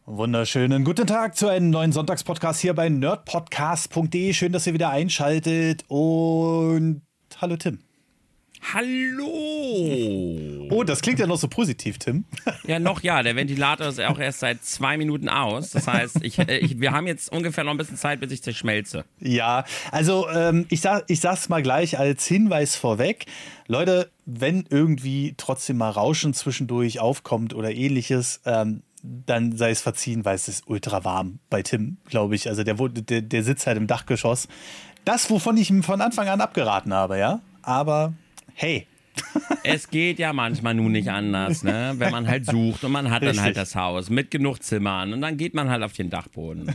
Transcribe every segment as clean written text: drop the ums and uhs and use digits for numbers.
Wunderschönen guten Tag zu einem neuen Sonntagspodcast hier bei nerdpodcast.de. Schön, dass ihr wieder einschaltet und hallo Tim. Hallo! Oh, das klingt ja noch so positiv, Tim. Ja, der Ventilator ist auch erst seit 2 Minuten aus. Das heißt, wir haben jetzt ungefähr noch ein bisschen Zeit, bis ich zerschmelze. Ja, also ich sag's mal gleich als Hinweis vorweg. Leute, wenn irgendwie trotzdem mal Rauschen zwischendurch aufkommt oder ähnliches, dann sei es verziehen, weil es ist ultra warm bei Tim, glaube ich. Also der sitzt halt im Dachgeschoss. Das, wovon ich ihm von Anfang an abgeraten habe, ja. Aber hey. Es geht ja manchmal nun nicht anders, ne? Wenn man halt sucht und man hat dann halt das Haus mit genug Zimmern und dann geht man halt auf den Dachboden.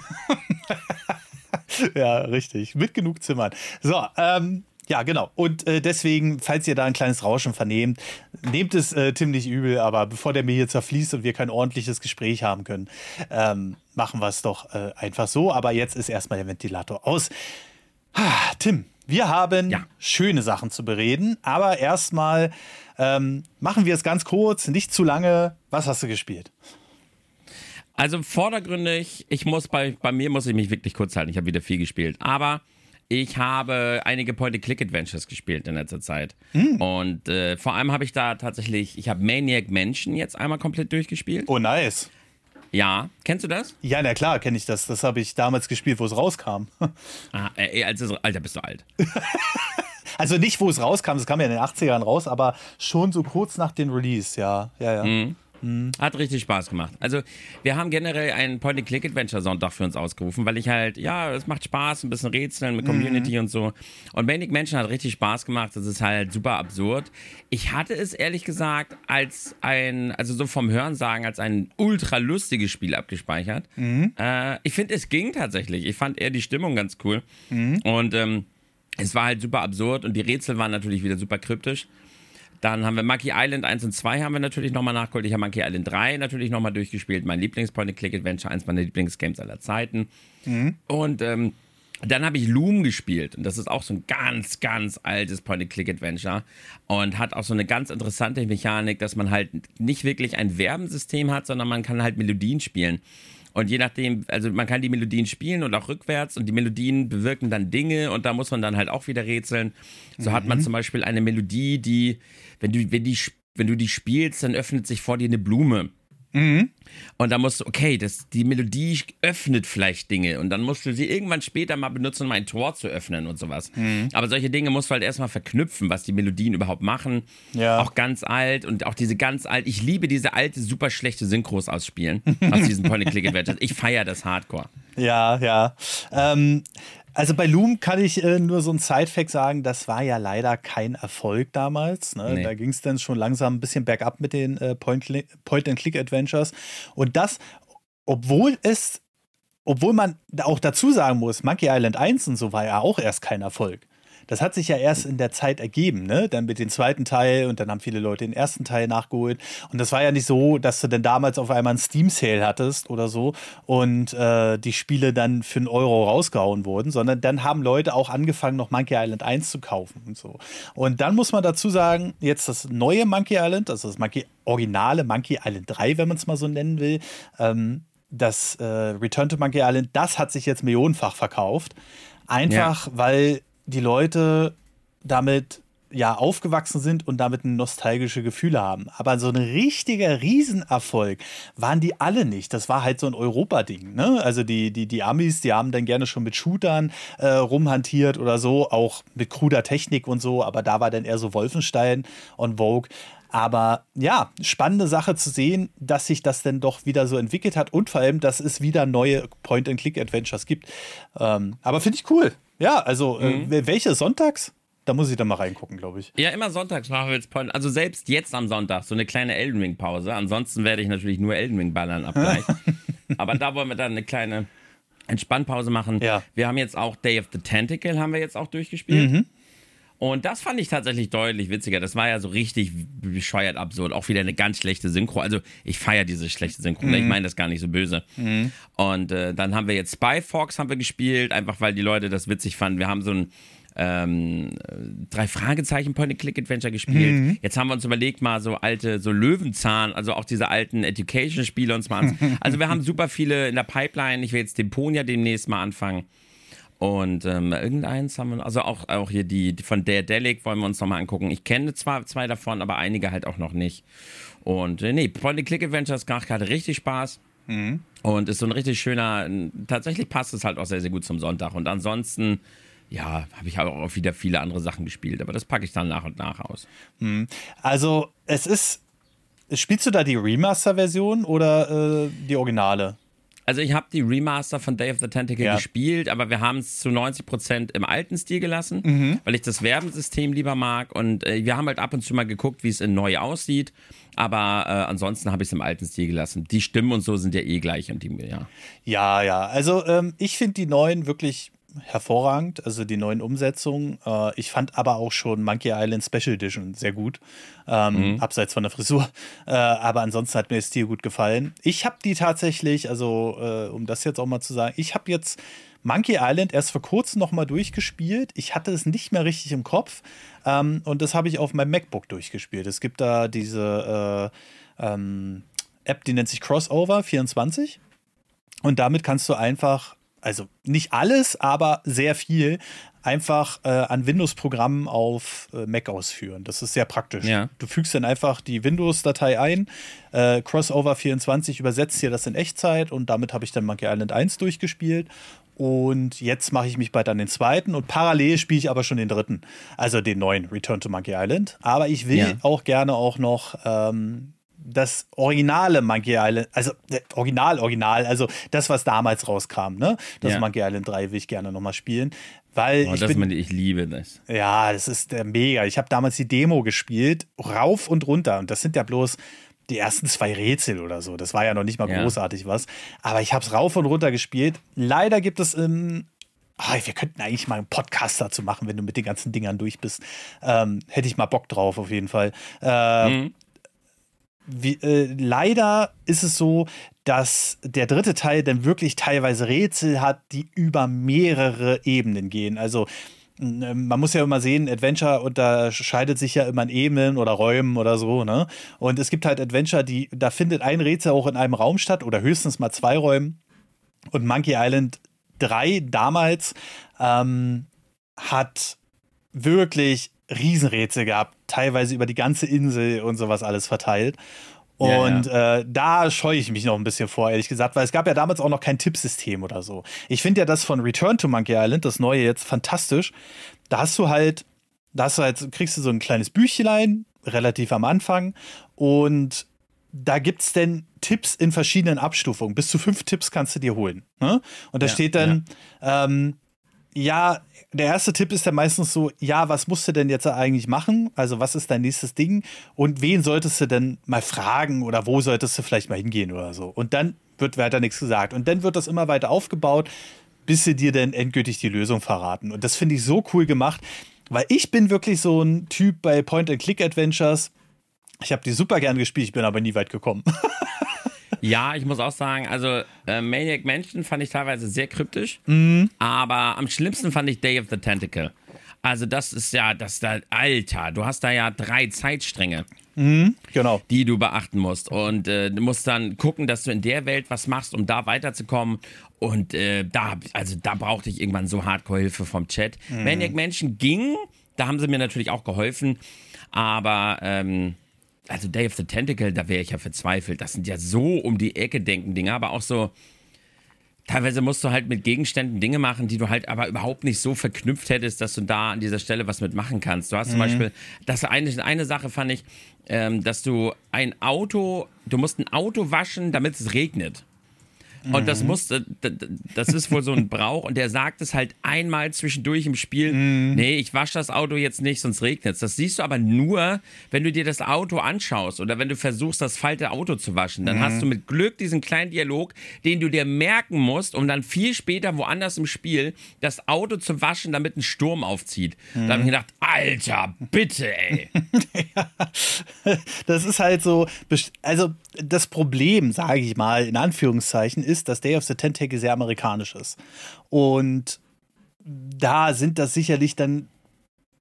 Ja, richtig. Mit genug Zimmern. So, ja, genau. Und deswegen, falls ihr da ein kleines Rauschen vernehmt, nehmt es Tim nicht übel, aber bevor der mir hier zerfließt und wir kein ordentliches Gespräch haben können, machen wir es doch einfach so. Aber jetzt ist erstmal der Ventilator aus. Tim, wir haben schöne Sachen zu bereden, aber erstmal machen wir es ganz kurz, nicht zu lange. Was hast du gespielt? Also vordergründig, bei mir muss ich mich wirklich kurz halten. Ich habe wieder viel gespielt, aber ich habe einige Point-and-Click-Adventures gespielt in letzter Zeit. Und vor allem habe ich Maniac Mansion jetzt einmal komplett durchgespielt. Oh, nice. Ja, kennst du das? Ja, na klar, kenne ich das. Das habe ich damals gespielt, wo es rauskam. Alter, bist du alt. Also nicht, wo es rauskam, es kam ja in den 80ern raus, aber schon so kurz nach dem Release, ja. Hat richtig Spaß gemacht. Also wir haben generell einen Point-and-Click-Adventure-Sonntag für uns ausgerufen, weil es macht Spaß, ein bisschen Rätseln mit Community und so. Und Maniac Mansion hat richtig Spaß gemacht, das ist halt super absurd. Ich hatte es ehrlich gesagt so vom Hörensagen, als ein ultra lustiges Spiel abgespeichert. Ich finde, es ging tatsächlich. Ich fand eher die Stimmung ganz cool. Und es war halt super absurd und die Rätsel waren natürlich wieder super kryptisch. Dann haben wir Monkey Island 1 und 2 haben wir natürlich nochmal nachgeholt. Ich habe Monkey Island 3 natürlich nochmal durchgespielt. Mein Lieblings-Point-and-Click-Adventure, eins meiner Lieblingsgames aller Zeiten. Und dann habe ich Loom gespielt. Und das ist auch so ein ganz, ganz altes Point-and-Click-Adventure. Und hat auch so eine ganz interessante Mechanik, dass man halt nicht wirklich ein Verbensystem hat, sondern man kann halt Melodien spielen. Und je nachdem, also man kann die Melodien spielen und auch rückwärts und die Melodien bewirken dann Dinge und da muss man dann halt auch wieder rätseln. So hat man zum Beispiel eine Melodie, die, wenn du die spielst, dann öffnet sich vor dir eine Blume. Und dann musst du, die Melodie öffnet vielleicht Dinge und dann musst du sie irgendwann später mal benutzen, um ein Tor zu öffnen und sowas. Aber solche Dinge musst du halt erstmal verknüpfen, was die Melodien überhaupt machen. Ja. Auch ganz alt und auch diese ganz alt, ich liebe diese alte, super schlechte Synchros ausspielen aus diesen Point-and-Click-Adventures. Ich feiere das Hardcore. Ja. Also bei Loom kann ich nur so ein Side-Fact sagen, das war ja leider kein Erfolg damals. Ne? Nee. Da ging es dann schon langsam ein bisschen bergab mit den Point-and-Click-Adventures. Und das, obwohl man auch dazu sagen muss, Monkey Island 1 und so war ja auch erst kein Erfolg. Das hat sich ja erst in der Zeit ergeben, ne? Dann mit dem zweiten Teil und dann haben viele Leute den ersten Teil nachgeholt. Und das war ja nicht so, dass du denn damals auf einmal einen Steam-Sale hattest oder so und die Spiele dann für €1 rausgehauen wurden, sondern dann haben Leute auch angefangen, noch Monkey Island 1 zu kaufen und so. Und dann muss man dazu sagen, jetzt das neue Monkey Island, also das originale Monkey Island 3, wenn man es mal so nennen will, das Return to Monkey Island, das hat sich jetzt millionenfach verkauft. Einfach, weil die Leute damit aufgewachsen sind und damit nostalgische Gefühle haben. Aber so ein richtiger Riesenerfolg waren die alle nicht. Das war halt so ein Europa-Ding. Ne? Also die Amis, die haben dann gerne schon mit Shootern rumhantiert oder so, auch mit kruder Technik und so, aber da war dann eher so Wolfenstein und Vogue. Aber ja, spannende Sache zu sehen, dass sich das dann doch wieder so entwickelt hat und vor allem, dass es wieder neue Point-and-Click-Adventures gibt. Aber finde ich cool. Ja, also welche sonntags? Da muss ich dann mal reingucken, glaube ich. Ja, immer sonntags machen wir jetzt Point. Also selbst jetzt am Sonntag so eine kleine Elden Ring Pause. Ansonsten werde ich natürlich nur Elden Ring ballern ab gleich. Aber da wollen wir dann eine kleine Entspannpause machen. Ja. Wir haben jetzt auch Day of the Tentacle haben wir jetzt auch durchgespielt. Und das fand ich tatsächlich deutlich witziger. Das war ja so richtig bescheuert absurd. Auch wieder eine ganz schlechte Synchro. Also ich feiere diese schlechte Synchro. Ich meine das gar nicht so böse. Und dann haben wir jetzt Spy Fox haben wir gespielt, einfach weil die Leute das witzig fanden. Wir haben so ein drei Fragezeichen Point-and-Click-Adventure gespielt. Jetzt haben wir uns überlegt, mal so alte, so Löwenzahn, also auch diese alten Education-Spiele uns mal an. Also wir haben super viele in der Pipeline. Ich will jetzt Deponia demnächst mal anfangen. Und irgendeins haben wir, also auch hier die von Daedalic wollen wir uns nochmal angucken. Ich kenne zwar 2 davon, aber einige halt auch noch nicht. Und Point-and-Click-Adventure macht gerade richtig Spaß. Und ist so ein richtig schöner, tatsächlich passt es halt auch sehr, sehr gut zum Sonntag. Und ansonsten, ja, habe ich auch wieder viele andere Sachen gespielt, aber das packe ich dann nach und nach aus. Also, spielst du da die Remaster-Version oder die Originale? Also ich habe die Remaster von Day of the Tentacle gespielt, aber wir haben es zu 90% im alten Stil gelassen, weil ich das Werbensystem lieber mag und wir haben halt ab und zu mal geguckt, wie es in neu aussieht, aber ansonsten habe ich es im alten Stil gelassen. Die Stimmen und so sind ja eh gleich und Ja, also ich finde die neuen wirklich hervorragend, also die neuen Umsetzungen. Ich fand aber auch schon Monkey Island Special Edition sehr gut, abseits von der Frisur. Aber ansonsten hat mir der Stil gut gefallen. Ich habe die tatsächlich, also um das jetzt auch mal zu sagen, ich habe jetzt Monkey Island erst vor kurzem noch mal durchgespielt. Ich hatte es nicht mehr richtig im Kopf und das habe ich auf meinem MacBook durchgespielt. Es gibt da diese App, die nennt sich Crossover 24 und damit kannst du einfach, also nicht alles, aber sehr viel, einfach an Windows-Programmen auf Mac ausführen. Das ist sehr praktisch. Ja. Du fügst dann einfach die Windows-Datei ein, Crossover 24 übersetzt dir das in Echtzeit und damit habe ich dann Monkey Island 1 durchgespielt. Und jetzt mache ich mich bald an den zweiten und parallel spiele ich aber schon den dritten, also den neuen Return to Monkey Island. Aber ich will auch gerne auch noch das originale Monkey Island, also Original, also das, was damals rauskam, ne? Das Monkey Island 3 will ich gerne nochmal spielen. Weil ich liebe das. Ja, das ist mega. Ich habe damals die Demo gespielt, rauf und runter. Und das sind ja bloß die ersten 2 Rätsel oder so. Das war ja noch nicht mal großartig was. Aber ich habe es rauf und runter gespielt. Leider gibt es wir könnten eigentlich mal einen Podcast dazu machen, wenn du mit den ganzen Dingern durch bist. Hätte ich mal Bock drauf, auf jeden Fall. Leider ist es so, dass der dritte Teil dann wirklich teilweise Rätsel hat, die über mehrere Ebenen gehen. Also man muss ja immer sehen, Adventure unterscheidet sich ja immer in Ebenen oder Räumen oder so, ne? Und es gibt halt Adventure, da findet ein Rätsel auch in einem Raum statt oder höchstens mal 2 Räumen. Und Monkey Island 3 damals hat wirklich Riesenrätsel gehabt, teilweise über die ganze Insel und sowas alles verteilt. Und da scheue ich mich noch ein bisschen vor, ehrlich gesagt, weil es gab ja damals auch noch kein Tippsystem oder so. Ich finde ja das von Return to Monkey Island, das neue jetzt, fantastisch. Kriegst du so ein kleines Büchlein, relativ am Anfang, und da gibt's denn Tipps in verschiedenen Abstufungen. Bis zu 5 Tipps kannst du dir holen. Ne? Und da steht dann, der erste Tipp ist dann meistens so, was musst du denn jetzt eigentlich machen? Also was ist dein nächstes Ding? Und wen solltest du denn mal fragen oder wo solltest du vielleicht mal hingehen oder so? Und dann wird weiter nichts gesagt. Und dann wird das immer weiter aufgebaut, bis sie dir dann endgültig die Lösung verraten. Und das finde ich so cool gemacht, weil ich bin wirklich so ein Typ bei Point-and-Click-Adventures. Ich habe die super gern gespielt, ich bin aber nie weit gekommen. Ja, ich muss auch sagen, also Maniac Mansion fand ich teilweise sehr kryptisch, aber am schlimmsten fand ich Day of the Tentacle. Also das ist ja, Alter, du hast da ja 3 Zeitstränge, genau, die du beachten musst und du musst dann gucken, dass du in der Welt was machst, um da weiterzukommen und da brauchte ich irgendwann so Hardcore-Hilfe vom Chat. Maniac Mansion ging, da haben sie mir natürlich auch geholfen, aber also Day of the Tentacle, da wäre ich ja verzweifelt. Das sind ja so um die Ecke denken Dinge, aber auch so, teilweise musst du halt mit Gegenständen Dinge machen, die du halt aber überhaupt nicht so verknüpft hättest, dass du da an dieser Stelle was mitmachen kannst. Du hast zum Beispiel, eine Sache fand ich, dass du musst ein Auto waschen, damit es regnet. Und das ist wohl so ein Brauch und der sagt es halt einmal zwischendurch im Spiel, nee, ich wasche das Auto jetzt nicht, sonst regnet es. Das siehst du aber nur, wenn du dir das Auto anschaust oder wenn du versuchst, das falte Auto zu waschen. Dann hast du mit Glück diesen kleinen Dialog, den du dir merken musst, um dann viel später woanders im Spiel das Auto zu waschen, damit ein Sturm aufzieht. Da habe ich gedacht, Alter, bitte, ey. Ja, das ist halt so, also das Problem, sage ich mal, in Anführungszeichen, ist, dass Day of the Tentacle sehr amerikanisch ist. Und da sind das sicherlich dann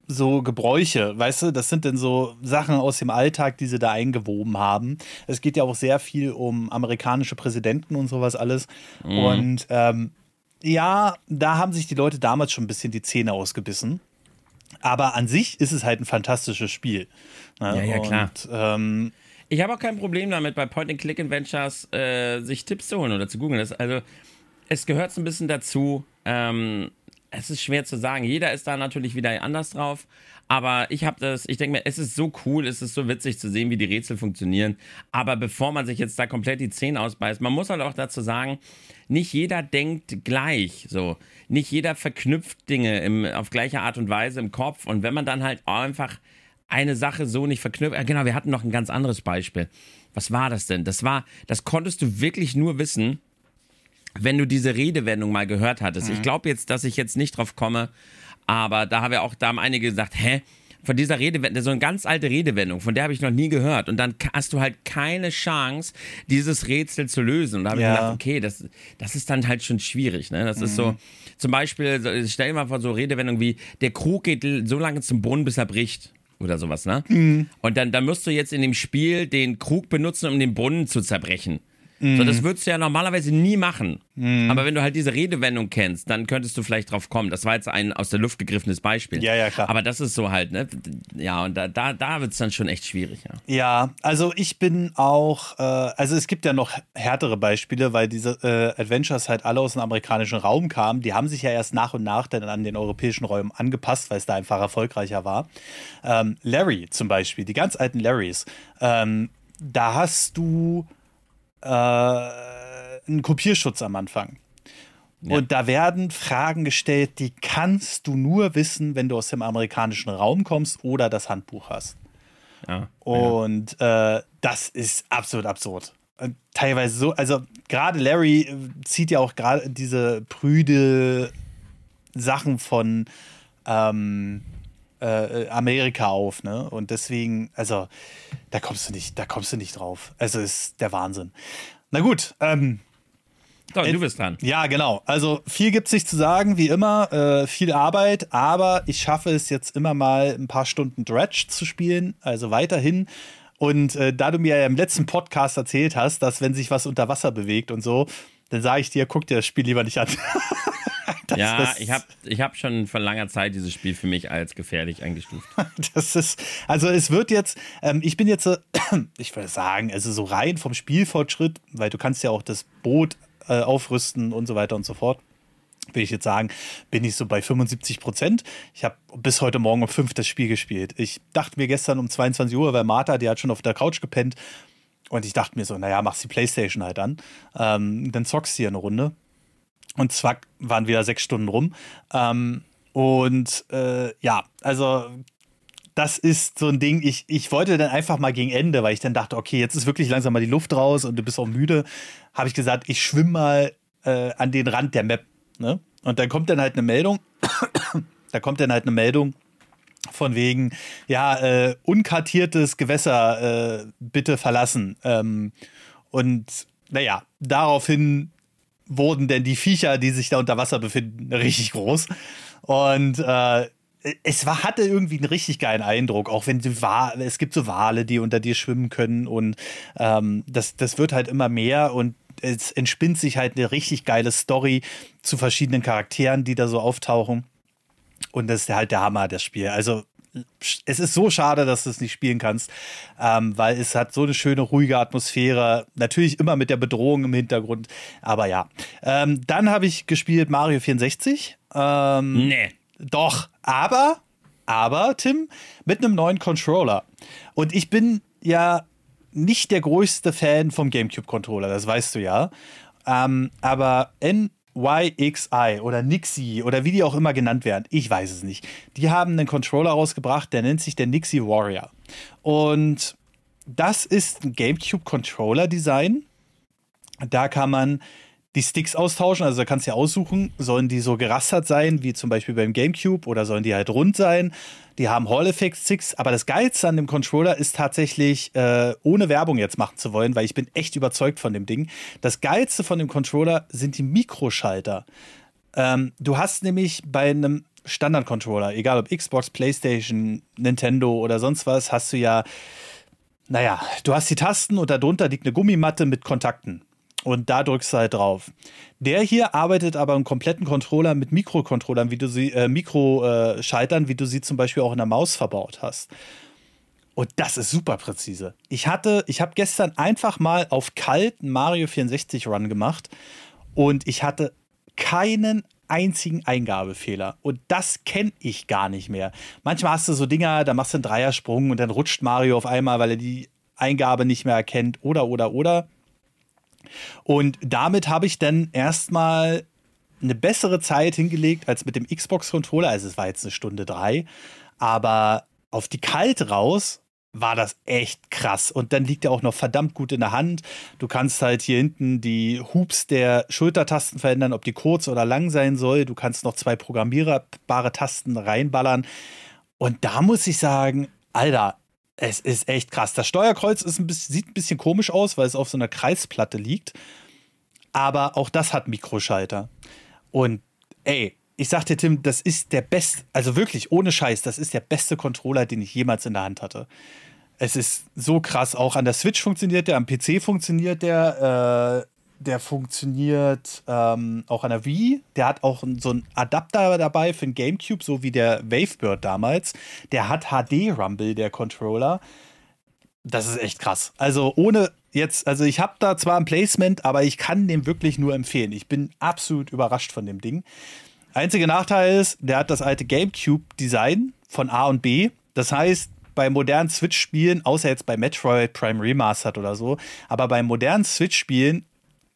so Gebräuche, weißt du, das sind dann so Sachen aus dem Alltag, die sie da eingewoben haben. Es geht ja auch sehr viel um amerikanische Präsidenten und sowas alles. Und ja, da haben sich die Leute damals schon ein bisschen die Zähne ausgebissen. Aber an sich ist es halt ein fantastisches Spiel. Ne? Ja, klar. Und, ich habe auch kein Problem damit, bei Point-and-Click-Adventures sich Tipps zu holen oder zu googeln. Also, es gehört so ein bisschen dazu. Es ist schwer zu sagen. Jeder ist da natürlich wieder anders drauf. Aber ich denke mir, es ist so cool, es ist so witzig zu sehen, wie die Rätsel funktionieren. Aber bevor man sich jetzt da komplett die Zähne ausbeißt, man muss halt auch dazu sagen, nicht jeder denkt gleich. So. Nicht jeder verknüpft Dinge auf gleiche Art und Weise im Kopf. Und wenn man dann halt einfach eine Sache so nicht verknüpft. Genau, wir hatten noch ein ganz anderes Beispiel. Was war das denn? Das konntest du wirklich nur wissen, wenn du diese Redewendung mal gehört hattest. Ich glaube jetzt, dass ich jetzt nicht drauf komme, aber da haben einige gesagt, von dieser Redewendung, so eine ganz alte Redewendung, von der habe ich noch nie gehört. Und dann hast du halt keine Chance, dieses Rätsel zu lösen. Und da habe ich gedacht, okay, das ist dann halt schon schwierig. Ne? Das ist so, zum Beispiel, stell dir mal vor, so Redewendung wie, der Krug geht so lange zum Brunnen, bis er bricht. Oder sowas, ne? Und dann musst du jetzt in dem Spiel den Krug benutzen, um den Brunnen zu zerbrechen. So, das würdest du ja normalerweise nie machen. Aber wenn du halt diese Redewendung kennst, dann könntest du vielleicht drauf kommen. Das war jetzt ein aus der Luft gegriffenes Beispiel. Ja, klar. Aber das ist so halt, ne? Ja, und da wird es dann schon echt schwierig, ja. Ja, also ich bin auch, also es gibt ja noch härtere Beispiele, weil diese Adventures halt alle aus dem amerikanischen Raum kamen. Die haben sich ja erst nach und nach dann an den europäischen Raum angepasst, weil es da einfach erfolgreicher war. Larry zum Beispiel, die ganz alten Larrys. Da hast du einen Kopierschutz am Anfang. Ja. Und da werden Fragen gestellt, die kannst du nur wissen, wenn du aus dem amerikanischen Raum kommst oder das Handbuch hast. Ja, und das ist absolut absurd. Teilweise so, also gerade Larry zieht ja auch gerade diese prüde Sachen von Amerika auf, ne? Und deswegen, also, da kommst du nicht drauf. Also ist der Wahnsinn. Na gut, so, du bist dran. Ja, genau. Also viel gibt es nicht zu sagen, wie immer. Viel Arbeit, aber ich schaffe es jetzt immer mal ein paar Stunden Dredge zu spielen, also weiterhin. Und da du mir ja im letzten Podcast erzählt hast, dass wenn sich was unter Wasser bewegt und so, dann sage ich dir, guck dir das Spiel lieber nicht an. Ich hab schon vor langer Zeit dieses Spiel für mich als gefährlich eingestuft. Also es wird jetzt, ich bin jetzt, ich würde sagen, also so rein vom Spielfortschritt, weil du kannst ja auch das Boot aufrüsten und so weiter und so fort, will ich jetzt sagen, bin ich so bei 75%. Ich habe bis heute Morgen um 5 das Spiel gespielt. Ich dachte mir gestern um 22 Uhr, weil Martha, die hat schon auf der Couch gepennt, und ich dachte mir so, naja, machst die Playstation halt an, dann zockst du hier eine Runde. Und zack, waren wieder 6 Stunden rum. Ja, also das ist so ein Ding, ich wollte dann einfach mal gegen Ende, weil ich dann dachte, okay, jetzt ist wirklich langsam mal die Luft raus und du bist auch müde, habe ich gesagt, ich schwimme mal an den Rand der Map. Ne? Und dann kommt dann halt eine Meldung, von wegen, ja, unkartiertes Gewässer bitte verlassen. Und naja, daraufhin wurden denn die Viecher, die sich da unter Wasser befinden, richtig groß. Und hatte irgendwie einen richtig geilen Eindruck, auch wenn es gibt so Wale, die unter dir schwimmen können, und das wird halt immer mehr, und es entspinnt sich halt eine richtig geile Story zu verschiedenen Charakteren, die da so auftauchen. Und das ist halt der Hammer, das Spiel. Also es ist so schade, dass du es nicht spielen kannst, weil es hat so eine schöne, ruhige Atmosphäre. Natürlich immer mit der Bedrohung im Hintergrund. Aber ja. Dann habe ich gespielt Mario 64. Nee. Doch. Aber, Tim, mit einem neuen Controller. Und ich bin ja nicht der größte Fan vom GameCube-Controller, das weißt du ja. Aber NYXI oder Nixie oder wie die auch immer genannt werden, ich weiß es nicht. Die haben einen Controller rausgebracht, der nennt sich der Nixie Warrior. Und das ist ein GameCube-Controller-Design. Da kann man die Sticks austauschen, also da kannst du ja aussuchen, sollen die so gerastert sein, wie zum Beispiel beim GameCube, oder sollen die halt rund sein? Die haben Hall-Effect-Sticks, aber das Geilste an dem Controller ist tatsächlich, ohne Werbung jetzt machen zu wollen, weil ich bin echt überzeugt von dem Ding. Das Geilste von dem Controller sind die Mikroschalter. Du hast nämlich bei einem Standard-Controller, egal ob Xbox, PlayStation, Nintendo oder sonst was, hast du ja, naja, du hast die Tasten und darunter liegt eine Gummimatte mit Kontakten. Und da drückst du halt drauf. Der hier arbeitet aber im kompletten Controller mit Mikrocontrollern, Mikroschaltern, wie du sie zum Beispiel auch in der Maus verbaut hast. Und das ist super präzise. Ich habe gestern einfach mal auf kalt einen Mario 64 Run gemacht und ich hatte keinen einzigen Eingabefehler. Und das kenne ich gar nicht mehr. Manchmal hast du so Dinger, da machst du einen Dreiersprung und dann rutscht Mario auf einmal, weil er die Eingabe nicht mehr erkennt oder. Und damit habe ich dann erstmal eine bessere Zeit hingelegt als mit dem Xbox-Controller. Also es war jetzt 1:03, aber auf die Kalt raus war das echt krass. Und dann liegt er auch noch verdammt gut in der Hand. Du kannst halt hier hinten die Hubs der Schultertasten verändern, ob die kurz oder lang sein soll. Du kannst noch 2 programmierbare Tasten reinballern. Und da muss ich sagen, Alter, es ist echt krass. Das Steuerkreuz sieht ein bisschen komisch aus, weil es auf so einer Kreisplatte liegt. Aber auch das hat Mikroschalter. Und ey, ich sag dir, Tim, das ist der beste, also wirklich ohne Scheiß, das ist der beste Controller, den ich jemals in der Hand hatte. Es ist so krass. Auch an der Switch funktioniert der, am PC funktioniert der. Der funktioniert auch an der Wii. Der hat auch so einen Adapter dabei für den GameCube, so wie der Wavebird damals. Der hat HD-Rumble, der Controller. Das ist echt krass. Also ohne jetzt, also ich habe da zwar ein Placement, aber ich kann dem wirklich nur empfehlen. Ich bin absolut überrascht von dem Ding. Einziger Nachteil ist, der hat das alte GameCube-Design von A und B. Das heißt, bei modernen Switch-Spielen, außer jetzt bei Metroid Prime Remastered oder so, aber bei modernen Switch-Spielen,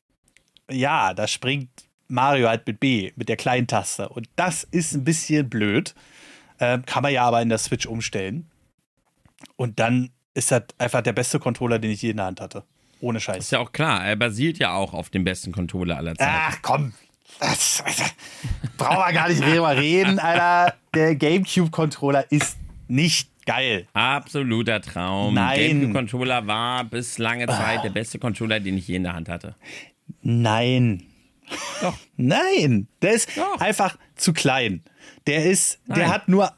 ja, da springt Mario halt mit B, mit der kleinen Taste. Und das ist ein bisschen blöd. Kann man ja aber in der Switch umstellen. Und dann ist das einfach der beste Controller, den ich je in der Hand hatte. Ohne Scheiß. Ist ja auch klar, er basiert ja auch auf dem besten Controller aller Zeiten. Ach komm, brauchen wir gar nicht drüber reden, Alter. Der GameCube-Controller ist nicht geil. Absoluter Traum. Nein. GameCube-Controller war bis lange Zeit der beste Controller, den ich je in der Hand hatte. Nein. Doch. Nein. Der ist Doch. einfach zu klein. Der hat nur.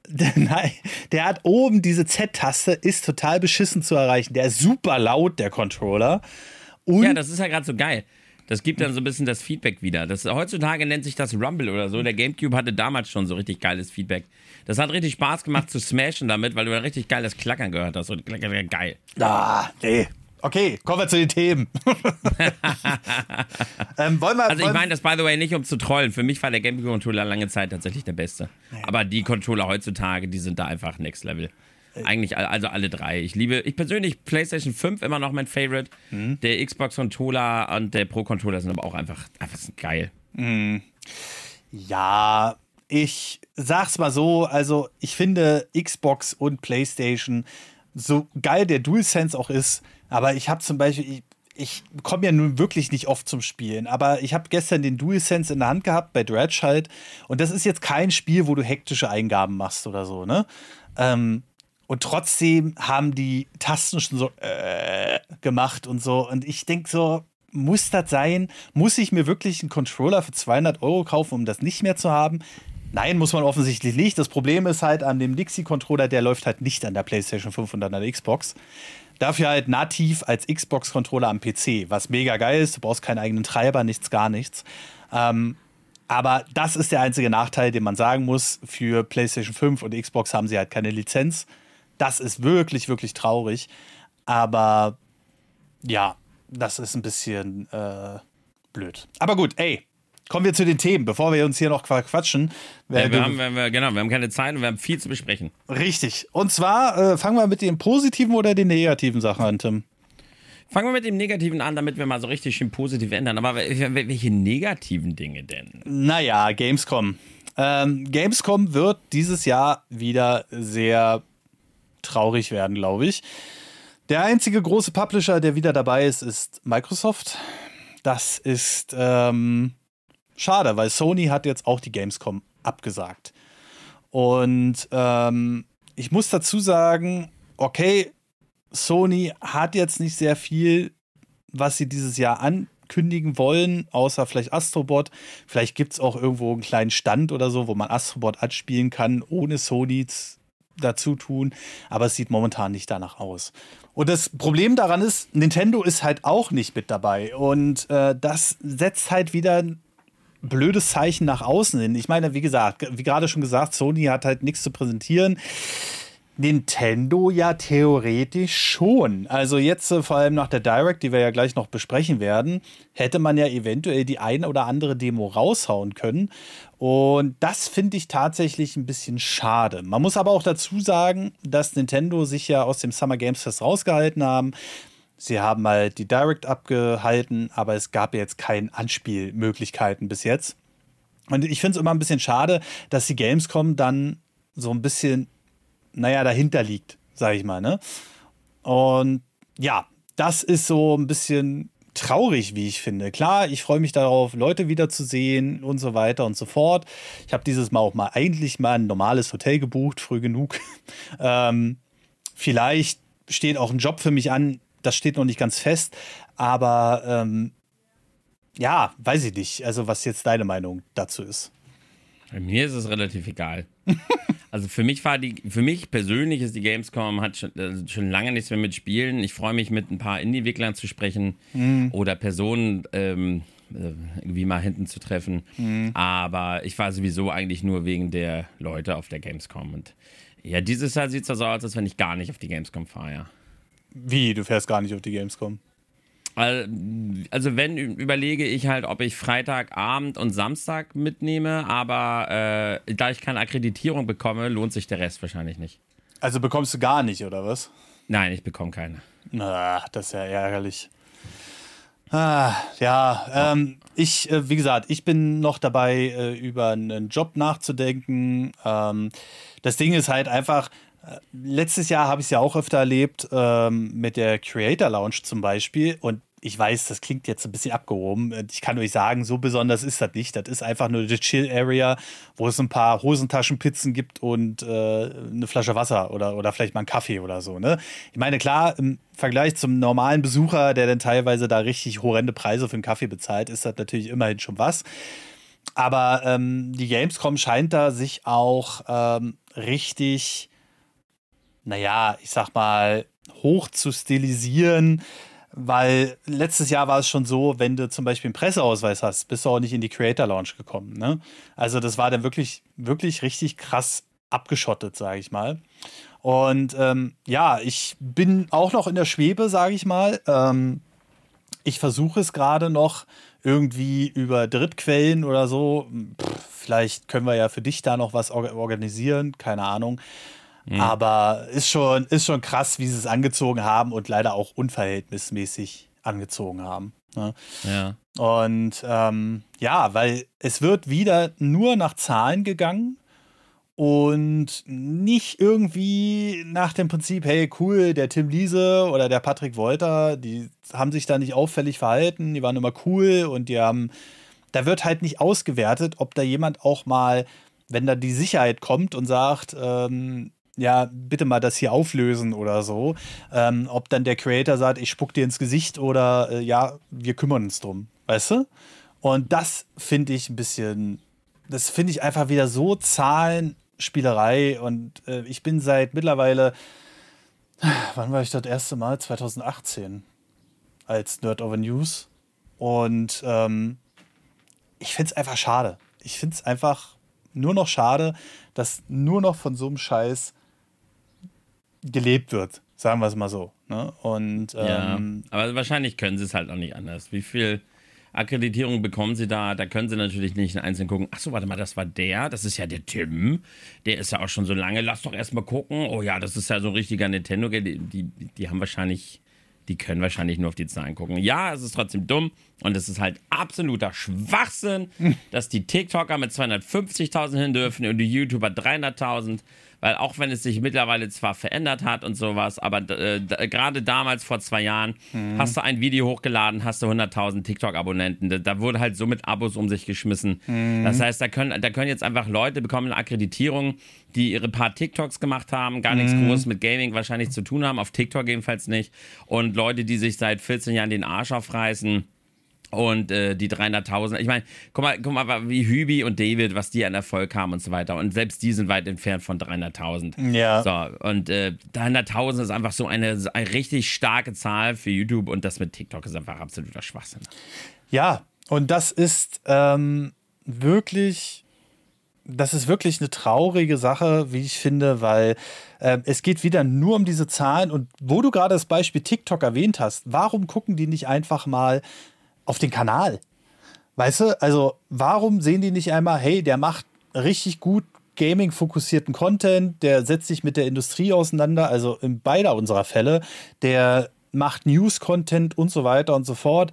Der hat oben diese Z-Taste, ist total beschissen zu erreichen. Der ist super laut, der Controller. Und Ja, das ist ja gerade so geil. Das gibt dann so ein bisschen das Feedback wieder. Heutzutage nennt sich das Rumble oder so. Der GameCube hatte damals schon so richtig geiles Feedback. Das hat richtig Spaß gemacht zu smashen damit, weil du da richtig geiles Klackern gehört hast. Und geil. Nee. Okay, kommen wir zu den Themen. Ich meine das, by the way, nicht um zu trollen. Für mich war der GameCube-Controller lange Zeit tatsächlich der beste. Ja. Aber die Controller heutzutage, die sind da einfach next level. Eigentlich also alle drei. Ich persönlich PlayStation 5 immer noch mein Favorite. Der Xbox-Controller und der Pro-Controller sind aber auch einfach geil. Ja, ich sag's mal so, also ich finde Xbox und PlayStation, so geil der DualSense auch ist, aber ich habe zum Beispiel, ich komme ja nun wirklich nicht oft zum Spielen, aber ich habe gestern den DualSense in der Hand gehabt, bei Dredge halt, und das ist jetzt kein Spiel, wo du hektische Eingaben machst oder so, ne? Und trotzdem haben die Tasten schon so gemacht und so, und ich denke so, muss das sein? Muss ich mir wirklich einen Controller für 200 € kaufen, um das nicht mehr zu haben? Nein, muss man offensichtlich nicht. Das Problem ist halt an dem Nixie-Controller, der läuft halt nicht an der PlayStation 5 und an der Xbox. Dafür halt nativ als Xbox-Controller am PC, was mega geil ist. Du brauchst keinen eigenen Treiber, nichts, gar nichts. Aber das ist der einzige Nachteil, den man sagen muss. Für PlayStation 5 und Xbox haben sie halt keine Lizenz. Das ist wirklich, wirklich traurig. Aber ja, das ist ein bisschen blöd. Aber gut, ey. Kommen wir zu den Themen, bevor wir uns hier noch quatschen. Wir haben keine Zeit und wir haben viel zu besprechen. Richtig. Und zwar fangen wir mit den positiven oder den negativen Sachen an, Tim? Fangen wir mit dem Negativen an, damit wir mal so richtig schön positiv ändern. Aber welche negativen Dinge denn? Naja, Gamescom. Gamescom wird dieses Jahr wieder sehr traurig werden, glaube ich. Der einzige große Publisher, der wieder dabei ist, ist Microsoft. Das ist schade, weil Sony hat jetzt auch die Gamescom abgesagt. Und ich muss dazu sagen, okay, Sony hat jetzt nicht sehr viel, was sie dieses Jahr ankündigen wollen, außer vielleicht Astrobot. Vielleicht gibt es auch irgendwo einen kleinen Stand oder so, wo man Astrobot anspielen kann, ohne Sony dazu tun. Aber es sieht momentan nicht danach aus. Und das Problem daran ist, Nintendo ist halt auch nicht mit dabei. Und das setzt halt wieder ein blödes Zeichen nach außen hin. Ich meine, wie gesagt, wie gerade schon gesagt, Sony hat halt nichts zu präsentieren. Nintendo ja theoretisch schon. Also jetzt vor allem nach der Direct, die wir ja gleich noch besprechen werden, hätte man ja eventuell die ein oder andere Demo raushauen können. Und das finde ich tatsächlich ein bisschen schade. Man muss aber auch dazu sagen, dass Nintendo sich ja aus dem Summer Games Fest rausgehalten haben. Sie haben halt die Direct abgehalten, aber es gab ja jetzt keine Anspielmöglichkeiten bis jetzt. Und ich finde es immer ein bisschen schade, dass die Gamescom dann so ein bisschen dahinter liegt, sage ich mal, ne? Und ja, das ist so ein bisschen traurig, wie ich finde. Klar, ich freue mich darauf, Leute wiederzusehen und so weiter und so fort. Ich habe dieses Mal auch eigentlich mal ein normales Hotel gebucht, früh genug. Vielleicht steht auch ein Job für mich an, das steht noch nicht ganz fest, aber ja, weiß ich nicht, also was jetzt deine Meinung dazu ist. Bei mir ist es relativ egal. Also für mich persönlich ist die Gamescom hat schon lange nichts mehr mit Spielen. Ich freue mich, mit ein paar Indie-Entwicklern zu sprechen oder Personen irgendwie mal hinten zu treffen. Aber ich war sowieso eigentlich nur wegen der Leute auf der Gamescom. Und ja, dieses Jahr sieht es so aus, als wenn ich gar nicht auf die Gamescom fahre, ja. Wie? Du fährst gar nicht auf die Gamescom? Also wenn, überlege ich halt, ob ich Freitagabend und Samstag mitnehme, aber da ich keine Akkreditierung bekomme, lohnt sich der Rest wahrscheinlich nicht. Also bekommst du gar nicht, oder was? Nein, ich bekomme keine. Na, das ist ja ärgerlich. Wie gesagt, ich bin noch dabei, über einen Job nachzudenken. Das Ding ist halt einfach, letztes Jahr habe ich es ja auch öfter erlebt, mit der Creator Lounge zum Beispiel. Und ich weiß, das klingt jetzt ein bisschen abgehoben. Ich kann euch sagen, so besonders ist das nicht. Das ist einfach nur die Chill-Area, wo es ein paar Hosentaschenpizzen gibt und eine Flasche Wasser oder vielleicht mal einen Kaffee oder so. Ne? Ich meine, klar, im Vergleich zum normalen Besucher, der dann teilweise da richtig horrende Preise für einen Kaffee bezahlt, ist das natürlich immerhin schon was. Aber die Gamescom scheint da sich auch richtig, ich sag mal, hoch zu stilisieren. Weil letztes Jahr war es schon so, wenn du zum Beispiel einen Presseausweis hast, bist du auch nicht in die Creator Lounge gekommen. Ne? Also das war dann wirklich, wirklich richtig krass abgeschottet, sage ich mal. Und ich bin auch noch in der Schwebe, sage ich mal. Ich versuche es gerade noch irgendwie über Drittquellen oder so. Vielleicht können wir ja für dich da noch was organisieren, keine Ahnung. Aber ist schon krass, wie sie es angezogen haben und leider auch unverhältnismäßig angezogen haben. Ne? Ja. Und weil es wird wieder nur nach Zahlen gegangen und nicht irgendwie nach dem Prinzip, hey cool, der Tim Liese oder der Patrick Wolter, die haben sich da nicht auffällig verhalten, die waren immer cool und da wird halt nicht ausgewertet, ob da jemand auch mal, wenn da die Sicherheit kommt und sagt, bitte mal das hier auflösen oder so. Ob dann der Creator sagt, ich spuck dir ins Gesicht oder wir kümmern uns drum. Weißt du? Und das finde ich einfach wieder so Zahlenspielerei und ich bin seit mittlerweile, wann war ich das erste Mal? 2018 als Nerd Over News und ich finde es einfach schade. Ich finde es einfach nur noch schade, dass nur noch von so einem Scheiß gelebt wird, sagen wir es mal so. Ne? Und, aber wahrscheinlich können sie es halt auch nicht anders. Wie viel Akkreditierung bekommen sie da? Da können sie natürlich nicht einzeln gucken. Achso, warte mal, das war das ist ja der Tim. Der ist ja auch schon so lange. Lass doch erstmal gucken. Oh ja, das ist ja so ein richtiger Nintendo. Die haben wahrscheinlich, die können wahrscheinlich nur auf die Zahlen gucken. Ja, es ist trotzdem dumm und es ist halt absoluter Schwachsinn, dass die TikToker mit 250.000 hin dürfen und die YouTuber 300.000. Weil auch wenn es sich mittlerweile zwar verändert hat und sowas, aber gerade damals vor 2 Jahren hast du ein Video hochgeladen, hast du 100.000 TikTok-Abonnenten. Da wurde halt so mit Abos um sich geschmissen. Das heißt, da können jetzt einfach Leute bekommen eine Akkreditierung, die ihre paar TikToks gemacht haben, gar nichts groß mit Gaming wahrscheinlich zu tun haben, auf TikTok jedenfalls nicht. Und Leute, die sich seit 14 Jahren den Arsch aufreißen Und die 300.000, ich meine, guck mal, wie Hübi und David, was die an Erfolg haben und so weiter. Und selbst die sind weit entfernt von 300.000. Ja. So, und 300.000 ist einfach so eine richtig starke Zahl für YouTube und das mit TikTok ist einfach absoluter Schwachsinn. Ja, und das ist wirklich eine traurige Sache, wie ich finde, weil es geht wieder nur um diese Zahlen. Und wo du gerade das Beispiel TikTok erwähnt hast, warum gucken die nicht einfach mal auf den Kanal? Weißt du, also warum sehen die nicht einmal, hey, der macht richtig gut Gaming-fokussierten Content, der setzt sich mit der Industrie auseinander, also in beider unserer Fälle, der macht News-Content und so weiter und so fort.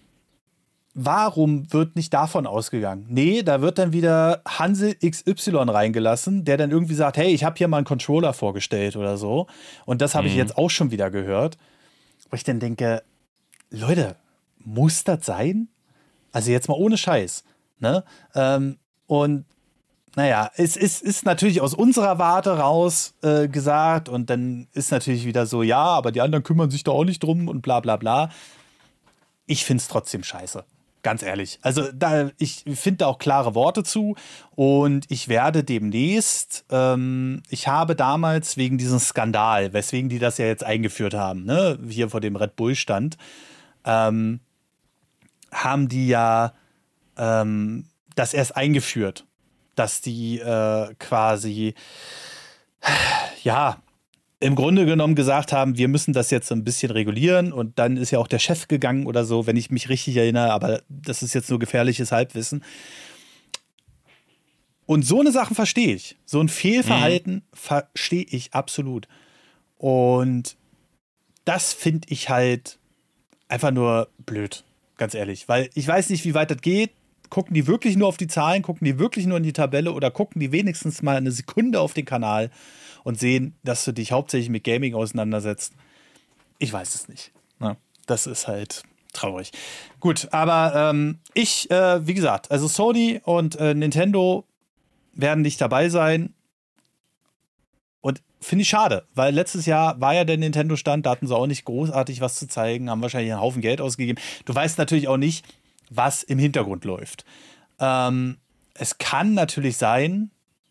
Warum wird nicht davon ausgegangen? Nee, da wird dann wieder Hansel XY reingelassen, der dann irgendwie sagt, hey, ich habe hier mal einen Controller vorgestellt oder so. Und das habe ich jetzt auch schon wieder gehört. Wo ich dann denke, Leute, muss das sein? Also jetzt mal ohne Scheiß. Ne? Und naja, es ist natürlich aus unserer Warte raus gesagt und dann ist natürlich wieder so, ja, aber die anderen kümmern sich da auch nicht drum und bla bla bla. Ich finde es trotzdem scheiße. Ganz ehrlich. Also ich finde da auch klare Worte zu und ich werde demnächst, ich habe damals wegen diesem Skandal, weswegen die das ja jetzt eingeführt haben, ne, hier vor dem Red Bull Stand, haben die ja das erst eingeführt, dass die quasi, ja, im Grunde genommen gesagt haben, wir müssen das jetzt so ein bisschen regulieren und dann ist ja auch der Chef gegangen oder so, wenn ich mich richtig erinnere, aber das ist jetzt nur gefährliches Halbwissen. Und so eine Sache verstehe ich. So ein Fehlverhalten verstehe ich absolut. Und das finde ich halt einfach nur blöd, ganz ehrlich. Weil ich weiß nicht, wie weit das geht. Gucken die wirklich nur auf die Zahlen, gucken die wirklich nur in die Tabelle oder gucken die wenigstens mal eine Sekunde auf den Kanal und sehen, dass du dich hauptsächlich mit Gaming auseinandersetzt? Ich weiß es nicht. Ja, das ist halt traurig. Gut, aber wie gesagt, also Sony und Nintendo werden nicht dabei sein. Und finde ich schade, weil letztes Jahr war ja der Nintendo-Stand, da hatten sie auch nicht großartig was zu zeigen, haben wahrscheinlich einen Haufen Geld ausgegeben. Du weißt natürlich auch nicht, was im Hintergrund läuft. Es kann natürlich sein,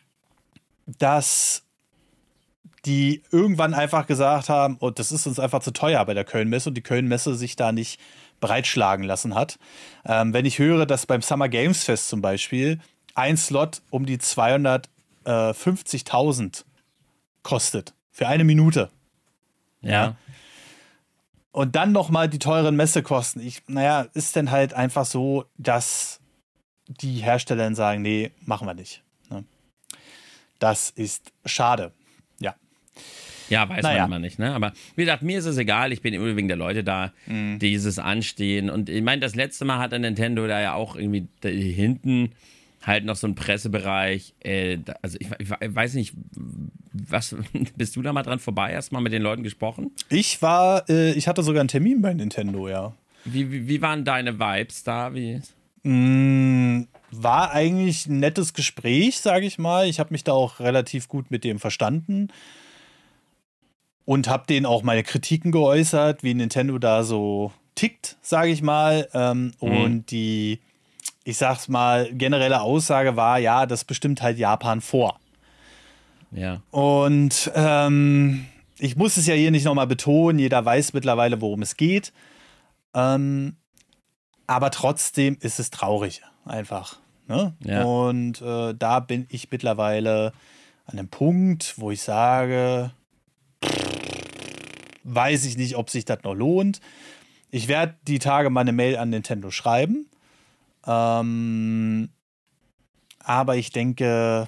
dass die irgendwann einfach gesagt haben, oh, das ist uns einfach zu teuer bei der Köln-Messe und die Köln-Messe sich da nicht breitschlagen lassen hat. Wenn ich höre, dass beim Summer Games Fest zum Beispiel ein Slot um die 250.000 kostet für eine Minute. Ja. Und dann nochmal die teuren Messekosten. Ist dann halt einfach so, dass die Hersteller dann sagen, nee, machen wir nicht. Ne? Das ist schade. Ja. Ja, weiß man immer nicht, ne? Aber wie gesagt, mir ist es egal, ich bin immer wegen der Leute da, die dieses anstehen. Und ich meine, das letzte Mal hat der Nintendo da ja auch irgendwie hinten halt noch so einen Pressebereich. Also ich weiß nicht, was, bist du da mal dran vorbei? Hast du mal mit den Leuten gesprochen? Ich hatte sogar einen Termin bei Nintendo, ja. Wie waren deine Vibes da? War eigentlich ein nettes Gespräch, sage ich mal. Ich habe mich da auch relativ gut mit dem verstanden und habe denen auch meine Kritiken geäußert, wie Nintendo da so tickt, sage ich mal. Und die, ich sag's mal, generelle Aussage war, ja, das bestimmt halt Japan vor. Ja. Und ich muss es ja hier nicht nochmal betonen, jeder weiß mittlerweile, worum es geht. Aber trotzdem ist es traurig, einfach. Ne? Ja. Und da bin ich mittlerweile an einem Punkt, wo ich sage, weiß ich nicht, ob sich das noch lohnt. Ich werde die Tage mal eine Mail an Nintendo schreiben. Aber ich denke,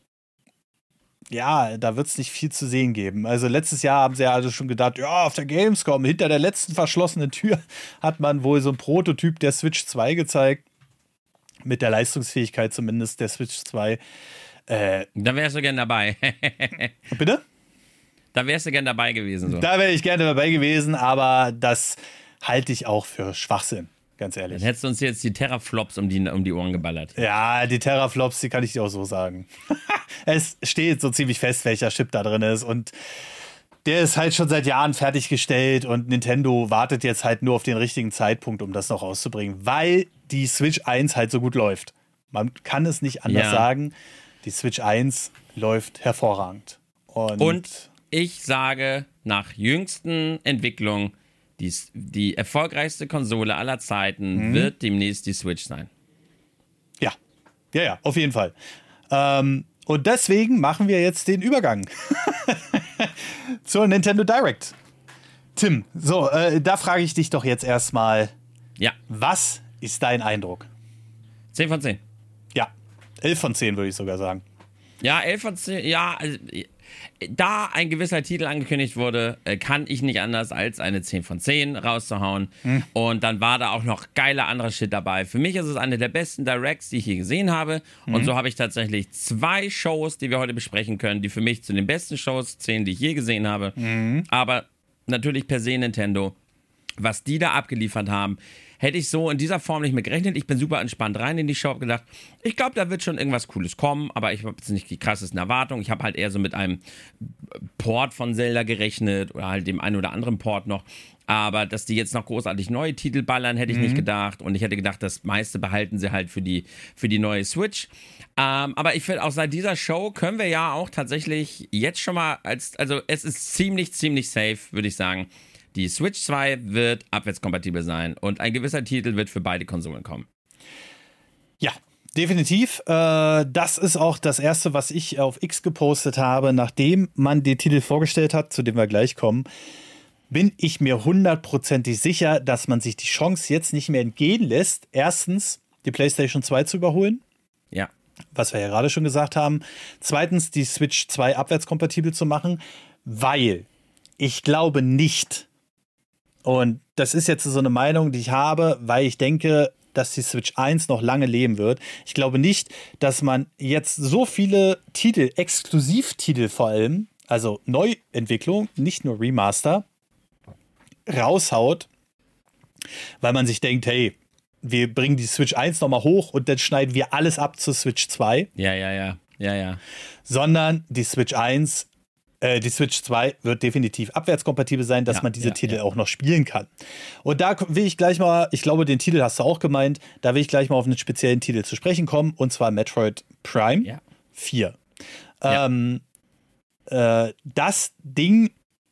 ja, da wird es nicht viel zu sehen geben. Also letztes Jahr haben sie ja also schon gedacht, ja, auf der Gamescom, hinter der letzten verschlossenen Tür, hat man wohl so einen Prototyp der Switch 2 gezeigt. Mit der Leistungsfähigkeit zumindest der Switch 2. Da wärst du gern dabei. Bitte? Da wärst du gern dabei gewesen. So. Da wäre ich gerne dabei gewesen, aber das halte ich auch für Schwachsinn. Ganz ehrlich. Dann hättest du uns jetzt die Terraflops um die Ohren geballert. Ja, die Terraflops, die kann ich dir auch so sagen. Es steht so ziemlich fest, welcher Chip da drin ist. Und der ist halt schon seit Jahren fertiggestellt und Nintendo wartet jetzt halt nur auf den richtigen Zeitpunkt, um das noch rauszubringen, weil die Switch 1 halt so gut läuft. Man kann es nicht anders sagen. Die Switch 1 läuft hervorragend. Und ich sage, nach jüngsten Entwicklungen, die erfolgreichste Konsole aller Zeiten wird demnächst die Switch sein. Ja, auf jeden Fall. Und deswegen machen wir jetzt den Übergang zur Nintendo Direct. Tim, so, da frage ich dich doch jetzt erstmal, was ist dein Eindruck? 10 von 10. Ja, 11 von 10 würde ich sogar sagen. Ja, 11 von 10, ja, also, da ein gewisser Titel angekündigt wurde, kann ich nicht anders als eine 10 von 10 rauszuhauen. Und dann war da auch noch geiler anderer Shit dabei. Für mich ist es eine der besten Directs, die ich je gesehen habe. Und so habe ich tatsächlich 2 Shows, die wir heute besprechen können, die für mich zu den besten Shows zählen, die ich je gesehen habe. Aber natürlich per se Nintendo, was die da abgeliefert haben, hätte ich so in dieser Form nicht mehr gerechnet. Ich bin super entspannt rein in die Show, habe gedacht, ich glaube, da wird schon irgendwas Cooles kommen, aber ich habe jetzt nicht die krassesten Erwartungen. Ich habe halt eher so mit einem Port von Zelda gerechnet oder halt dem einen oder anderen Port noch. Aber dass die jetzt noch großartig neue Titel ballern, hätte ich nicht gedacht. Und ich hätte gedacht, das meiste behalten sie halt für die neue Switch. Aber ich finde, auch seit dieser Show können wir ja auch tatsächlich jetzt schon mal also es ist ziemlich safe, würde ich sagen. Die Switch 2 wird abwärtskompatibel sein und ein gewisser Titel wird für beide Konsolen kommen. Ja, definitiv. Das ist auch das Erste, was ich auf X gepostet habe, nachdem man den Titel vorgestellt hat, zu dem wir gleich kommen. Bin ich mir hundertprozentig sicher, dass man sich die Chance jetzt nicht mehr entgehen lässt, erstens die PlayStation 2 zu überholen. Ja. Was wir ja gerade schon gesagt haben. Zweitens die Switch 2 abwärtskompatibel zu machen, weil ich glaube nicht, und das ist jetzt so eine Meinung, die ich habe, weil ich denke, dass die Switch 1 noch lange leben wird. Ich glaube nicht, dass man jetzt so viele Titel, Exklusivtitel vor allem, also Neuentwicklung, nicht nur Remaster, raushaut, weil man sich denkt, hey, wir bringen die Switch 1 nochmal hoch und dann schneiden wir alles ab zur Switch 2. Ja. Sondern die Switch 2 wird definitiv abwärtskompatibel sein, dass man diese Titel auch noch spielen kann. Und da will ich gleich mal, ich glaube, den Titel hast du auch gemeint, da will ich gleich mal auf einen speziellen Titel zu sprechen kommen, und zwar Metroid Prime 4. Das Ding,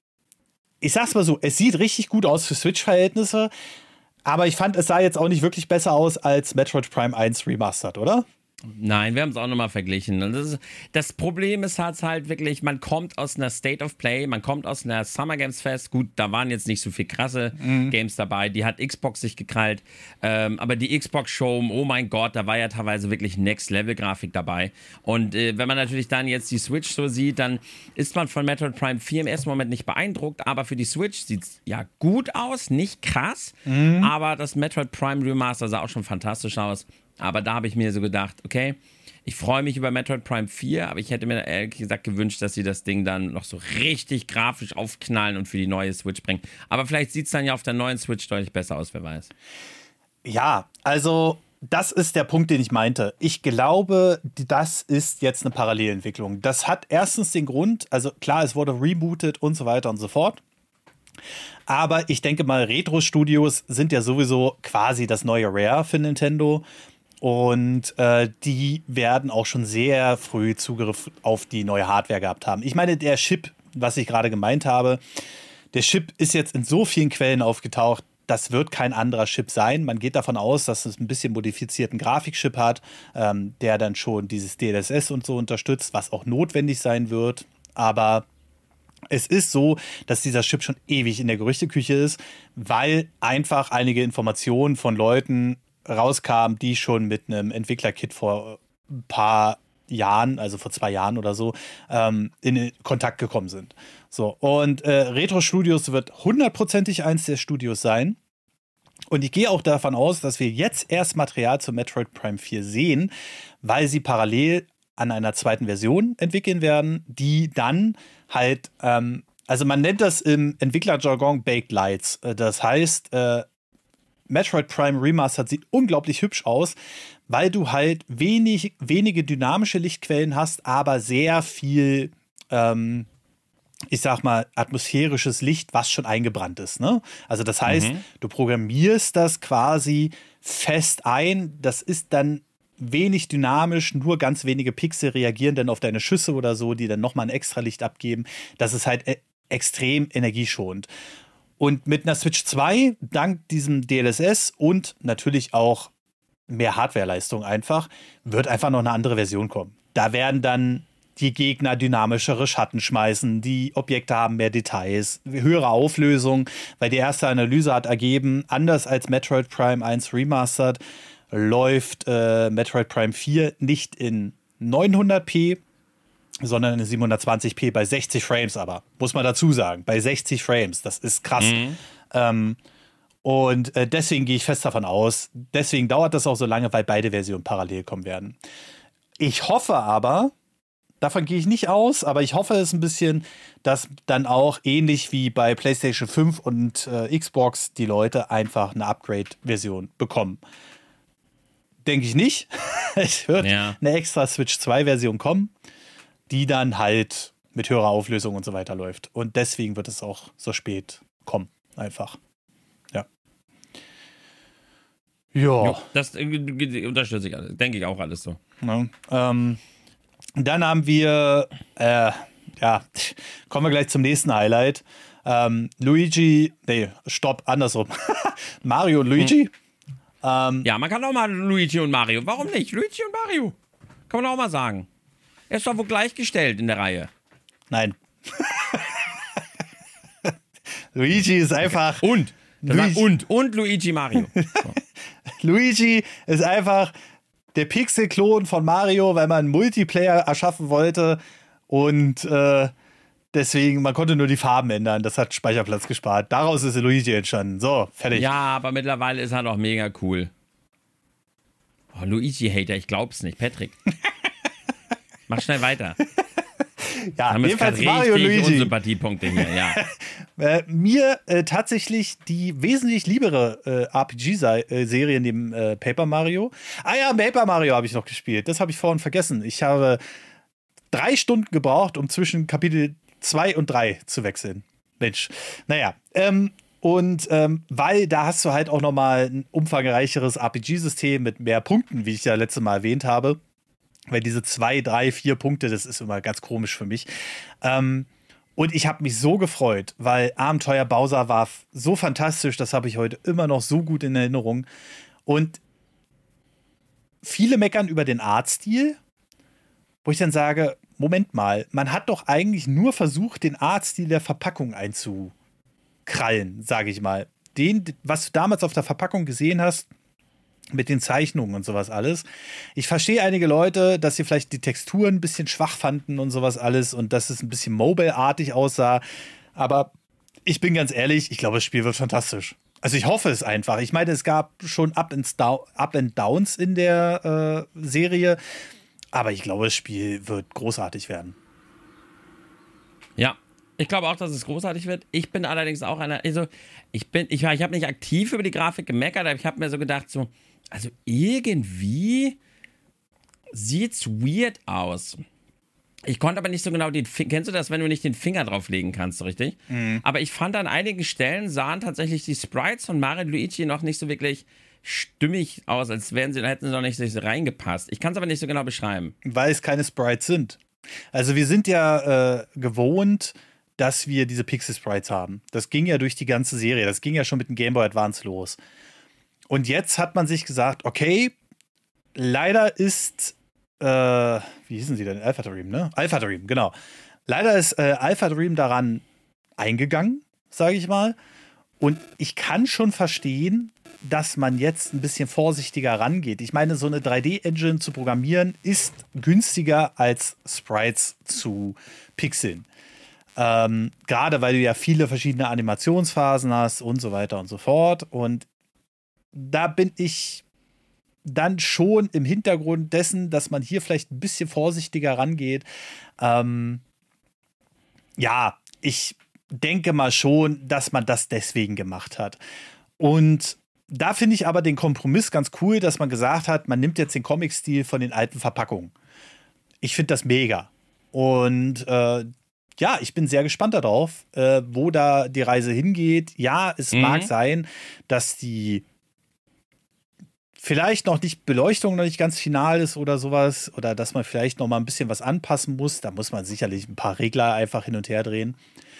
ich sag's mal so, es sieht richtig gut aus für Switch-Verhältnisse, aber ich fand, es sah jetzt auch nicht wirklich besser aus als Metroid Prime 1 Remastered, oder? Nein, wir haben es auch nochmal verglichen. Und das Problem ist halt wirklich, man kommt aus einer State of Play, man kommt aus einer Summer Games Fest. Gut, da waren jetzt nicht so viel krasse Games dabei. Die hat Xbox sich gekrallt. Aber die Xbox-Show, oh mein Gott, da war ja teilweise wirklich Next-Level-Grafik dabei. Und wenn man natürlich dann jetzt die Switch so sieht, dann ist man von Metroid Prime 4 im ersten Moment nicht beeindruckt. Aber für die Switch sieht es ja gut aus, nicht krass. Aber das Metroid Prime Remaster sah auch schon fantastisch aus. Aber da habe ich mir so gedacht, okay, ich freue mich über Metroid Prime 4, aber ich hätte mir ehrlich gesagt gewünscht, dass sie das Ding dann noch so richtig grafisch aufknallen und für die neue Switch bringen. Aber vielleicht sieht es dann ja auf der neuen Switch deutlich besser aus, wer weiß. Ja, also das ist der Punkt, den ich meinte. Ich glaube, das ist jetzt eine Parallelentwicklung. Das hat erstens den Grund, also klar, es wurde rebootet und so weiter und so fort. Aber ich denke mal, Retro-Studios sind ja sowieso quasi das neue Rare für Nintendo. Und die werden auch schon sehr früh Zugriff auf die neue Hardware gehabt haben. Ich meine, der Chip, was ich gerade gemeint habe, der Chip ist jetzt in so vielen Quellen aufgetaucht, das wird kein anderer Chip sein. Man geht davon aus, dass es ein bisschen modifizierten Grafikchip hat, der dann schon dieses DLSS und so unterstützt, was auch notwendig sein wird. Aber es ist so, dass dieser Chip schon ewig in der Gerüchteküche ist, weil einfach einige Informationen von Leuten rauskam, die schon mit einem Entwicklerkit vor ein paar Jahren, also vor 2 Jahren oder so, in Kontakt gekommen sind. So, und Retro Studios wird hundertprozentig eins der Studios sein. Und ich gehe auch davon aus, dass wir jetzt erst Material zu Metroid Prime 4 sehen, weil sie parallel an einer zweiten Version entwickeln werden, die dann halt, also man nennt das im Entwicklerjargon Baked Lights. Das heißt, Metroid Prime Remastered sieht unglaublich hübsch aus, weil du halt wenige dynamische Lichtquellen hast, aber sehr viel ich sag mal, atmosphärisches Licht, was schon eingebrannt ist. Ne? Also das heißt, du programmierst das quasi fest ein. Das ist dann wenig dynamisch, nur ganz wenige Pixel reagieren dann auf deine Schüsse oder so, die dann nochmal ein extra Licht abgeben. Das ist halt extrem energieschonend. Und mit einer Switch 2, dank diesem DLSS und natürlich auch mehr Hardwareleistung einfach, wird einfach noch eine andere Version kommen. Da werden dann die Gegner dynamischere Schatten schmeißen, die Objekte haben mehr Details, höhere Auflösung, weil die erste Analyse hat ergeben, anders als Metroid Prime 1 Remastered, läuft Metroid Prime 4 nicht in 900p, sondern in 720p bei 60 Frames aber. Muss man dazu sagen, bei 60 Frames, das ist krass. Und deswegen gehe ich fest davon aus, deswegen dauert das auch so lange, weil beide Versionen parallel kommen werden. Ich hoffe aber, davon gehe ich nicht aus, aber ich hoffe es ein bisschen, dass dann auch ähnlich wie bei PlayStation 5 und Xbox die Leute einfach eine Upgrade-Version bekommen. Denke ich nicht. Es wird eine extra Switch 2-Version kommen, die dann halt mit höherer Auflösung und so weiter läuft. Und deswegen wird es auch so spät kommen. Einfach. Ja. Ja. Das unterstütze ich alles. Denke ich auch alles so. Ja, dann haben wir, kommen wir gleich zum nächsten Highlight. Andersrum. Mario und Luigi. Ja, man kann auch mal Luigi und Mario. Warum nicht? Luigi und Mario. Kann man auch mal sagen. Er ist doch wohl gleichgestellt in der Reihe. Nein. Luigi ist einfach... Und Luigi Mario. So. Luigi ist einfach der Pixel-Klon von Mario, weil man einen Multiplayer erschaffen wollte und deswegen, man konnte nur die Farben ändern. Das hat Speicherplatz gespart. Daraus ist Luigi entstanden. So, fertig. Ja, aber mittlerweile ist er doch mega cool. Oh, Luigi-Hater, ich glaub's nicht. Patrick. Mach schnell weiter. Ja, jedenfalls Mario und Luigi. Unsympathiepunkte hier, ja. Mir tatsächlich die wesentlich liebere RPG-Serie neben Paper Mario. Ah ja, Paper Mario habe ich noch gespielt. Das habe ich vorhin vergessen. Ich habe 3 Stunden gebraucht, um zwischen Kapitel 2 und 3 zu wechseln. Mensch. Naja, weil da hast du halt auch nochmal ein umfangreicheres RPG-System mit mehr Punkten, wie ich ja letztes Mal erwähnt habe. Weil diese 2, 3, 4 Punkte, das ist immer ganz komisch für mich. Und ich habe mich so gefreut, weil Abenteuer Bowser war so fantastisch, das habe ich heute immer noch so gut in Erinnerung. Und viele meckern über den Artstil, wo ich dann sage, Moment mal, man hat doch eigentlich nur versucht, den Artstil der Verpackung einzukrallen, sage ich mal. Den, was du damals auf der Verpackung gesehen hast, mit den Zeichnungen und sowas alles. Ich verstehe einige Leute, dass sie vielleicht die Texturen ein bisschen schwach fanden und sowas alles und dass es ein bisschen mobile-artig aussah. Aber ich bin ganz ehrlich, ich glaube, das Spiel wird fantastisch. Also ich hoffe es einfach. Ich meine, es gab schon Up and Downs in der Serie, aber ich glaube, das Spiel wird großartig werden. Ja, ich glaube auch, dass es großartig wird. Ich bin allerdings auch ich habe nicht aktiv über die Grafik gemeckert, aber ich habe mir so gedacht, also irgendwie sieht's weird aus. Ich konnte aber nicht so genau kennst du das, wenn du nicht den Finger drauflegen kannst, richtig? Mhm. Aber ich fand an einigen Stellen sahen tatsächlich die Sprites von Mario und Luigi noch nicht so wirklich stimmig aus, als hätten sie noch nicht so reingepasst. Ich kann es aber nicht so genau beschreiben. Weil es keine Sprites sind. Also wir sind ja gewohnt, dass wir diese Pixel-Sprites haben. Das ging ja durch die ganze Serie. Das ging ja schon mit dem Game Boy Advance los. Und jetzt hat man sich gesagt, okay, leider ist, wie hießen sie denn? Alpha Dream, ne? Alpha Dream, genau. Leider ist Alpha Dream daran eingegangen, sage ich mal. Und ich kann schon verstehen, dass man jetzt ein bisschen vorsichtiger rangeht. Ich meine, so eine 3D-Engine zu programmieren ist günstiger als Sprites zu pixeln. Gerade weil du ja viele verschiedene Animationsphasen hast und so weiter und so fort. Und da bin ich dann schon im Hintergrund dessen, dass man hier vielleicht ein bisschen vorsichtiger rangeht. Ja, ich denke mal schon, dass man das deswegen gemacht hat. Und da finde ich aber den Kompromiss ganz cool, dass man gesagt hat, man nimmt jetzt den Comic-Stil von den alten Verpackungen. Ich finde das mega. Und ja, ich bin sehr gespannt darauf, wo da die Reise hingeht. Ja, es mag sein, dass die vielleicht noch nicht Beleuchtung noch nicht ganz final ist oder sowas oder dass man vielleicht noch mal ein bisschen was anpassen muss. Da muss man sicherlich ein paar Regler einfach hin und her drehen.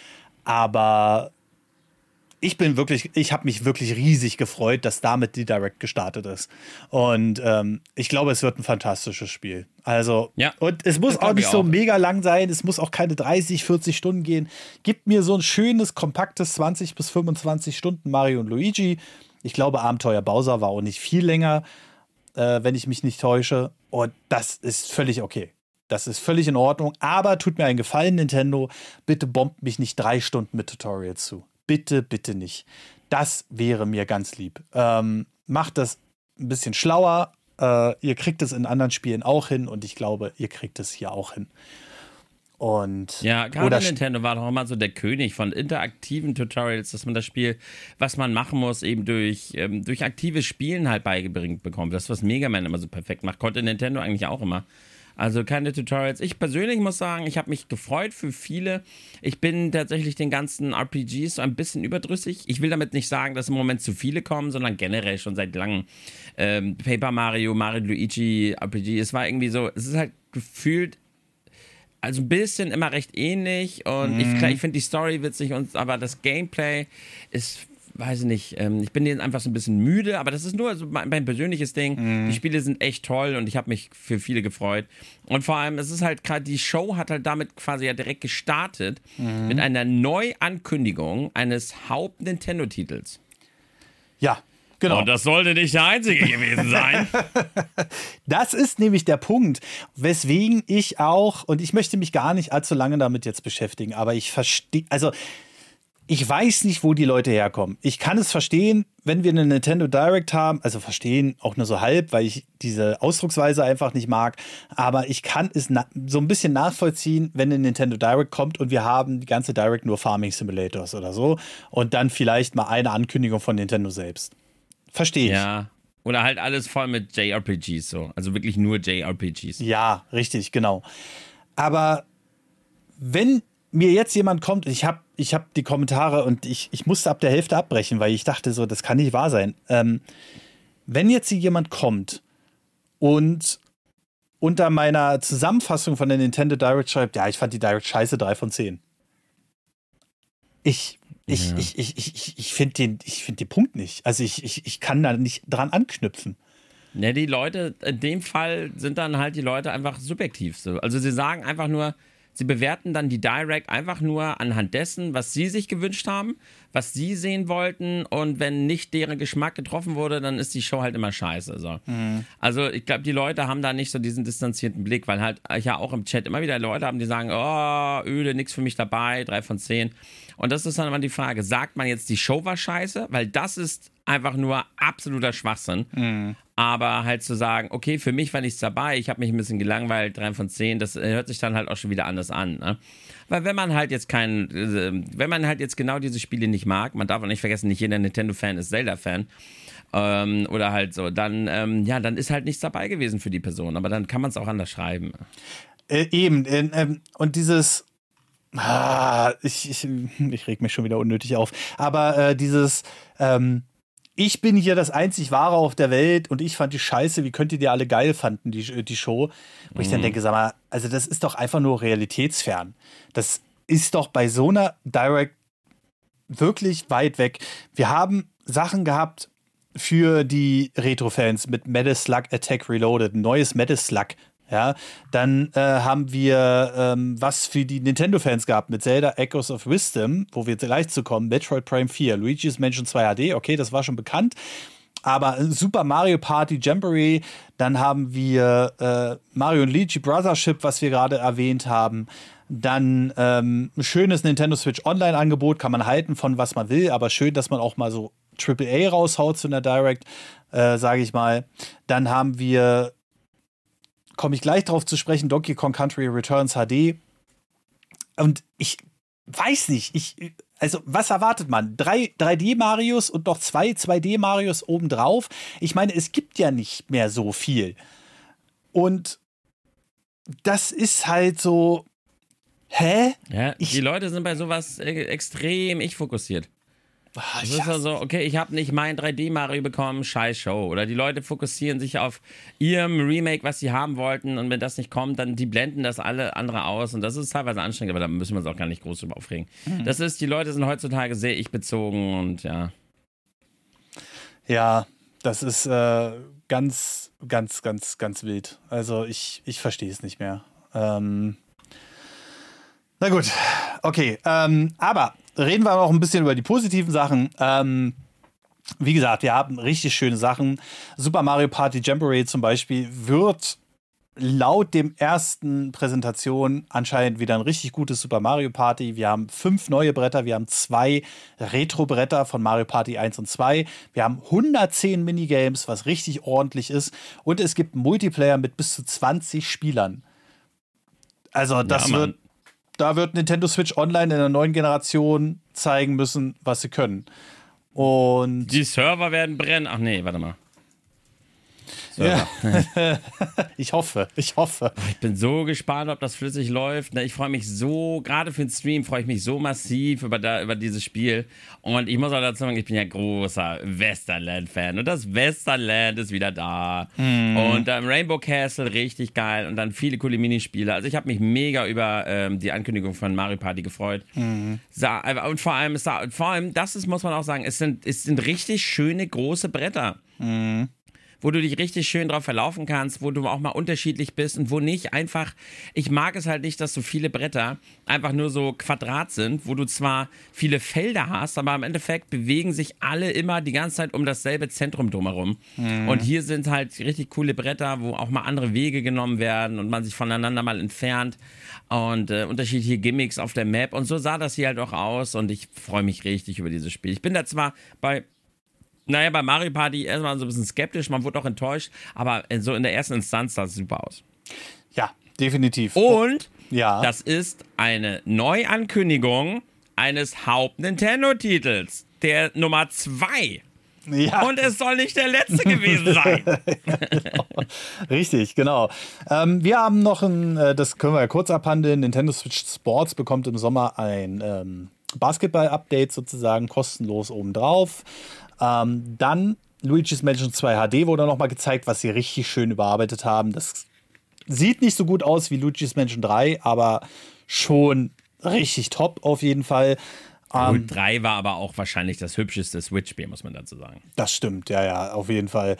Aber ich habe mich wirklich riesig gefreut, dass damit die Direct gestartet ist. Und ich glaube, es wird ein fantastisches Spiel. Also, ja, und es muss auch nicht so mega lang sein. Es muss auch keine 30, 40 Stunden gehen. Gib mir so ein schönes, kompaktes 20 bis 25 Stunden Mario und Luigi. Ich glaube, Abenteuer Bowser war auch nicht viel länger, wenn ich mich nicht täusche. Und das ist völlig okay. Das ist völlig in Ordnung. Aber tut mir einen Gefallen, Nintendo. Bitte bombt mich nicht 3 Stunden mit Tutorials zu. Bitte, bitte nicht. Das wäre mir ganz lieb. Macht das ein bisschen schlauer. Ihr kriegt es in anderen Spielen auch hin. Und ich glaube, ihr kriegt es hier auch hin. Und ja, gerade Nintendo war doch immer so der König von interaktiven Tutorials, dass man das Spiel, was man machen muss, eben durch aktives Spielen halt beigebracht bekommt. Das, was Mega Man immer so perfekt macht, konnte Nintendo eigentlich auch immer. Also keine Tutorials. Ich persönlich muss sagen, ich habe mich gefreut für viele. Ich bin tatsächlich den ganzen RPGs so ein bisschen überdrüssig. Ich will damit nicht sagen, dass im Moment zu viele kommen, sondern generell schon seit langem. Paper Mario, Mario Luigi, RPG. Es war irgendwie so, es ist halt gefühlt also ein bisschen immer recht ähnlich und ich finde die Story witzig, aber das Gameplay ist, weiß ich nicht, ich bin jetzt einfach so ein bisschen müde, aber das ist nur so mein persönliches Ding. Die Spiele sind echt toll und ich habe mich für viele gefreut. Und vor allem, es ist halt gerade, die Show hat halt damit quasi ja direkt gestartet mit einer Neuankündigung eines Haupt-Nintendo-Titels. Ja. Genau. Und das sollte nicht der einzige gewesen sein. Das ist nämlich der Punkt, weswegen ich auch, und ich möchte mich gar nicht allzu lange damit jetzt beschäftigen, aber ich verstehe, also ich weiß nicht, wo die Leute herkommen. Ich kann es verstehen, wenn wir eine Nintendo Direct haben, also verstehen auch nur so halb, weil ich diese Ausdrucksweise einfach nicht mag, aber ich kann es so ein bisschen nachvollziehen, wenn eine Nintendo Direct kommt und wir haben die ganze Direct nur Farming Simulators oder so und dann vielleicht mal eine Ankündigung von Nintendo selbst. Verstehe ich. Ja, oder halt alles voll mit JRPGs so. Also wirklich nur JRPGs. Ja, richtig, genau. Aber wenn mir jetzt jemand kommt, ich hab die Kommentare und ich musste ab der Hälfte abbrechen, weil ich dachte so, das kann nicht wahr sein. Wenn jetzt hier jemand kommt und unter meiner Zusammenfassung von der Nintendo Direct schreibt, ja, ich fand die Direct scheiße, 3 von 10. Ich finde den Punkt nicht. Also ich kann da nicht dran anknüpfen. Ne, die Leute, in dem Fall sind dann halt die Leute einfach subjektiv so. Also sie sagen einfach nur, sie bewerten dann die Direct einfach nur anhand dessen, was sie sich gewünscht haben, was sie sehen wollten und wenn nicht deren Geschmack getroffen wurde, dann ist die Show halt immer scheiße. So. Also ich glaube, die Leute haben da nicht so diesen distanzierten Blick, weil halt ich ja auch im Chat immer wieder Leute haben, die sagen, oh, öde, nix für mich dabei, 3 von 10. Und das ist dann immer die Frage, sagt man jetzt, die Show war scheiße? Weil das ist einfach nur absoluter Schwachsinn. Aber halt zu sagen, okay, für mich war nichts dabei, ich habe mich ein bisschen gelangweilt, 3 von 10, das hört sich dann halt auch schon wieder anders an. Ne? Weil wenn man halt jetzt genau diese Spiele nicht mag, man darf auch nicht vergessen, nicht jeder Nintendo-Fan ist Zelda-Fan, oder halt so, dann ist halt nichts dabei gewesen für die Person. Aber dann kann man es auch anders schreiben. Und dieses ich reg mich schon wieder unnötig auf. Aber ich bin hier das einzig Wahre auf der Welt und ich fand die scheiße, wie könnt ihr die alle geil fanden, die Show? Wo ich dann denke, sag mal, also das ist doch einfach nur realitätsfern. Das ist doch bei so einer Direct wirklich weit weg. Wir haben Sachen gehabt für die Retro-Fans mit Metal Slug Attack Reloaded, ein neues Metal Slug. Ja, dann haben wir was für die Nintendo-Fans gehabt mit Zelda Echoes of Wisdom, wo wir gleich zu kommen, Metroid Prime 4, Luigi's Mansion 2 HD, okay, das war schon bekannt, aber Super Mario Party Jamboree, dann haben wir Mario und Luigi Brothership, was wir gerade erwähnt haben, dann ein schönes Nintendo Switch Online-Angebot, kann man halten von was man will, aber schön, dass man auch mal so AAA raushaut zu einer Direct, sage ich mal. Dann haben wir, komme ich gleich drauf zu sprechen, Donkey Kong Country Returns HD. Und ich weiß nicht, also was erwartet man? 3D-Marios und noch 2 2D-Marios obendrauf? Ich meine, es gibt ja nicht mehr so viel. Und das ist halt so, Hä? Ja, die Leute sind bei sowas extrem ich-fokussiert. Das ist ja so, okay, ich habe nicht mein 3D-Mario bekommen, scheiß Show. Oder die Leute fokussieren sich auf ihrem Remake, was sie haben wollten, und wenn das nicht kommt, dann die blenden das alle andere aus, und das ist teilweise anstrengend, aber da müssen wir uns auch gar nicht groß drüber aufregen. Das ist, die Leute sind heutzutage sehr ich-bezogen und ja. Ja, das ist ganz, ganz, ganz, ganz wild. Also ich verstehe es nicht mehr. Na gut, okay. Aber reden wir noch ein bisschen über die positiven Sachen. Wie gesagt, wir haben richtig schöne Sachen. Super Mario Party Jamboree zum Beispiel wird laut dem ersten Präsentation anscheinend wieder ein richtig gutes Super Mario Party. Wir haben 5 neue Bretter, wir haben 2 Retro-Bretter von Mario Party 1 und 2. Wir haben 110 Minigames, was richtig ordentlich ist. Und es gibt einen Multiplayer mit bis zu 20 Spielern. Also da wird Nintendo Switch Online in der neuen Generation zeigen müssen, was sie können. Und die Server werden brennen. Ach nee, warte mal. Ja. Ich hoffe. Ich bin so gespannt, ob das flüssig läuft. Ich freue mich so, gerade für den Stream freue ich mich so massiv über dieses Spiel. Und ich muss auch dazu sagen, ich bin ja großer Westerland-Fan. Und das Westerland ist wieder da. Und Rainbow Castle, richtig geil. Und dann viele coole Minispiele. Also ich habe mich mega über die Ankündigung von Mario Party gefreut. Und vor allem, das ist, muss man auch sagen, es sind richtig schöne, große Bretter. Wo du dich richtig schön drauf verlaufen kannst, wo du auch mal unterschiedlich bist und wo nicht einfach, ich mag es halt nicht, dass so viele Bretter einfach nur so Quadrat sind, wo du zwar viele Felder hast, aber im Endeffekt bewegen sich alle immer die ganze Zeit um dasselbe Zentrum drumherum. Und hier sind halt richtig coole Bretter, wo auch mal andere Wege genommen werden und man sich voneinander mal entfernt und unterschiedliche Gimmicks auf der Map, und so sah das hier halt auch aus, und ich freue mich richtig über dieses Spiel. Ich bin da zwar bei Mario Party erstmal so ein bisschen skeptisch, man wurde auch enttäuscht, aber so in der ersten Instanz sah es super aus. Ja, definitiv. Und das ist eine Neuankündigung eines Haupt-Nintendo-Titels, der Nummer 2. Ja. Und es soll nicht der letzte gewesen sein. Genau. Richtig, genau. Wir haben noch das können wir ja kurz abhandeln, Nintendo Switch Sports bekommt im Sommer ein Basketball-Update sozusagen kostenlos obendrauf. Dann Luigi's Mansion 2 HD wurde nochmal gezeigt, was sie richtig schön überarbeitet haben. Das sieht nicht so gut aus wie Luigi's Mansion 3, aber schon richtig top auf jeden Fall. 3 war aber auch wahrscheinlich das hübscheste Switch-Spiel, muss man dazu sagen. Das stimmt, ja, auf jeden Fall.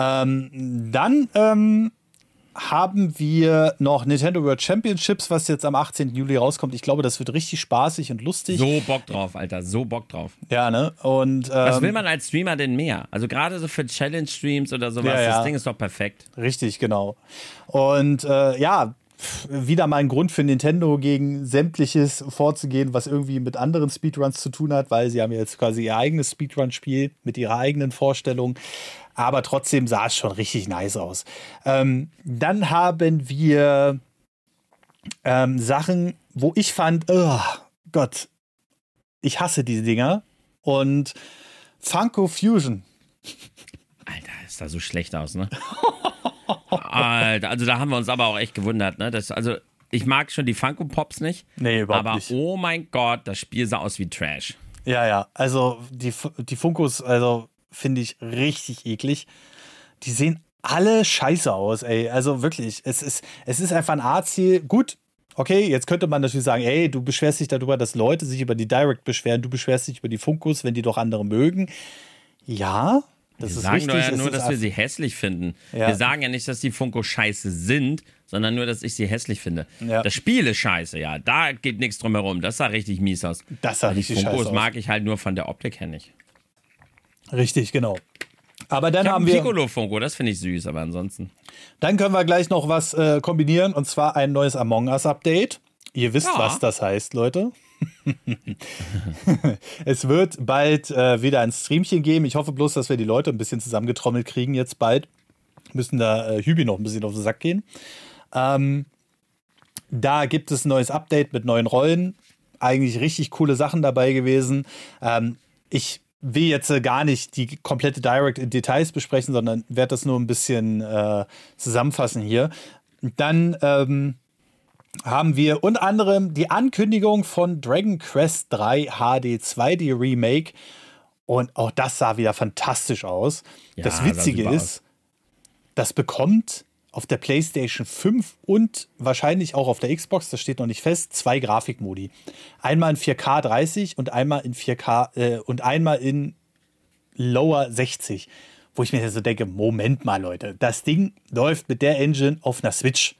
Dann haben wir noch Nintendo World Championships, was jetzt am 18. Juli rauskommt. Ich glaube, das wird richtig spaßig und lustig. So Bock drauf, Alter, so Bock drauf. Ja, ne? Und was will man als Streamer denn mehr? Also gerade so für Challenge-Streams oder sowas, das Ding ist doch perfekt. Richtig, genau. Und wieder mal ein Grund für Nintendo, gegen sämtliches vorzugehen, was irgendwie mit anderen Speedruns zu tun hat, weil sie haben jetzt quasi ihr eigenes Speedrun-Spiel mit ihrer eigenen Vorstellung. Aber trotzdem sah es schon richtig nice aus. Dann haben wir Sachen, wo ich fand, oh Gott, ich hasse diese Dinger. Und Funko Fusion. Alter, ist da so schlecht aus, ne? Alter, also da haben wir uns aber auch echt gewundert, ne? Also ich mag schon die Funko Pops nicht. Nee, überhaupt nicht. Aber oh mein Gott, das Spiel sah aus wie Trash. Ja, also die Funkos, also finde ich richtig eklig. Die sehen alle scheiße aus, ey. Also wirklich, es ist einfach ein Artziel. Gut, okay, jetzt könnte man natürlich sagen, ey, du beschwerst dich darüber, dass Leute sich über die Direct beschweren, du beschwerst dich über die Funkos, wenn die doch andere mögen. Ja, das ist richtig. Wir sagen ja nur, dass wir sie hässlich finden. Ja. Wir sagen ja nicht, dass die Funko scheiße sind, sondern nur, dass ich sie hässlich finde. Ja. Das Spiel ist scheiße, ja. Da geht nichts drum herum. Das sah richtig mies aus. Das sah richtig scheiße aus. Die Funkos mag ich halt nur von der Optik her nicht. Richtig, genau. Aber dann haben wir Piccolo Funko, das finde ich süß, aber ansonsten. Dann können wir gleich noch was kombinieren, und zwar ein neues Among Us Update. Ihr wisst, was das heißt, Leute. Es wird bald wieder ein Streamchen geben. Ich hoffe bloß, dass wir die Leute ein bisschen zusammengetrommelt kriegen jetzt bald. Müssen da Hübi noch ein bisschen auf den Sack gehen. Da gibt es ein neues Update mit neuen Rollen. Eigentlich richtig coole Sachen dabei gewesen. Ich will jetzt gar nicht die komplette Direct in Details besprechen, sondern werde das nur ein bisschen zusammenfassen hier. Dann haben wir unter anderem die Ankündigung von Dragon Quest 3 HD 2D Remake. Und auch das sah wieder fantastisch aus. Ja, das Witzige ist, das bekommt auf der PlayStation 5 und wahrscheinlich auch auf der Xbox, das steht noch nicht fest, 2 Grafikmodi. Einmal in 4K 30 und einmal in 4K und einmal in Lower 60. Wo ich mir so denke, Moment mal, Leute, das Ding läuft mit der Engine auf einer Switch.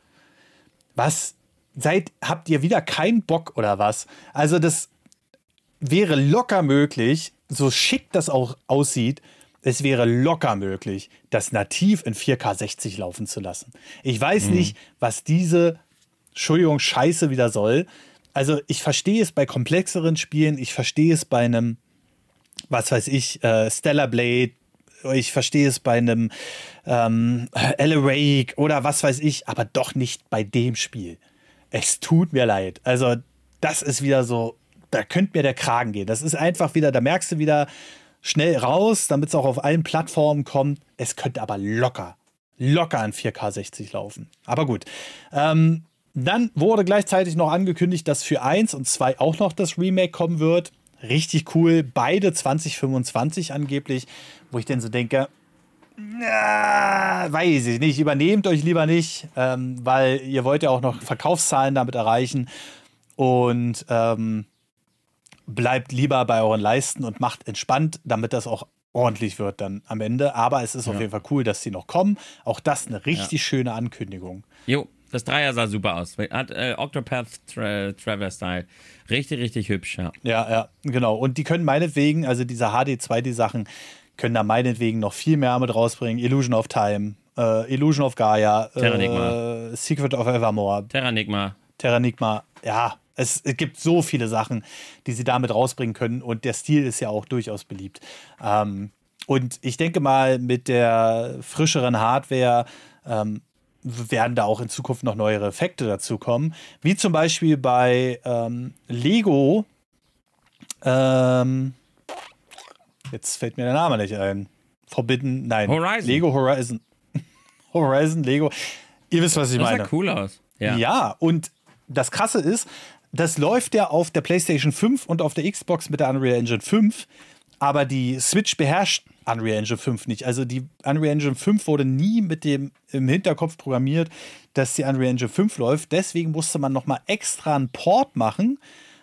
Habt ihr wieder keinen Bock oder was? Also das wäre locker möglich, so schick das auch aussieht, es wäre locker möglich, das nativ in 4K 60 laufen zu lassen. Ich weiß nicht, was diese, Entschuldigung, Scheiße wieder soll. Also ich verstehe es bei komplexeren Spielen, ich verstehe es bei einem, was weiß ich, Stellar Blade, ich verstehe es bei einem Alan Wake oder was weiß ich, aber doch nicht bei dem Spiel. Es tut mir leid. Also das ist wieder so, da könnte mir der Kragen gehen. Das ist einfach wieder, da merkst du wieder schnell raus, damit es auch auf allen Plattformen kommt. Es könnte aber locker in 4K 60 laufen. Aber gut. Dann wurde gleichzeitig noch angekündigt, dass für 1 und 2 auch noch das Remake kommen wird. Richtig cool. Beide 2025 angeblich. Wo ich denn so denke, weiß ich nicht, übernehmt euch lieber nicht, weil ihr wollt ja auch noch Verkaufszahlen damit erreichen. Und bleibt lieber bei euren Leisten und macht entspannt, damit das auch ordentlich wird dann am Ende. Aber es ist auf jeden Fall cool, dass die noch kommen. Auch das eine richtig schöne Ankündigung. Jo, das Dreier sah super aus. Hat Octopath Traveler-Style. Richtig, richtig hübsch, ja. Ja, genau. Und die können meinetwegen, also diese HD 2D-Sachen, können da meinetwegen noch viel mehr mit rausbringen. Illusion of Time, Illusion of Gaia, Terranigma. Secret of Evermore. Terranigma, ja. Es gibt so viele Sachen, die sie damit rausbringen können und der Stil ist ja auch durchaus beliebt. Und ich denke mal, mit der frischeren Hardware werden da auch in Zukunft noch neuere Effekte dazukommen. Wie zum Beispiel bei Lego. Jetzt fällt mir der Name nicht ein. Horizon. Lego Horizon. Horizon, Lego. Ihr wisst, was ich meine. Das sah cool aus. Ja, und das Krasse ist, das läuft ja auf der PlayStation 5 und auf der Xbox mit der Unreal Engine 5, aber die Switch beherrscht Unreal Engine 5 nicht. Also die Unreal Engine 5 wurde nie mit dem im Hinterkopf programmiert, dass die Unreal Engine 5 läuft. Deswegen musste man nochmal extra einen Port machen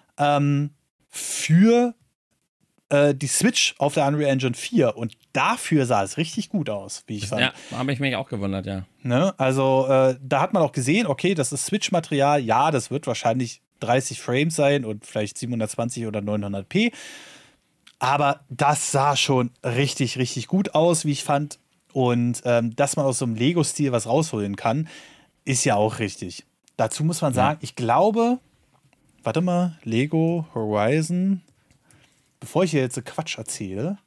für die Switch auf der Unreal Engine 4 und dafür sah es richtig gut aus, wie ich fand. Ja, habe ich mich auch gewundert, ja. Ne? Also da hat man auch gesehen, okay, das ist Switch-Material, ja, das wird wahrscheinlich 30 Frames sein und vielleicht 720 oder 900p, aber das sah schon richtig, richtig gut aus, wie ich fand. Und dass man aus so einem Lego-Stil was rausholen kann, ist ja auch richtig. Dazu muss man sagen, ich glaube, warte mal, Lego Horizon, bevor ich hier jetzt so Quatsch erzähle,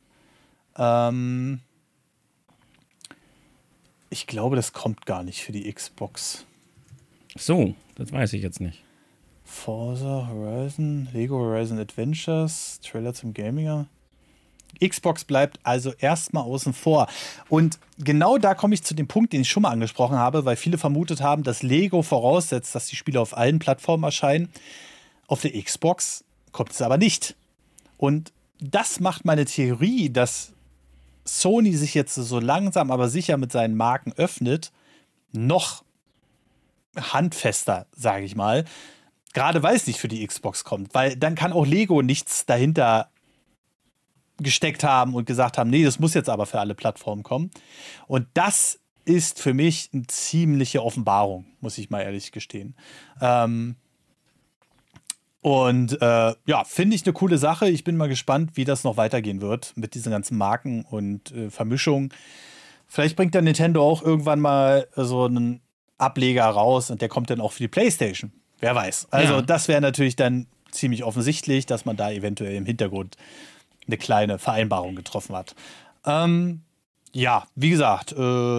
ich glaube, das kommt gar nicht für die Xbox. So, das weiß ich jetzt nicht. Forza Horizon, Lego Horizon Adventures, Trailer zum Gaminger. Xbox bleibt also erstmal außen vor. Und genau da komme ich zu dem Punkt, den ich schon mal angesprochen habe, weil viele vermutet haben, dass Lego voraussetzt, dass die Spiele auf allen Plattformen erscheinen. Auf der Xbox kommt es aber nicht. Und das macht meine Theorie, dass Sony sich jetzt so langsam, aber sicher mit seinen Marken öffnet, noch handfester, sage ich mal. Gerade weil es nicht für die Xbox kommt. Weil dann kann auch Lego nichts dahinter gesteckt haben und gesagt haben, nee, das muss jetzt aber für alle Plattformen kommen. Und das ist für mich eine ziemliche Offenbarung, muss ich mal ehrlich gestehen. Finde ich eine coole Sache. Ich bin mal gespannt, wie das noch weitergehen wird mit diesen ganzen Marken und Vermischungen. Vielleicht bringt dann Nintendo auch irgendwann mal so einen Ableger raus und der kommt dann auch für die PlayStation. Wer weiß. Also das wäre natürlich dann ziemlich offensichtlich, dass man da eventuell im Hintergrund eine kleine Vereinbarung getroffen hat. Wie gesagt,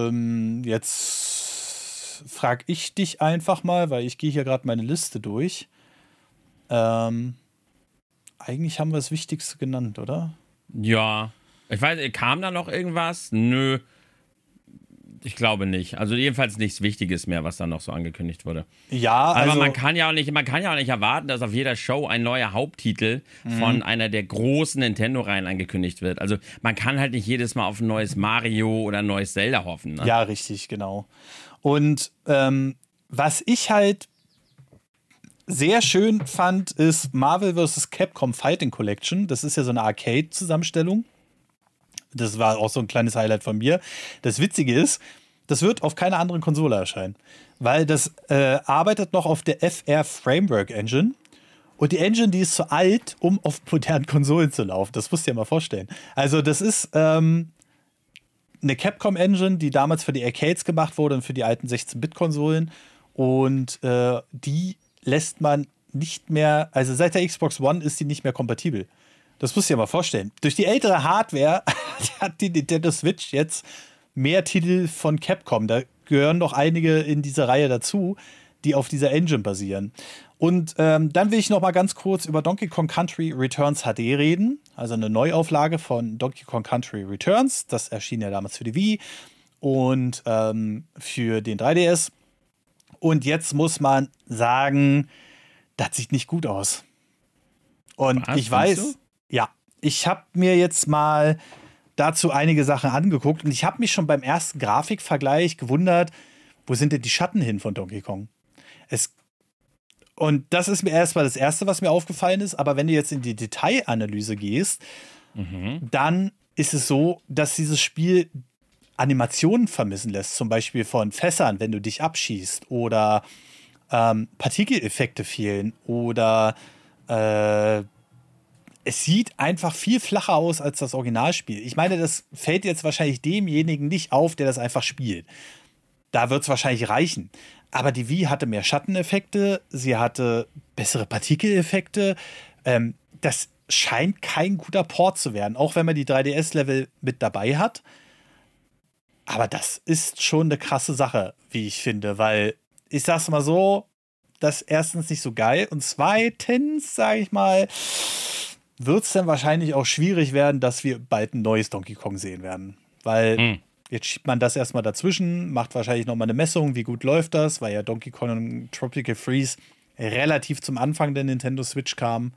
jetzt frage ich dich einfach mal, weil ich gehe hier gerade meine Liste durch. Eigentlich haben wir das Wichtigste genannt, oder? Ja. Ich weiß, kam da noch irgendwas? Nö. Ich glaube nicht. Also jedenfalls nichts Wichtiges mehr, was da noch so angekündigt wurde. Ja, also... Aber man kann ja auch nicht erwarten, dass auf jeder Show ein neuer Haupttitel von einer der großen Nintendo-Reihen angekündigt wird. Also man kann halt nicht jedes Mal auf ein neues Mario oder ein neues Zelda hoffen. Ne? Ja, richtig, genau. Und was ich halt sehr schön fand, ist Marvel vs. Capcom Fighting Collection. Das ist ja so eine Arcade-Zusammenstellung. Das war auch so ein kleines Highlight von mir. Das Witzige ist, das wird auf keiner anderen Konsole erscheinen, weil das arbeitet noch auf der FR Framework Engine. Und die Engine, die ist zu alt, um auf modernen Konsolen zu laufen. Das musst du dir mal vorstellen. Also das ist eine Capcom-Engine, die damals für die Arcades gemacht wurde und für die alten 16-Bit-Konsolen. Und die lässt man nicht mehr, also seit der Xbox One ist die nicht mehr kompatibel. Das musst du dir mal vorstellen. Durch die ältere Hardware hat die Nintendo Switch jetzt mehr Titel von Capcom. Da gehören noch einige in diese Reihe dazu, die auf dieser Engine basieren. Und dann will ich noch mal ganz kurz über Donkey Kong Country Returns HD reden. Also eine Neuauflage von Donkey Kong Country Returns. Das erschien ja damals für die Wii und für den 3DS. Und jetzt muss man sagen, das sieht nicht gut aus. Und ich weiß, ja, ich habe mir jetzt mal dazu einige Sachen angeguckt und ich habe mich schon beim ersten Grafikvergleich gewundert, wo sind denn die Schatten hin von Donkey Kong? Und das ist mir erstmal das Erste, was mir aufgefallen ist, aber wenn du jetzt in die Detailanalyse gehst, dann ist es so, dass dieses Spiel Animationen vermissen lässt, zum Beispiel von Fässern, wenn du dich abschießt, oder Partikeleffekte fehlen, oder es sieht einfach viel flacher aus als das Originalspiel. Ich meine, das fällt jetzt wahrscheinlich demjenigen nicht auf, der das einfach spielt. Da wird es wahrscheinlich reichen. Aber die Wii hatte mehr Schatteneffekte, sie hatte bessere Partikeleffekte. Das scheint kein guter Port zu werden, auch wenn man die 3DS-Level mit dabei hat. Aber das ist schon eine krasse Sache, wie ich finde, weil ich sag's mal so, das erstens nicht so geil und zweitens, sage ich mal, wird es dann wahrscheinlich auch schwierig werden, dass wir bald ein neues Donkey Kong sehen werden. Weil jetzt schiebt man das erstmal dazwischen, macht wahrscheinlich nochmal eine Messung, wie gut läuft das, weil ja Donkey Kong Tropical Freeze relativ zum Anfang der Nintendo Switch kam.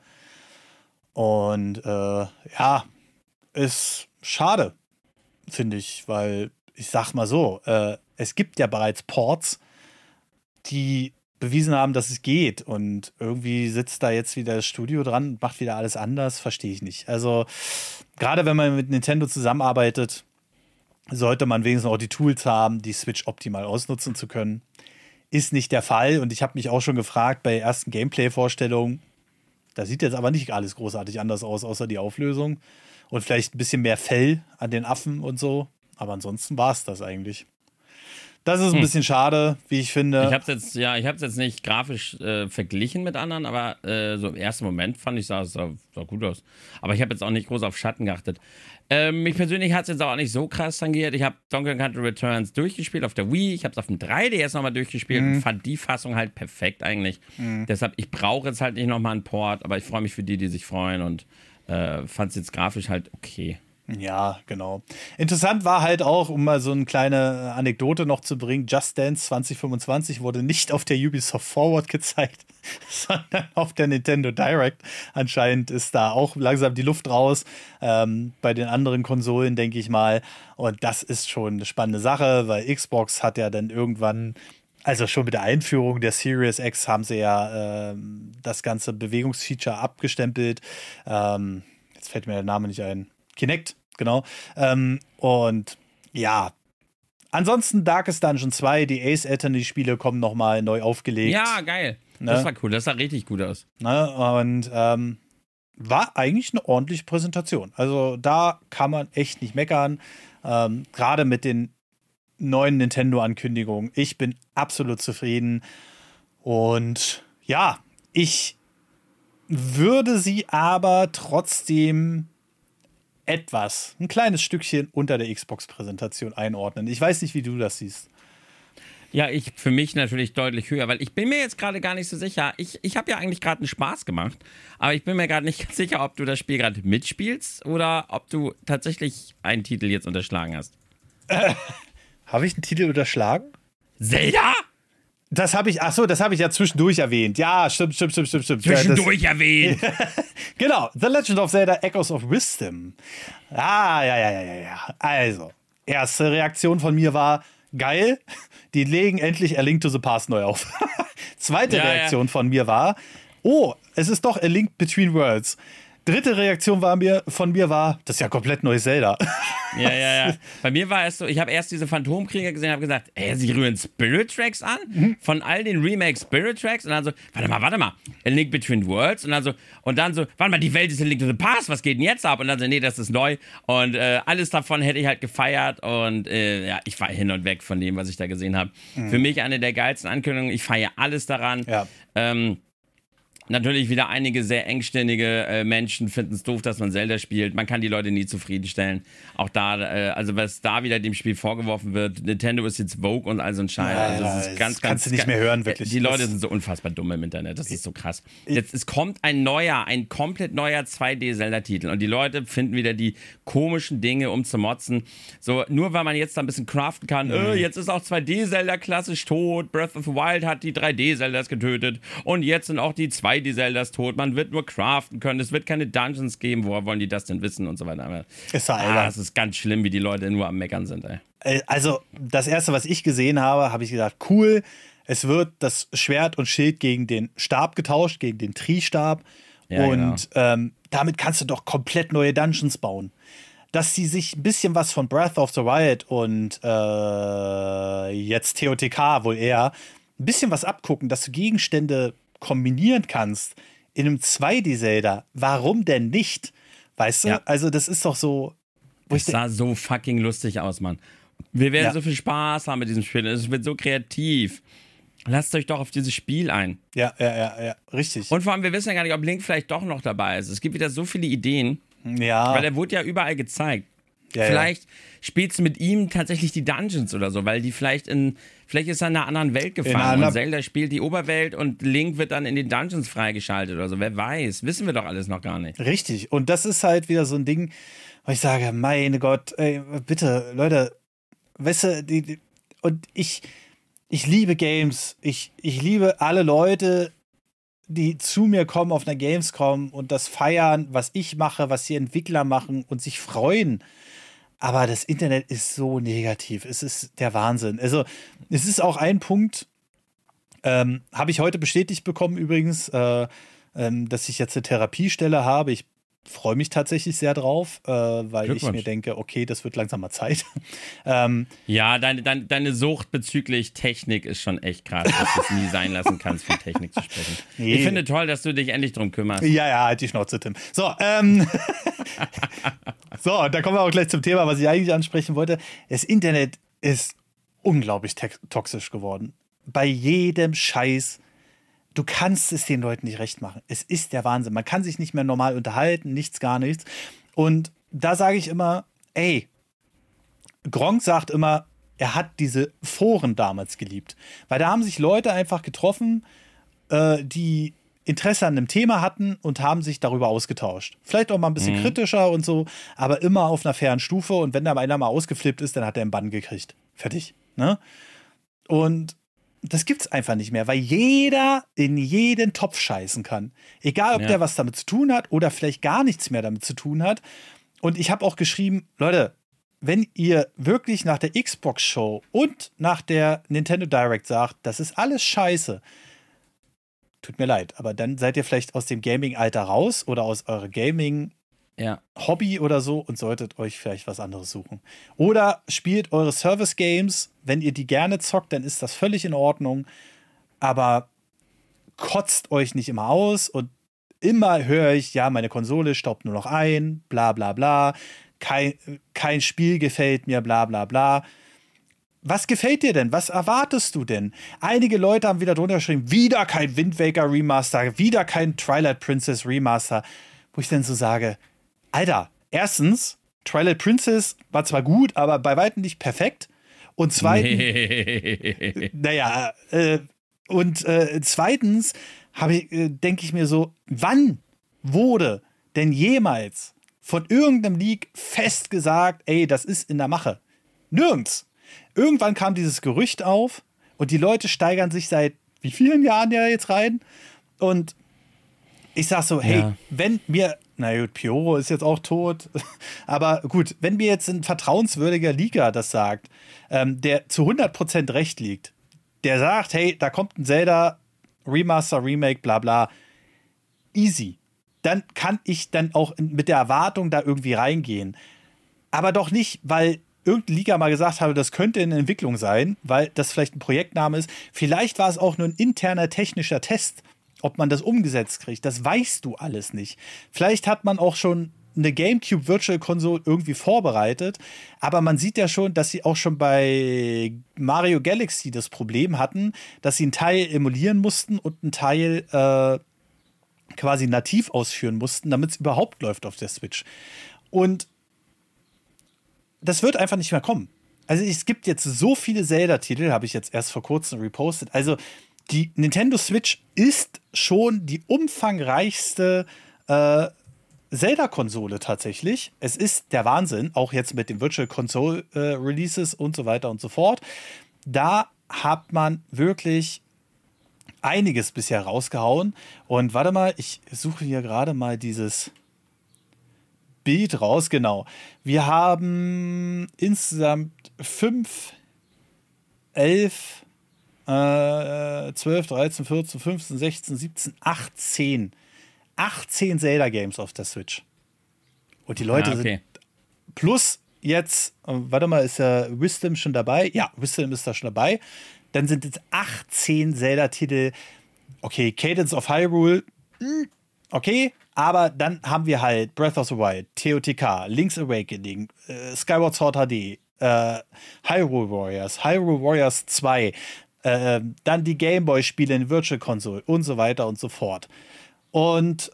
Und ja, ist schade, finde ich, weil ich sag mal so, es gibt ja bereits Ports, die bewiesen haben, dass es geht. Und irgendwie sitzt da jetzt wieder das Studio dran und macht wieder alles anders, verstehe ich nicht. Also, gerade wenn man mit Nintendo zusammenarbeitet, sollte man wenigstens auch die Tools haben, die Switch optimal ausnutzen zu können. Ist nicht der Fall. Und ich habe mich auch schon gefragt, bei ersten Gameplay-Vorstellungen, da sieht jetzt aber nicht alles großartig anders aus, außer die Auflösung. Und vielleicht ein bisschen mehr Fell an den Affen und so. Aber ansonsten war es das eigentlich. Das ist ein bisschen schade, wie ich finde. Ich habe es jetzt nicht grafisch verglichen mit anderen, aber so im ersten Moment fand ich, sah gut aus. Aber ich habe jetzt auch nicht groß auf Schatten geachtet. Mich persönlich hat es jetzt auch nicht so krass tangiert. Ich habe Donkey Kong Country Returns durchgespielt auf der Wii. Ich habe es auf dem 3DS nochmal durchgespielt und fand die Fassung halt perfekt eigentlich. Deshalb, ich brauche jetzt halt nicht nochmal einen Port, aber ich freue mich für die sich freuen und fand es jetzt grafisch halt okay. Ja, genau. Interessant war halt auch, um mal so eine kleine Anekdote noch zu bringen, Just Dance 2025 wurde nicht auf der Ubisoft Forward gezeigt, sondern auf der Nintendo Direct. Anscheinend ist da auch langsam die Luft raus. Bei den anderen Konsolen, denke ich mal. Und das ist schon eine spannende Sache, weil Xbox hat ja dann irgendwann, also schon mit der Einführung der Series X, haben sie ja das ganze Bewegungsfeature abgestempelt. Jetzt fällt mir der Name nicht ein. Kinect, genau. Und ja, ansonsten Darkest Dungeon 2, die Ace Attorney-Spiele kommen nochmal neu aufgelegt. Ja, geil. Ne? Das war cool, das sah richtig gut aus. Ne? Und war eigentlich eine ordentliche Präsentation. Also da kann man echt nicht meckern. Gerade mit den neuen Nintendo-Ankündigungen. Ich bin absolut zufrieden. Und ja, ich würde sie aber trotzdem ein kleines Stückchen unter der Xbox-Präsentation einordnen. Ich weiß nicht, wie du das siehst. Ja, für mich natürlich deutlich höher, weil ich bin mir jetzt gerade gar nicht so sicher. Ich habe ja eigentlich gerade einen Spaß gemacht, aber ich bin mir gerade nicht ganz sicher, ob du das Spiel gerade mitspielst oder ob du tatsächlich einen Titel jetzt unterschlagen hast. Habe ich einen Titel unterschlagen? Zelda? Das habe ich ja zwischendurch erwähnt. Ja, stimmt. Zwischendurch erwähnt. Genau, The Legend of Zelda Echoes of Wisdom. Ja. Also, erste Reaktion von mir war, geil, die legen endlich A Link to the Past neu auf. Zweite Reaktion von mir war, oh, es ist doch A Link Between Worlds. Dritte Reaktion von mir war, das ist ja komplett neues Zelda. Ja. Bei mir war es so, ich habe erst diese Phantomkrieger gesehen und habe gesagt, sie rühren Spirit-Tracks an von all den Remake-Spirit-Tracks und dann so, warte mal, A Link Between Worlds und dann so, warte mal, die Welt ist A Link to the Past, was geht denn jetzt ab? Und dann so, nee, das ist neu und alles davon hätte ich halt gefeiert und ich war hin und weg von dem, was ich da gesehen habe. Für mich eine der geilsten Ankündigungen, ich feiere alles daran. Ja. Natürlich wieder einige sehr engständige Menschen finden es doof, dass man Zelda spielt. Man kann die Leute nie zufriedenstellen. Auch da, also was da wieder dem Spiel vorgeworfen wird, Nintendo ist jetzt Vogue und all so ein Scheiß. Also das ist ganz, kannst du nicht mehr hören, wirklich. Die Leute sind so unfassbar dumm im Internet, das ist so krass. Es kommt ein komplett neuer 2D-Zelda-Titel und die Leute finden wieder die komischen Dinge, um zu motzen. So, nur weil man jetzt da ein bisschen craften kann, jetzt ist auch 2D-Zelda klassisch tot, Breath of the Wild hat die 3D-Zeldas getötet und jetzt sind auch die 2D-Zeldas tot, man wird nur craften können, es wird keine Dungeons geben, woher wollen die das denn wissen und so weiter. Aber, es ist ganz schlimm, wie die Leute nur am Meckern sind, ey. Also, das erste, was ich gesehen habe ich gedacht, cool, es wird das Schwert und Schild gegen den Stab getauscht, gegen den Tri-Stab. Ja, und genau. Damit kannst du doch komplett neue Dungeons bauen. Dass sie sich ein bisschen was von Breath of the Wild und jetzt TOTK wohl eher ein bisschen was abgucken, dass du Gegenstände kombinieren kannst in einem 2D-Zelda. Warum denn nicht? Weißt du? Ja. Also das ist doch so... Das sah so fucking lustig aus, Mann. Wir werden so viel Spaß haben mit diesem Spiel. Es wird so kreativ. Lasst euch doch auf dieses Spiel ein. Ja, richtig. Und vor allem, wir wissen ja gar nicht, ob Link vielleicht doch noch dabei ist. Es gibt wieder so viele Ideen. Ja. Weil er wurde ja überall gezeigt. Ja, vielleicht spielst du mit ihm tatsächlich die Dungeons oder so, weil die vielleicht ist er in einer anderen Welt gefangen und Zelda spielt die Oberwelt und Link wird dann in den Dungeons freigeschaltet oder so. Wer weiß, wissen wir doch alles noch gar nicht. Richtig. Und das ist halt wieder so ein Ding, wo ich sage, meine Gott, ey, bitte, Leute, weißt du, und ich liebe Games. Ich liebe alle Leute, die zu mir kommen auf einer Gamescom und das feiern, was ich mache, was die Entwickler machen und sich freuen. Aber das Internet ist so negativ. Es ist der Wahnsinn. Also, es ist auch ein Punkt, habe ich heute bestätigt bekommen übrigens, dass ich jetzt eine Therapiestelle habe. Ich freue mich tatsächlich sehr drauf, weil ich mir denke, okay, das wird langsam mal Zeit. Ja, deine Sucht bezüglich Technik ist schon echt krass, dass du es nie sein lassen kannst, von Technik zu sprechen. Nee. Ich finde toll, dass du dich endlich drum kümmerst. Ja, halt die Schnauze, Tim. So, so, da kommen wir auch gleich zum Thema, was ich eigentlich ansprechen wollte. Das Internet ist unglaublich toxisch geworden. Bei jedem Scheiß. Du kannst es den Leuten nicht recht machen. Es ist der Wahnsinn. Man kann sich nicht mehr normal unterhalten, gar nichts. Und da sage ich immer, ey, Gronkh sagt immer, er hat diese Foren damals geliebt. Weil da haben sich Leute einfach getroffen, die Interesse an einem Thema hatten und haben sich darüber ausgetauscht. Vielleicht auch mal ein bisschen kritischer und so, aber immer auf einer fairen Stufe. Und wenn da einer mal ausgeflippt ist, dann hat er einen Bann gekriegt. Fertig. Ne? Und das gibt's einfach nicht mehr, weil jeder in jeden Topf scheißen kann. Egal, ob der was damit zu tun hat oder vielleicht gar nichts mehr damit zu tun hat. Und ich habe auch geschrieben, Leute, wenn ihr wirklich nach der Xbox-Show und nach der Nintendo Direct sagt, das ist alles scheiße, tut mir leid, aber dann seid ihr vielleicht aus dem Gaming-Alter raus oder aus eurem Gaming-Hobby oder so und solltet euch vielleicht was anderes suchen. Oder spielt eure Service-Games. Wenn ihr die gerne zockt, dann ist das völlig in Ordnung. Aber kotzt euch nicht immer aus und immer höre ich, ja, meine Konsole staubt nur noch ein, bla bla bla. Kein Spiel gefällt mir, bla bla bla. Was gefällt dir denn? Was erwartest du denn? Einige Leute haben wieder drunter geschrieben, wieder kein Wind Waker Remaster, wieder kein Twilight Princess Remaster. Wo ich dann so sage, Alter, erstens, Twilight Princess war zwar gut, aber bei weitem nicht perfekt. Und zweitens, zweitens denke ich mir so, wann wurde denn jemals von irgendeinem Leak fest gesagt, ey, das ist in der Mache? Nirgends. irgendwann kam dieses Gerücht auf und die Leute steigern sich seit wie vielen Jahren ja jetzt rein und ich sag so, hey, wenn mir, na gut, Pioro ist jetzt auch tot, aber gut, wenn mir jetzt ein vertrauenswürdiger Leaker das sagt, der zu 100% recht liegt, der sagt, hey, da kommt ein Zelda, Remaster, Remake, bla bla, easy. Dann kann ich dann auch mit der Erwartung da irgendwie reingehen. Aber doch nicht, weil irgendein Leaker mal gesagt habe, das könnte in Entwicklung sein, weil das vielleicht ein Projektname ist. Vielleicht war es auch nur ein interner technischer Test, ob man das umgesetzt kriegt. Das weißt du alles nicht. Vielleicht hat man auch schon eine GameCube Virtual Console irgendwie vorbereitet, aber man sieht ja schon, dass sie auch schon bei Mario Galaxy das Problem hatten, dass sie einen Teil emulieren mussten und einen Teil quasi nativ ausführen mussten, damit es überhaupt läuft auf der Switch. Und das wird einfach nicht mehr kommen. Also es gibt jetzt so viele Zelda-Titel, habe ich jetzt erst vor kurzem repostet. Also die Nintendo Switch ist schon die umfangreichste Zelda-Konsole tatsächlich. Es ist der Wahnsinn, auch jetzt mit den Virtual Console Releases und so weiter und so fort. Da hat man wirklich einiges bisher rausgehauen. Und warte mal, ich suche hier gerade mal dieses Bild raus. Genau. Wir haben insgesamt 5, 11, 12, 13, 14, 15, 16, 17, 18 Zelda-Games auf der Switch. Und die Leute sind plus jetzt, warte mal, ist ja Wisdom schon dabei? Ja, Wisdom ist da schon dabei. Dann sind jetzt 18 Zelda-Titel. Okay, Cadence of Hyrule, okay, aber dann haben wir halt Breath of the Wild, TOTK, Link's Awakening, Skyward Sword HD, Hyrule Warriors 2, dann die Gameboy-Spiele in Virtual Console und so weiter und so fort. Und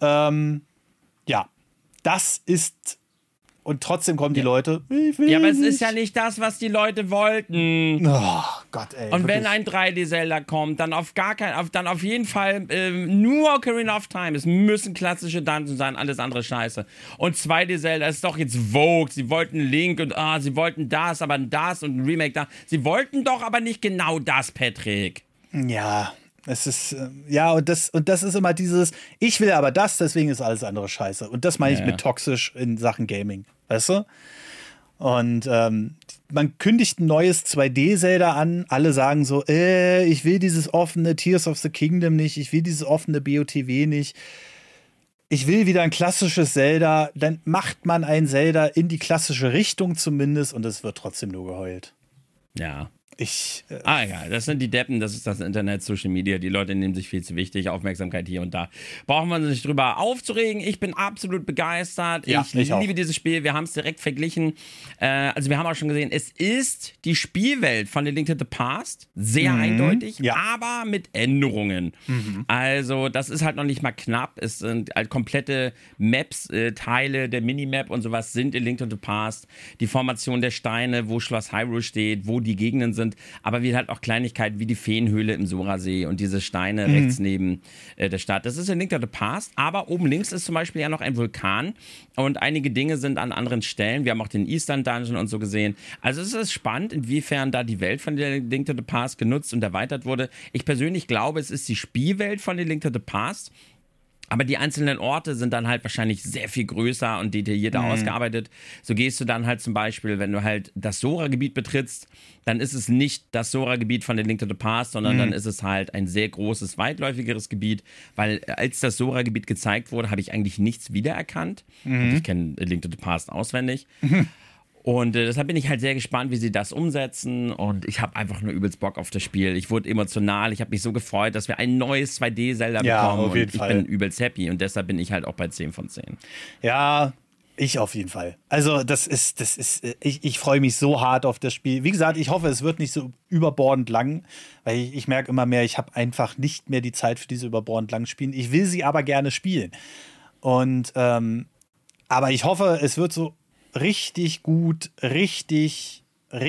ja, das ist. Und trotzdem kommen die Leute. Ja, aber es ist ja nicht das, was die Leute wollten. Oh Gott, ey. Und wenn ein 3D-Zelda kommt, dann auf jeden Fall nur Ocarina of Time. Es müssen klassische Dungeons sein, alles andere Scheiße. Und 2D-Zelda ist doch jetzt Vogue. Sie wollten Link und sie wollten das, aber das und ein Remake da. Sie wollten doch aber nicht genau das, Patrick. Ja. Es ist, ja, und das ist immer dieses, ich will aber das, deswegen ist alles andere scheiße. Und das meine ich mit toxisch in Sachen Gaming, weißt du? Und man kündigt ein neues 2D-Zelda an, alle sagen so, ich will dieses offene Tears of the Kingdom nicht, ich will dieses offene BOTW nicht. Ich will wieder ein klassisches Zelda, dann macht man ein Zelda in die klassische Richtung zumindest und es wird trotzdem nur geheult. Ja. Egal, das sind die Deppen, das ist das Internet, Social Media, die Leute nehmen sich viel zu wichtig, Aufmerksamkeit hier und da. Brauchen wir uns nicht drüber aufzuregen, ich bin absolut begeistert, ich liebe dieses Spiel, wir haben es direkt verglichen, also wir haben auch schon gesehen, es ist die Spielwelt von The Link to the Past, sehr eindeutig, aber mit Änderungen. Also das ist halt noch nicht mal knapp, es sind halt komplette Maps, Teile der Minimap und sowas sind in Link to the Past, die Formation der Steine, wo Schloss Hyrule steht, wo die Gegenden sind, aber wie halt auch Kleinigkeiten wie die Feenhöhle im Sorasee und diese Steine rechts neben der Stadt. Das ist in Link to the Past, aber oben links ist zum Beispiel ja noch ein Vulkan und einige Dinge sind an anderen Stellen. Wir haben auch den Eastern Dungeon und so gesehen. Also es ist spannend, inwiefern da die Welt von der Link to the Past genutzt und erweitert wurde. Ich persönlich glaube, es ist die Spielwelt von der Link to the Past. Aber die einzelnen Orte sind dann halt wahrscheinlich sehr viel größer und detaillierter ausgearbeitet. So gehst du dann halt zum Beispiel, wenn du halt das Sora-Gebiet betrittst, dann ist es nicht das Sora-Gebiet von The Link to the Past, sondern dann ist es halt ein sehr großes, weitläufigeres Gebiet, weil als das Sora-Gebiet gezeigt wurde, habe ich eigentlich nichts wiedererkannt. Und ich kenne The Link to the Past auswendig. Und deshalb bin ich halt sehr gespannt, wie sie das umsetzen und ich habe einfach nur übelst Bock auf das Spiel. Ich wurde emotional, ich habe mich so gefreut, dass wir ein neues 2D-Zelda bekommen auf jeden Fall. Ich bin übelst happy und deshalb bin ich halt auch bei 10 von 10. Ja, ich auf jeden Fall. Also ich freue mich so hart auf das Spiel. Wie gesagt, ich hoffe, es wird nicht so überbordend lang, weil ich merke immer mehr, ich habe einfach nicht mehr die Zeit für diese überbordend langen Spiele. Ich will sie aber gerne spielen. Und aber ich hoffe, es wird so richtig gut, richtig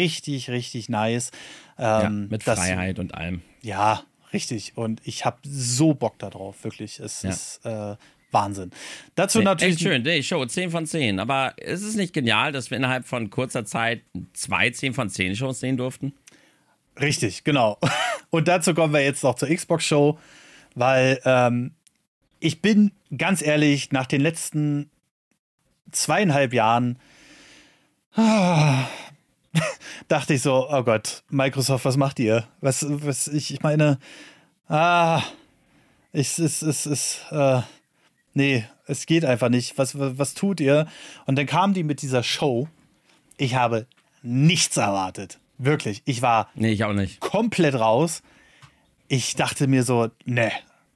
nice. Mit Freiheit und allem. Ja, richtig. Und ich habe so Bock darauf, wirklich. Es ist Wahnsinn. Dazu natürlich. Echt schön, Show 10 von 10. Aber ist es nicht genial, dass wir innerhalb von kurzer Zeit 2 10 von 10 Shows sehen durften? Richtig, genau. Und dazu kommen wir jetzt noch zur Xbox-Show, weil ich bin ganz ehrlich, nach den letzten 2,5 Jahren dachte ich so, oh Gott, Microsoft, was macht ihr? Ich meine, nee, es geht einfach nicht. Was tut ihr? Und dann kamen die mit dieser Show. Ich habe nichts erwartet. Wirklich. Ich auch nicht. Komplett raus. Ich dachte mir so, nee,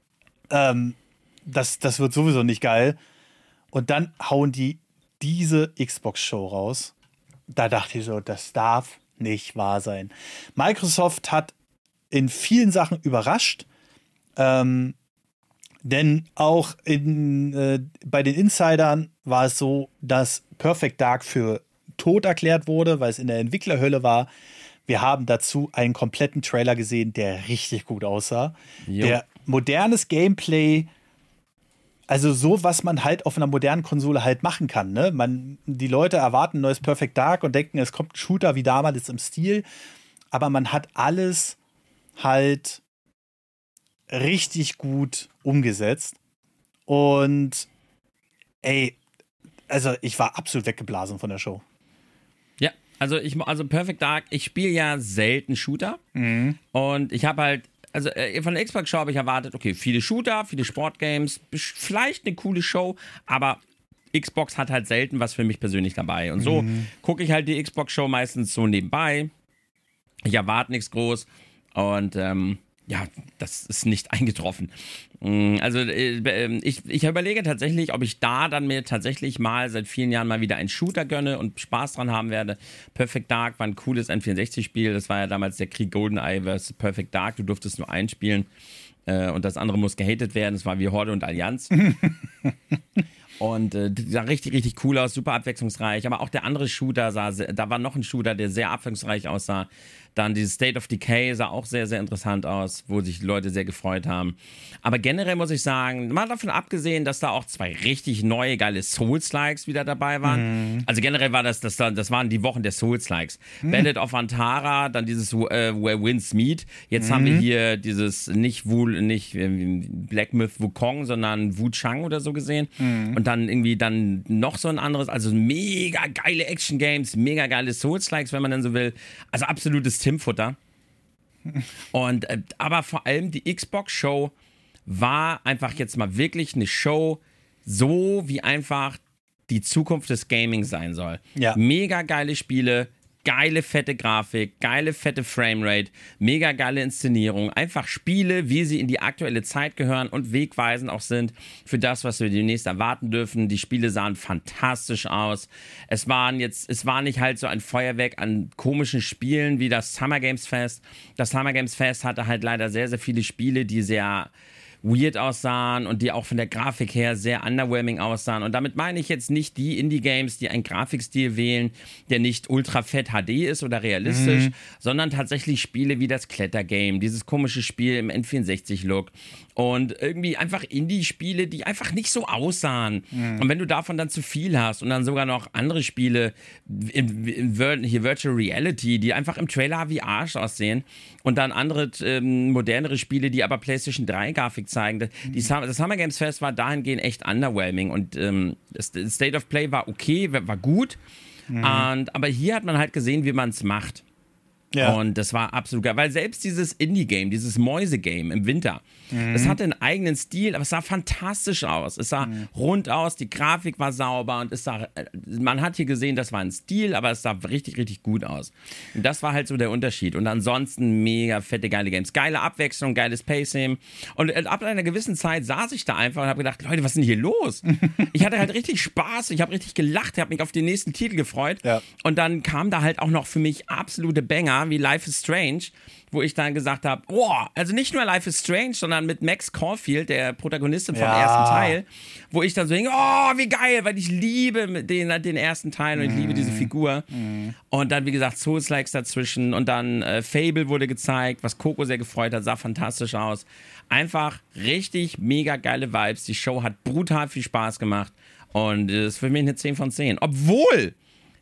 das wird sowieso nicht geil. Und dann hauen die diese Xbox-Show raus. Da dachte ich so, das darf nicht wahr sein. Microsoft hat in vielen Sachen überrascht. Denn auch bei den Insidern war es so, dass Perfect Dark für tot erklärt wurde, weil es in der Entwicklerhölle war. Wir haben dazu einen kompletten Trailer gesehen, der richtig gut aussah. Jo. Der modernes Gameplay, also so, was man halt auf einer modernen Konsole halt machen kann. Ne? Die Leute erwarten ein neues Perfect Dark und denken, es kommt ein Shooter wie damals im Stil. Aber man hat alles halt richtig gut umgesetzt. Und also ich war absolut weggeblasen von der Show. Ja, also Perfect Dark, ich spiele ja selten Shooter. Und ich habe halt, also von der Xbox Show habe ich erwartet, okay, viele Shooter, viele Sportgames, vielleicht eine coole Show, aber Xbox hat halt selten was für mich persönlich dabei. Und so gucke ich halt die Xbox Show meistens so nebenbei. Ich erwarte nichts groß und ja, das ist nicht eingetroffen. Also ich überlege tatsächlich, ob ich da dann mir tatsächlich mal seit vielen Jahren mal wieder einen Shooter gönne und Spaß dran haben werde. Perfect Dark war ein cooles N64-Spiel. Das war ja damals der Krieg GoldenEye vs. Perfect Dark. Du durftest nur einen spielen und das andere muss gehatet werden. Das war wie Horde und Allianz. Und sah richtig, richtig cool aus, super abwechslungsreich. Aber auch der andere Shooter da war noch ein Shooter, der sehr abwechslungsreich aussah. Dann dieses State of Decay sah auch sehr, sehr interessant aus, wo sich die Leute sehr gefreut haben. Aber generell muss ich sagen, mal davon abgesehen, dass da auch 2 richtig neue, geile Souls-Likes wieder dabei waren. Also generell war das waren die Wochen der Souls-Likes. Bandit of Antara, dann dieses Where Winds Meet. Jetzt haben wir hier dieses nicht Black Myth Wukong, sondern Wu Chang oder so gesehen. Und dann irgendwie dann noch so ein anderes, also mega geile Action-Games, mega geile Souls-Likes, wenn man dann so will. Also absolutes Tim-Futter. Und aber vor allem die Xbox-Show war einfach jetzt mal wirklich eine Show, so wie einfach die Zukunft des Gaming sein soll. Ja. Mega geile Spiele, geile fette Grafik, geile fette Framerate, mega geile Inszenierung. Einfach Spiele, wie sie in die aktuelle Zeit gehören und wegweisend auch sind für das, was wir demnächst erwarten dürfen. Die Spiele sahen fantastisch aus. Es war nicht halt so ein Feuerwerk an komischen Spielen wie das Summer Games Fest. Das Summer Games Fest hatte halt leider sehr, sehr viele Spiele, die sehr weird aussahen und die auch von der Grafik her sehr underwhelming aussahen. Und damit meine ich jetzt nicht die Indie-Games, die einen Grafikstil wählen, der nicht ultra fett HD ist oder realistisch, sondern tatsächlich Spiele wie das Klettergame, dieses komische Spiel im N64-Look und irgendwie einfach Indie-Spiele, die einfach nicht so aussahen. Und wenn du davon dann zu viel hast und dann sogar noch andere Spiele, hier Virtual Reality, die einfach im Trailer wie Arsch aussehen und dann andere modernere Spiele, die aber PlayStation 3 Grafik zeigen. Das Summer Games Fest war dahingehend echt underwhelming und das State of Play war okay, war gut, aber hier hat man halt gesehen, wie man es macht. Ja. Und das war absolut geil, weil selbst dieses Indie-Game, dieses Mäuse-Game im Winter, das hatte einen eigenen Stil, aber es sah fantastisch aus. Es sah rund aus, die Grafik war sauber und man hat hier gesehen, das war ein Stil, aber es sah richtig, richtig gut aus. Und das war halt so der Unterschied. Und ansonsten mega fette, geile Games. Geile Abwechslung, geiles Pacing. Und ab einer gewissen Zeit saß ich da einfach und habe gedacht, Leute, was ist denn hier los? Ich hatte halt richtig Spaß, ich habe richtig gelacht, habe mich auf den nächsten Titel gefreut. Ja. Und dann kam da halt auch noch für mich absolute Banger, wie Life is Strange, wo ich dann gesagt habe, also nicht nur Life is Strange, sondern mit Max Caulfield, der Protagonistin vom ersten Teil, wo ich dann so denke, wie geil, weil ich liebe den ersten Teil und ich liebe diese Figur. Und dann, wie gesagt, Souls-Likes dazwischen und dann Fable wurde gezeigt, was Coco sehr gefreut hat, sah fantastisch aus. Einfach richtig mega geile Vibes. Die Show hat brutal viel Spaß gemacht und ist für mich eine 10 von 10. Obwohl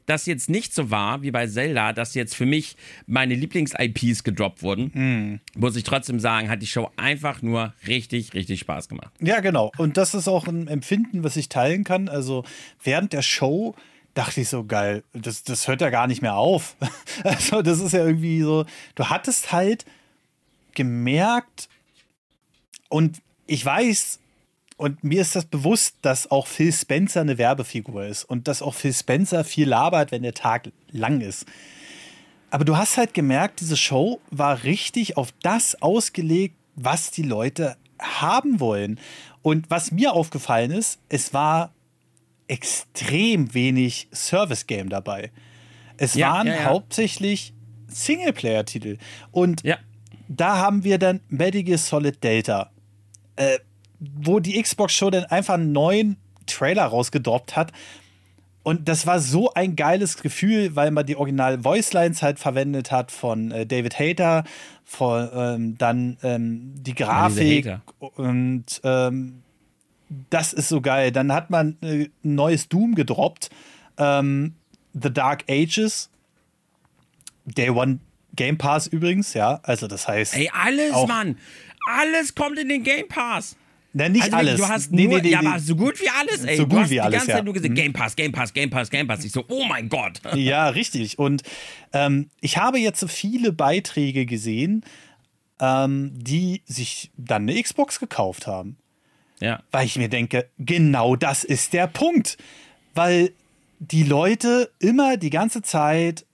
das jetzt nicht so war wie bei Zelda, dass jetzt für mich meine Lieblings-IPs gedroppt wurden, muss ich trotzdem sagen, hat die Show einfach nur richtig, richtig Spaß gemacht. Ja, genau. Und das ist auch ein Empfinden, was ich teilen kann. Also während der Show dachte ich so, geil, das hört ja gar nicht mehr auf. Also das ist ja irgendwie so, du hattest halt gemerkt, und ich weiß, und mir ist das bewusst, dass auch Phil Spencer eine Werbefigur ist und dass auch Phil Spencer viel labert, wenn der Tag lang ist. Aber du hast halt gemerkt, diese Show war richtig auf das ausgelegt, was die Leute haben wollen. Und was mir aufgefallen ist, es war extrem wenig Service-Game dabei. Es waren hauptsächlich Singleplayer-Titel. Und da haben wir dann Metal Gear Solid Delta, wo die Xbox Show dann einfach einen neuen Trailer rausgedroppt hat. Und das war so ein geiles Gefühl, weil man die original Voicelines halt verwendet hat von David Hayter, von die Grafik und das ist so geil. Dann hat man ein neues Doom gedroppt, The Dark Ages, Day One Game Pass übrigens, ja, also das heißt ey, alles, Mann, alles kommt in den Game Pass. Na, nicht also, alles. Du hast nur, ja, aber so gut wie alles, ey. So gut wie alles, alles, die ganze Zeit nur gesagt, Game Pass, Game Pass, Game Pass, Game Pass. Ich so, oh mein Gott. Ja, richtig. Und ich habe jetzt so viele Beiträge gesehen, die sich dann eine Xbox gekauft haben. Ja. Weil ich mir denke, genau das ist der Punkt. Weil die Leute immer die ganze Zeit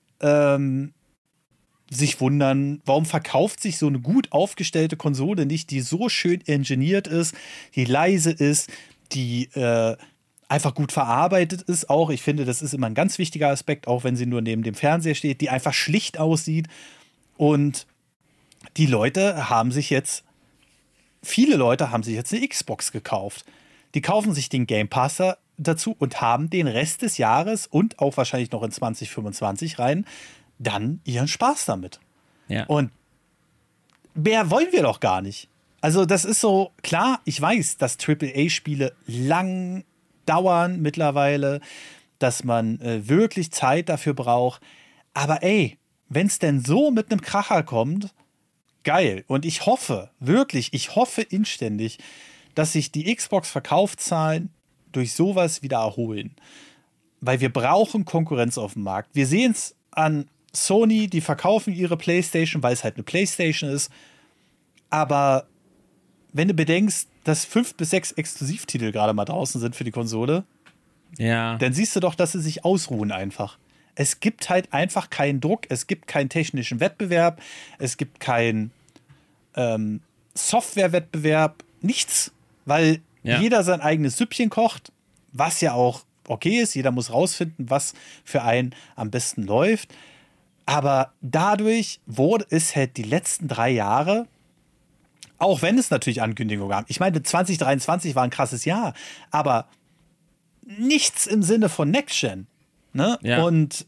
sich wundern, warum verkauft sich so eine gut aufgestellte Konsole nicht, die so schön engineert ist, die leise ist, die einfach gut verarbeitet ist auch. Ich finde, das ist immer ein ganz wichtiger Aspekt, auch wenn sie nur neben dem Fernseher steht, die einfach schlicht aussieht. Und die Leute haben sich jetzt, viele Leute haben sich jetzt eine Xbox gekauft. Die kaufen sich den Game Pass dazu und haben den Rest des Jahres und auch wahrscheinlich noch in 2025 rein dann ihren Spaß damit. Ja. Und mehr wollen wir doch gar nicht. Also das ist so, klar, ich weiß, dass AAA-Spiele lang dauern mittlerweile, dass man wirklich Zeit dafür braucht. Aber ey, wenn es denn so mit einem Kracher kommt, geil. Und ich hoffe, wirklich, ich hoffe inständig, dass sich die Xbox-Verkaufszahlen durch sowas wieder erholen. Weil wir brauchen Konkurrenz auf dem Markt. Wir sehen es an Sony, die verkaufen ihre PlayStation, weil es halt eine PlayStation ist. Aber wenn du bedenkst, dass 5 bis 6 Exklusivtitel gerade mal draußen sind für die Konsole, dann siehst du doch, dass sie sich ausruhen einfach. Es gibt halt einfach keinen Druck, es gibt keinen technischen Wettbewerb, es gibt keinen Softwarewettbewerb, nichts, weil jeder sein eigenes Süppchen kocht, was ja auch okay ist. Jeder muss rausfinden, was für einen am besten läuft. Aber dadurch wurde es halt die letzten 3 Jahre, auch wenn es natürlich Ankündigungen gab. Ich meine, 2023 war ein krasses Jahr, aber nichts im Sinne von Next Gen. Ne? Ja. Und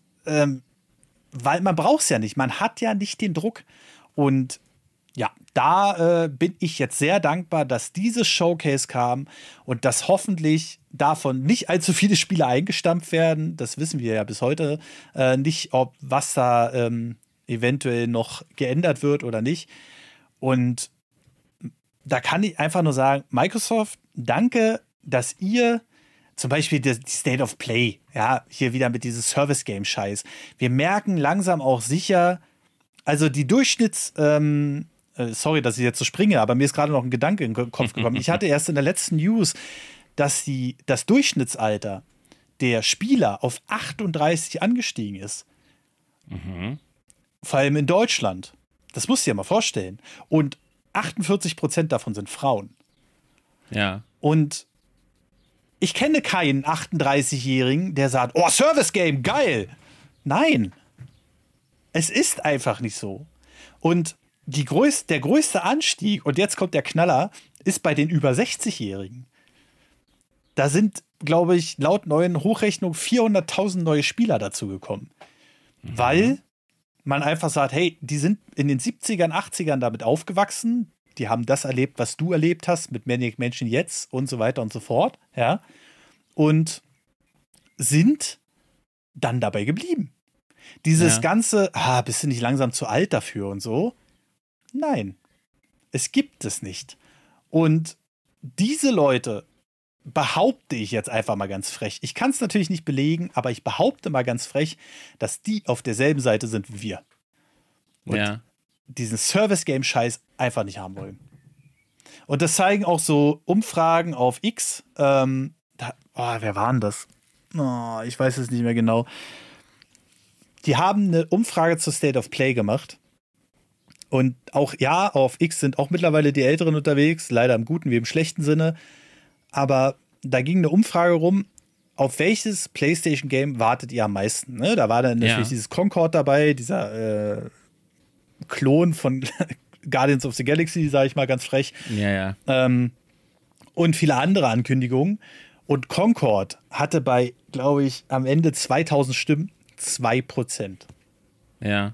weil man braucht es ja nicht. Man hat ja nicht den Druck. Und ja, da bin ich jetzt sehr dankbar, dass dieses Showcase kam und dass hoffentlich davon nicht allzu viele Spiele eingestampft werden. Das wissen wir ja bis heute nicht, was da eventuell noch geändert wird oder nicht. Und da kann ich einfach nur sagen, Microsoft, danke, dass ihr zum Beispiel die State of Play, ja, hier wieder mit diesem Service-Game-Scheiß. Wir merken langsam auch sicher, also die sorry, dass ich jetzt so springe, aber mir ist gerade noch ein Gedanke in den Kopf gekommen. Ich hatte erst in der letzten News, dass das Durchschnittsalter der Spieler auf 38 angestiegen ist. Mhm. Vor allem in Deutschland. Das musst du dir mal vorstellen. Und 48% davon sind Frauen. Ja. Und ich kenne keinen 38-Jährigen, der sagt, oh, Service Game, geil. Nein. Es ist einfach nicht so. Und der größte Anstieg, und jetzt kommt der Knaller, ist bei den über 60-Jährigen. Da sind, glaube ich, laut neuen Hochrechnungen 400.000 neue Spieler dazugekommen. Mhm. Weil man einfach sagt, hey, die sind in den 70ern, 80ern damit aufgewachsen, die haben das erlebt, was du erlebt hast mit Maniac Mansion jetzt und so weiter und so fort, ja, und sind dann dabei geblieben. Dieses ganze, bist du nicht langsam zu alt dafür und so? Nein, es gibt es nicht. Und diese Leute, behaupte ich jetzt einfach mal ganz frech, ich kann es natürlich nicht belegen, aber ich behaupte mal ganz frech, dass die auf derselben Seite sind wie wir. Und diesen Service-Game-Scheiß einfach nicht haben wollen. Und das zeigen auch so Umfragen auf X. Wer war denn das? Ich weiß es nicht mehr genau. Die haben eine Umfrage zur State of Play gemacht. Und auch, auf X sind auch mittlerweile die Älteren unterwegs, leider im guten wie im schlechten Sinne. Aber da ging eine Umfrage rum, auf welches PlayStation-Game wartet ihr am meisten? Ne? Da war dann natürlich dieses Concord dabei, dieser Klon von Guardians of the Galaxy, sage ich mal ganz frech. Und viele andere Ankündigungen. Und Concord hatte bei, glaube ich, am Ende 2000 Stimmen 2%. Ja.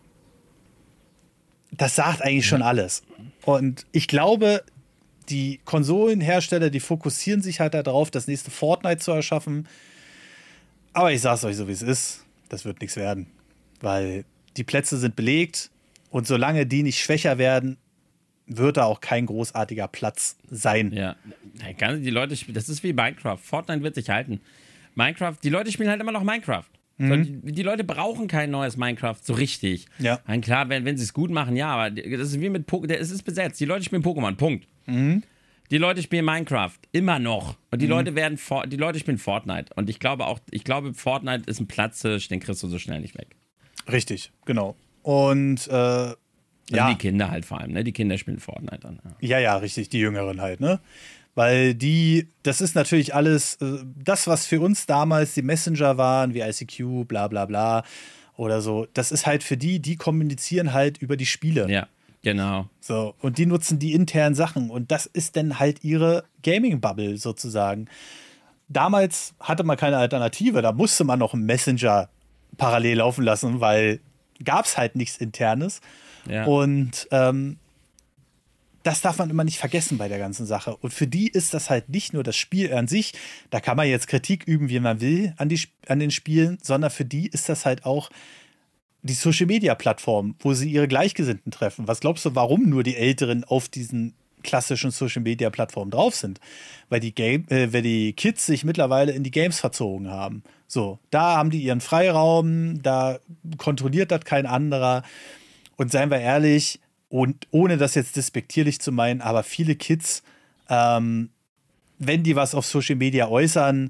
Das sagt eigentlich schon alles. Und ich glaube, die Konsolenhersteller, die fokussieren sich halt darauf, das nächste Fortnite zu erschaffen. Aber ich sag's euch so, wie es ist. Das wird nichts werden. Weil die Plätze sind belegt. Und solange die nicht schwächer werden, wird da auch kein großartiger Platz sein. Ja, die Leute, das ist wie Minecraft. Fortnite wird sich halten. Minecraft, die Leute spielen halt immer noch Minecraft. Die Leute brauchen kein neues Minecraft so richtig. Ja. Meine, klar, wenn sie es gut machen, ja, aber das ist wie mit Pokémon. Es ist besetzt. Die Leute spielen Pokémon, Punkt. Die Leute spielen Minecraft, immer noch. Und die Leute spielen Fortnite. Und ich glaube, Fortnite ist ein Platzhirsch, den kriegst du so schnell nicht weg. Richtig, genau. Und die Kinder halt vor allem, ne? Die Kinder spielen Fortnite dann. Ja, richtig, die Jüngeren halt, ne? Weil das ist natürlich alles, das, was für uns damals die Messenger waren, wie ICQ, bla bla bla oder so, das ist halt für die kommunizieren halt über die Spiele. Ja, genau. So, und die nutzen die internen Sachen und das ist dann halt ihre Gaming-Bubble sozusagen. Damals hatte man keine Alternative, da musste man noch einen Messenger parallel laufen lassen, weil gab es halt nichts Internes. Ja. Und das darf man immer nicht vergessen bei der ganzen Sache. Und für die ist das halt nicht nur das Spiel an sich, da kann man jetzt Kritik üben, wie man will, an den Spielen, sondern für die ist das halt auch die Social-Media-Plattform, wo sie ihre Gleichgesinnten treffen. Was glaubst du, warum nur die Älteren auf diesen klassischen Social-Media-Plattformen drauf sind? Weil die Kids sich mittlerweile in die Games verzogen haben. So, da haben die ihren Freiraum, da kontrolliert das kein anderer. Und seien wir ehrlich, und ohne das jetzt despektierlich zu meinen, aber viele Kids, wenn die was auf Social Media äußern,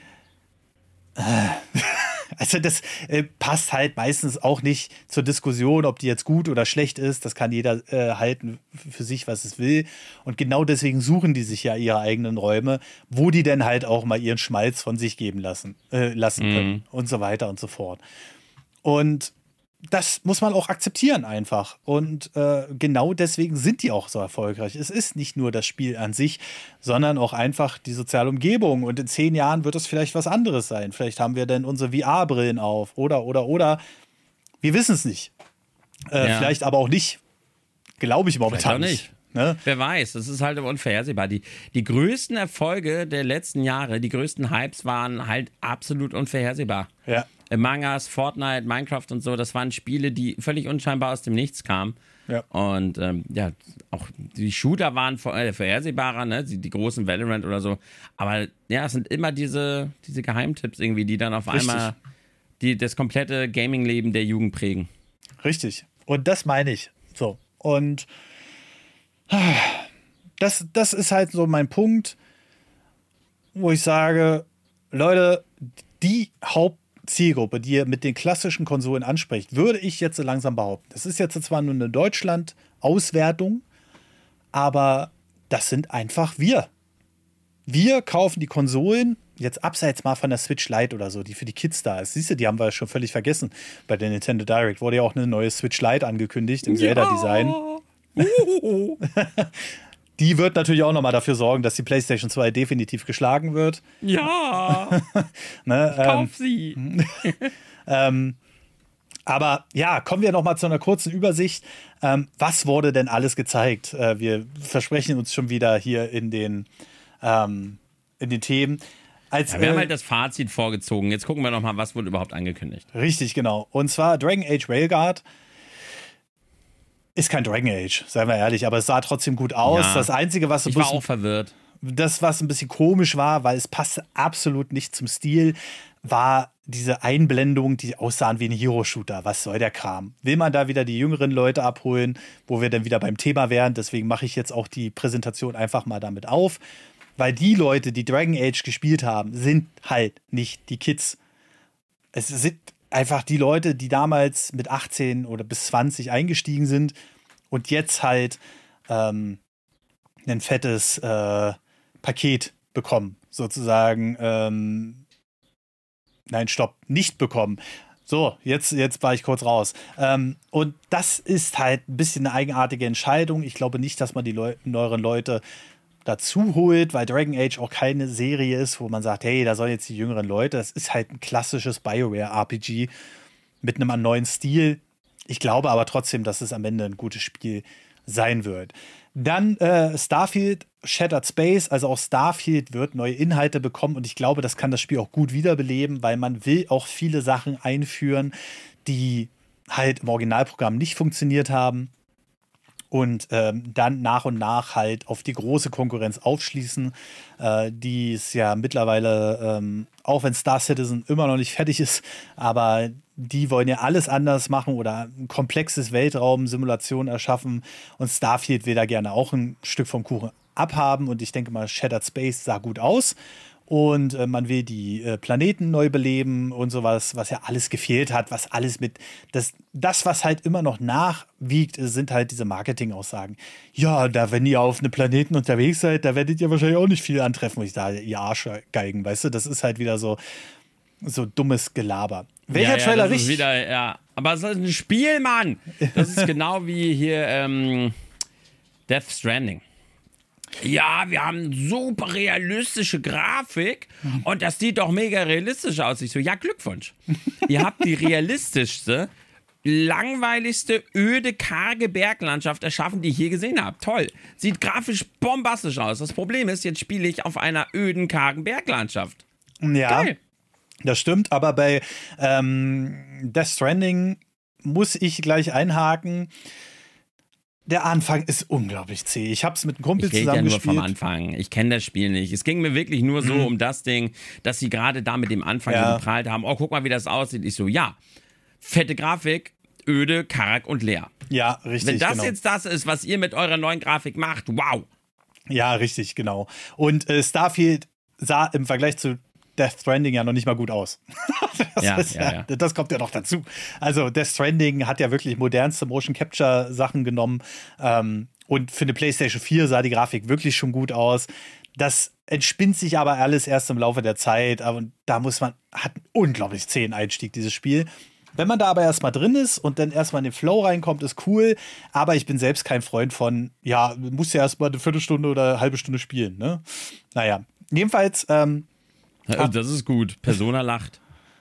also das passt halt meistens auch nicht zur Diskussion, ob die jetzt gut oder schlecht ist. Das kann jeder halten für sich, was es will. Und genau deswegen suchen die sich ja ihre eigenen Räume, wo die dann halt auch mal ihren Schmalz von sich geben lassen können und so weiter und so fort. Und das muss man auch akzeptieren einfach. Und genau deswegen sind die auch so erfolgreich. Es ist nicht nur das Spiel an sich, sondern auch einfach die soziale Umgebung. Und in 10 Jahren wird es vielleicht was anderes sein. Vielleicht haben wir dann unsere VR-Brillen auf. Oder. Wir wissen es nicht. Vielleicht aber auch nicht. Glaube ich momentan nicht. Ne? Wer weiß, das ist halt unvorhersehbar. Die größten Erfolge der letzten Jahre, die größten Hypes waren halt absolut unvorhersehbar. Ja. Among Us, Fortnite, Minecraft und so, das waren Spiele, die völlig unscheinbar aus dem Nichts kamen. Ja. Und auch die Shooter waren vorhersehbarer, ne? Die großen Valorant oder so. Aber ja, es sind immer diese Geheimtipps irgendwie, die dann auf einmal das komplette Gaming-Leben der Jugend prägen. Richtig. Und das meine ich. So. Und das ist halt so mein Punkt, wo ich sage, Leute, die Hauptzielgruppe, die ihr mit den klassischen Konsolen anspricht, würde ich jetzt so langsam behaupten. Das ist jetzt zwar nur eine Deutschland-Auswertung, aber das sind einfach wir. Wir kaufen die Konsolen, jetzt abseits mal von der Switch Lite oder so, die für die Kids da ist. Siehst du, die haben wir schon völlig vergessen. Bei der Nintendo Direct wurde ja auch eine neue Switch Lite angekündigt im Zelda-Design. Die wird natürlich auch nochmal dafür sorgen, dass die PlayStation 2 definitiv geschlagen wird. Ja, kauf sie. Aber ja, kommen wir nochmal zu einer kurzen Übersicht. Was wurde denn alles gezeigt? Wir versprechen uns schon wieder hier in den Themen. wir haben halt das Fazit vorgezogen. Jetzt gucken wir noch mal, was wurde überhaupt angekündigt. Richtig, genau. Und zwar Dragon Age Railguard ist kein Dragon Age, seien wir ehrlich, aber es sah trotzdem gut aus. Ja. Das Einzige, was ich war auch verwirrt. Das, was ein bisschen komisch war, weil es passte absolut nicht zum Stil, war diese Einblendungen, die aussahen wie ein Hero-Shooter. Was soll der Kram? Will man da wieder die jüngeren Leute abholen, wo wir dann wieder beim Thema wären? Deswegen mache ich jetzt auch die Präsentation einfach mal damit auf. Weil die Leute, die Dragon Age gespielt haben, sind halt nicht die Kids. Es sind einfach die Leute, die damals mit 18 oder bis 20 eingestiegen sind und jetzt halt ein fettes Paket bekommen, sozusagen. Nein, stopp, nicht bekommen. So, jetzt war ich kurz raus. Und das ist halt ein bisschen eine eigenartige Entscheidung. Ich glaube nicht, dass man die neueren Leute dazu holt, weil Dragon Age auch keine Serie ist, wo man sagt, hey, da sollen jetzt die jüngeren Leute. Das ist halt ein klassisches BioWare-RPG mit einem neuen Stil. Ich glaube aber trotzdem, dass es am Ende ein gutes Spiel sein wird. Dann Starfield, Shattered Space, also auch Starfield wird neue Inhalte bekommen und ich glaube, das kann das Spiel auch gut wiederbeleben, weil man will auch viele Sachen einführen, die halt im Originalprogramm nicht funktioniert haben und dann nach und nach halt auf die große Konkurrenz aufschließen, die es ja mittlerweile, auch wenn Star Citizen immer noch nicht fertig ist, aber die wollen ja alles anders machen oder ein komplexes Weltraum-Simulation erschaffen und Starfield will da gerne auch ein Stück vom Kuchen abhaben und ich denke mal, Shattered Space sah gut aus und man will die Planeten neu beleben und sowas, was ja alles gefehlt hat, was alles mit, das was halt immer noch nachwiegt, sind halt diese Marketingaussagen. Ja, da wenn ihr auf einem Planeten unterwegs seid, da werdet ihr wahrscheinlich auch nicht viel antreffen, wo ich sage, ihr Arschgeigen, weißt du, das ist halt wieder so dummes Gelaber. Welcher Trailer richtig? Wieder, ja. Aber es ist ein Spiel, Mann! Das ist genau wie hier Death Stranding. Ja, wir haben super realistische Grafik und das sieht doch mega realistisch aus. Ich so, ja, Glückwunsch. Ihr habt die realistischste, langweiligste, öde, karge Berglandschaft erschaffen, die ich je gesehen habe. Toll. Sieht grafisch bombastisch aus. Das Problem ist, jetzt spiele ich auf einer öden, kargen Berglandschaft. Ja. Geil. Das stimmt, aber bei Death Stranding muss ich gleich einhaken. Der Anfang ist unglaublich zäh. Ich habe es mit einem Kumpel zusammen gespielt. Ich rede ja nur vom Anfang. Ich kenne das Spiel nicht. Es ging mir wirklich nur so um das Ding, dass sie gerade da mit dem Anfang so geprahlt haben. Oh, guck mal, wie das aussieht. Ich so, ja, fette Grafik, öde, karg und leer. Ja, richtig, wenn das jetzt das ist, was ihr mit eurer neuen Grafik macht, wow. Ja, richtig, genau. Und Starfield sah im Vergleich zu Death Stranding ja noch nicht mal gut aus. Das kommt ja noch dazu. Also Death Stranding hat ja wirklich modernste Motion Capture Sachen genommen und für eine PlayStation 4 sah die Grafik wirklich schon gut aus. Das entspinnt sich aber alles erst im Laufe der Zeit, aber da hat einen unglaublich zähen Einstieg, dieses Spiel. Wenn man da aber erstmal drin ist und dann erstmal in den Flow reinkommt, ist cool, aber ich bin selbst kein Freund von, ja, musst ja erstmal eine Viertelstunde oder eine halbe Stunde spielen, ne? Naja, jedenfalls das ist gut. Persona lacht.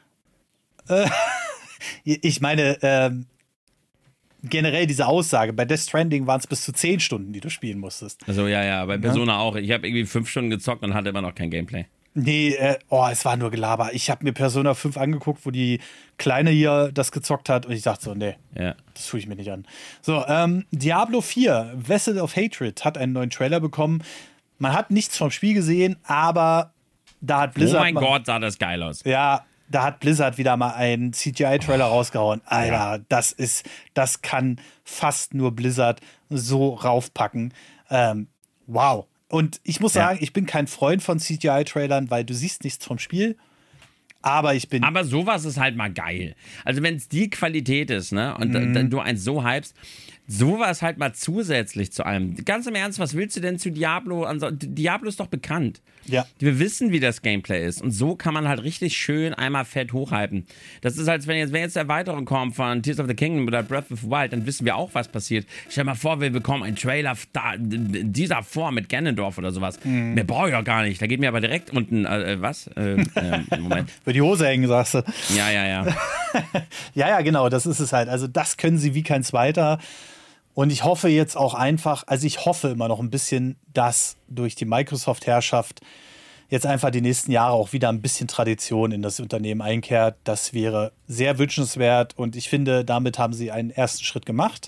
Ich meine, generell diese Aussage, bei Death Stranding waren es bis zu 10 Stunden, die du spielen musstest. Also ja, bei Persona auch. Ich habe irgendwie 5 Stunden gezockt und hatte immer noch kein Gameplay. Nee, es war nur Gelaber. Ich habe mir Persona 5 angeguckt, wo die Kleine hier das gezockt hat und ich dachte so, nee, das tue ich mir nicht an. So, Diablo 4, Vessel of Hatred, hat einen neuen Trailer bekommen. Man hat nichts vom Spiel gesehen, aber da hat Blizzard. Oh mein Gott, sah das geil aus. Ja, da hat Blizzard wieder mal einen CGI-Trailer rausgehauen. Alter, das kann fast nur Blizzard so raufpacken. Wow. Und ich muss sagen, ich bin kein Freund von CGI-Trailern, weil du siehst nichts vom Spiel. Aber sowas ist halt mal geil. Also wenn es die Qualität ist, ne, und du eins so hypst, sowas halt mal zusätzlich zu allem. Ganz im Ernst, was willst du denn zu Diablo? Diablo ist doch bekannt. Ja. Wir wissen, wie das Gameplay ist. Und so kann man halt richtig schön einmal fett hochhypen. Das ist halt, wenn jetzt Erweiterung kommt von Tears of the Kingdom oder Breath of the Wild, dann wissen wir auch, was passiert. Stell dir mal vor, wir bekommen einen Trailer in dieser Form mit Ganondorf oder sowas. Mehr brauche ich auch gar nicht. Da geht mir aber direkt unten, Moment. Für die Hose hängen, sagst du. Ja. Ja, genau, das ist es halt. Also das können sie wie kein zweiter. Und ich hoffe jetzt auch einfach, also ich hoffe immer noch ein bisschen, dass durch die Microsoft-Herrschaft jetzt einfach die nächsten Jahre auch wieder ein bisschen Tradition in das Unternehmen einkehrt. Das wäre sehr wünschenswert und ich finde, damit haben sie einen ersten Schritt gemacht,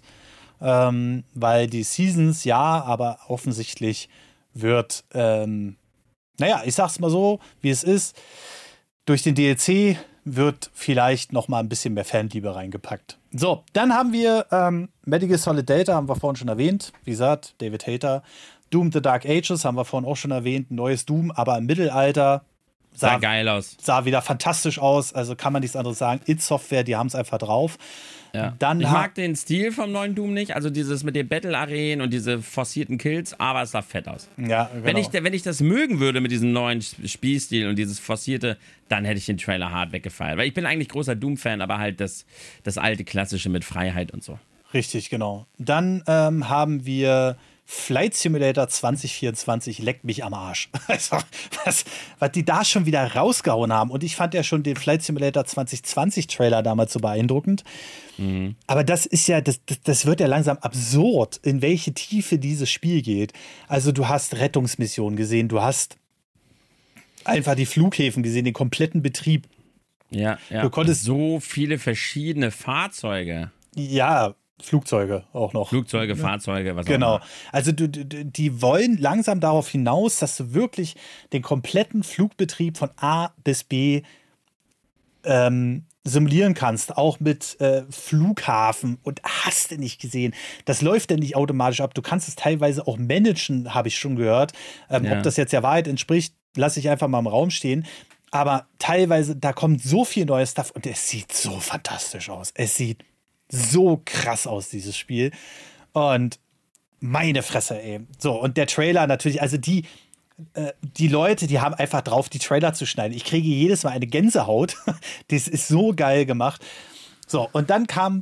weil die Seasons, ja, aber offensichtlich wird, ich sag's mal so, wie es ist, durch den DLC wird vielleicht noch mal ein bisschen mehr Fanliebe reingepackt. So, dann haben wir Medical Solid Delta, haben wir vorhin schon erwähnt. Wie gesagt, David Hayter. Doom The Dark Ages, haben wir vorhin auch schon erwähnt. Ein neues Doom, aber im Mittelalter. Sah geil aus. Sah wieder fantastisch aus. Also kann man nichts anderes sagen. Id Software, die haben es einfach drauf. Ja. Ich mag den Stil vom neuen Doom nicht. Also dieses mit den Battle-Arenen und diese forcierten Kills, aber es sah fett aus. Ja, genau. Wenn ich das mögen würde mit diesem neuen Spielstil und dieses forcierte, dann hätte ich den Trailer hart weggefeiert. Weil ich bin eigentlich großer Doom-Fan, aber halt das alte Klassische mit Freiheit und so. Richtig, genau. Dann haben wir Flight Simulator 2024, leckt mich am Arsch. Also, was die da schon wieder rausgehauen haben. Und ich fand ja schon den Flight Simulator 2020 Trailer damals so beeindruckend. Mhm. Aber das ist ja, das wird ja langsam absurd, in welche Tiefe dieses Spiel geht. Also du hast Rettungsmissionen gesehen, du hast einfach die Flughäfen gesehen, den kompletten Betrieb. Ja. Du konntest so viele verschiedene Fahrzeuge. Ja, Flugzeuge auch noch. Flugzeuge, Fahrzeuge, was auch immer. Genau. immer. Also die wollen langsam darauf hinaus, dass du wirklich den kompletten Flugbetrieb von A bis B simulieren kannst, auch mit Flughafen und hast du nicht gesehen. Das läuft ja nicht automatisch ab. Du kannst es teilweise auch managen, habe ich schon gehört. Ob das jetzt der Wahrheit entspricht, lasse ich einfach mal im Raum stehen. Aber teilweise, da kommt so viel neues Stuff und es sieht so fantastisch aus. Es sieht so krass aus, dieses Spiel. Und meine Fresse, ey. So, und der Trailer natürlich, also die Leute, die haben einfach drauf, die Trailer zu schneiden. Ich kriege jedes Mal eine Gänsehaut. Das ist so geil gemacht. So, und dann kam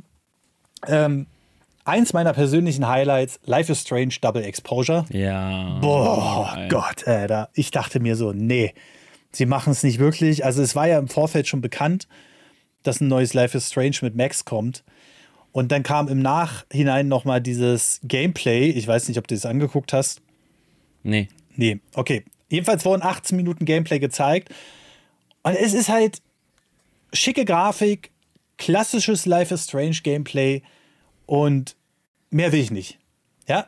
eins meiner persönlichen Highlights, Life is Strange Double Exposure. Ja. Boah, Gott, Alter. Ich dachte mir so, nee, sie machen es nicht wirklich. Also es war ja im Vorfeld schon bekannt, dass ein neues Life is Strange mit Max kommt. Und dann kam im Nachhinein noch mal dieses Gameplay. Ich weiß nicht, ob du das angeguckt hast. Nee, okay. Jedenfalls wurden 18 Minuten Gameplay gezeigt. Und es ist halt schicke Grafik, klassisches Life is Strange Gameplay und mehr will ich nicht. Ja,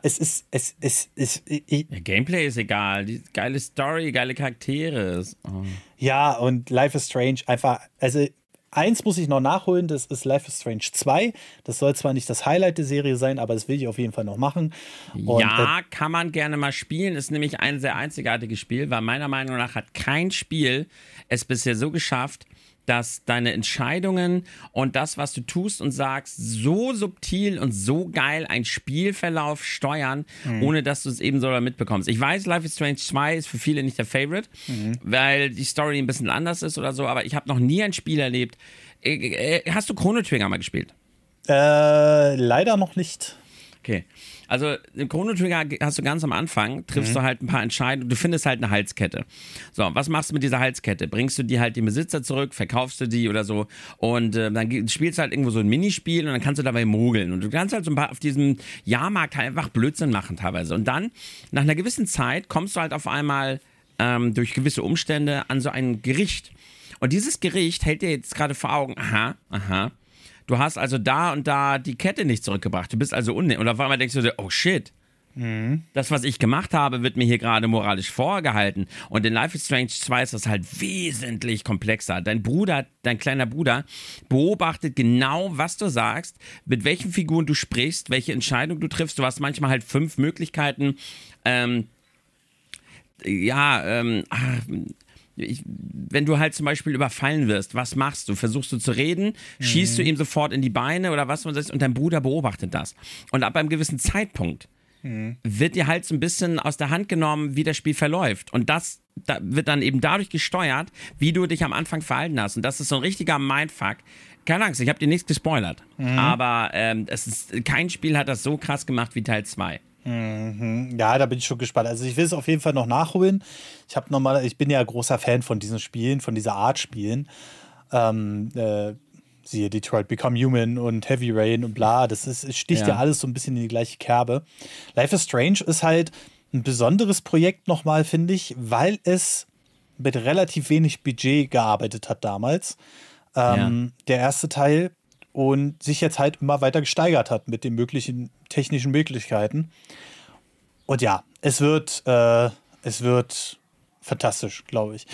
Gameplay ist egal. Die geile Story, geile Charaktere. Ja, und Life is Strange einfach, also eins muss ich noch nachholen, das ist Life is Strange 2. Das soll zwar nicht das Highlight der Serie sein, aber das will ich auf jeden Fall noch machen. Und, kann man gerne mal spielen. Ist nämlich ein sehr einzigartiges Spiel, weil meiner Meinung nach hat kein Spiel es bisher so geschafft, dass deine Entscheidungen und das, was du tust und sagst, so subtil und so geil einen Spielverlauf steuern, ohne dass du es eben so mitbekommst. Ich weiß, Life is Strange 2 ist für viele nicht der Favorite, weil die Story ein bisschen anders ist oder so, aber ich habe noch nie ein Spiel erlebt. Hast du Chrono Trigger mal gespielt? Leider noch nicht. Okay. Also im Chrono Trigger hast du ganz am Anfang, triffst du halt ein paar Entscheidungen, du findest halt eine Halskette. So, was machst du mit dieser Halskette? Bringst du die halt dem Besitzer zurück, verkaufst du die oder so und dann spielst du halt irgendwo so ein Minispiel und dann kannst du dabei mogeln und du kannst halt so ein paar auf diesem Jahrmarkt halt einfach Blödsinn machen teilweise. Und dann, nach einer gewissen Zeit, kommst du halt auf einmal durch gewisse Umstände an so ein Gericht. Und dieses Gericht hält dir jetzt gerade vor Augen, aha, du hast also da und da die Kette nicht zurückgebracht. Du bist also unnötig. Und auf einmal denkst du dir, oh shit. Das, was ich gemacht habe, wird mir hier gerade moralisch vorgehalten. Und in Life is Strange 2 ist das halt wesentlich komplexer. Dein kleiner Bruder, beobachtet genau, was du sagst, mit welchen Figuren du sprichst, welche Entscheidung du triffst. Du hast manchmal halt 5 Möglichkeiten. Wenn du halt zum Beispiel überfallen wirst, was machst du? Versuchst du zu reden? Schießt du ihm sofort in die Beine oder was? Und dein Bruder beobachtet das. Und ab einem gewissen Zeitpunkt wird dir halt so ein bisschen aus der Hand genommen, wie das Spiel verläuft. Und das wird dann eben dadurch gesteuert, wie du dich am Anfang verhalten hast. Und das ist so ein richtiger Mindfuck. Keine Angst, ich habe dir nichts gespoilert. Aber kein Spiel hat das so krass gemacht wie Teil 2. Ja, da bin ich schon gespannt. Also ich will es auf jeden Fall noch nachholen. Ich bin ja großer Fan von diesen Spielen, von dieser Art Spielen. Siehe Detroit Become Human und Heavy Rain und bla. Es sticht ja alles so ein bisschen in die gleiche Kerbe. Life is Strange ist halt ein besonderes Projekt nochmal, finde ich, weil es mit relativ wenig Budget gearbeitet hat damals. Der erste Teil. Und sich jetzt halt immer weiter gesteigert hat mit den möglichen technischen Möglichkeiten. Und ja, es wird fantastisch, glaube ich.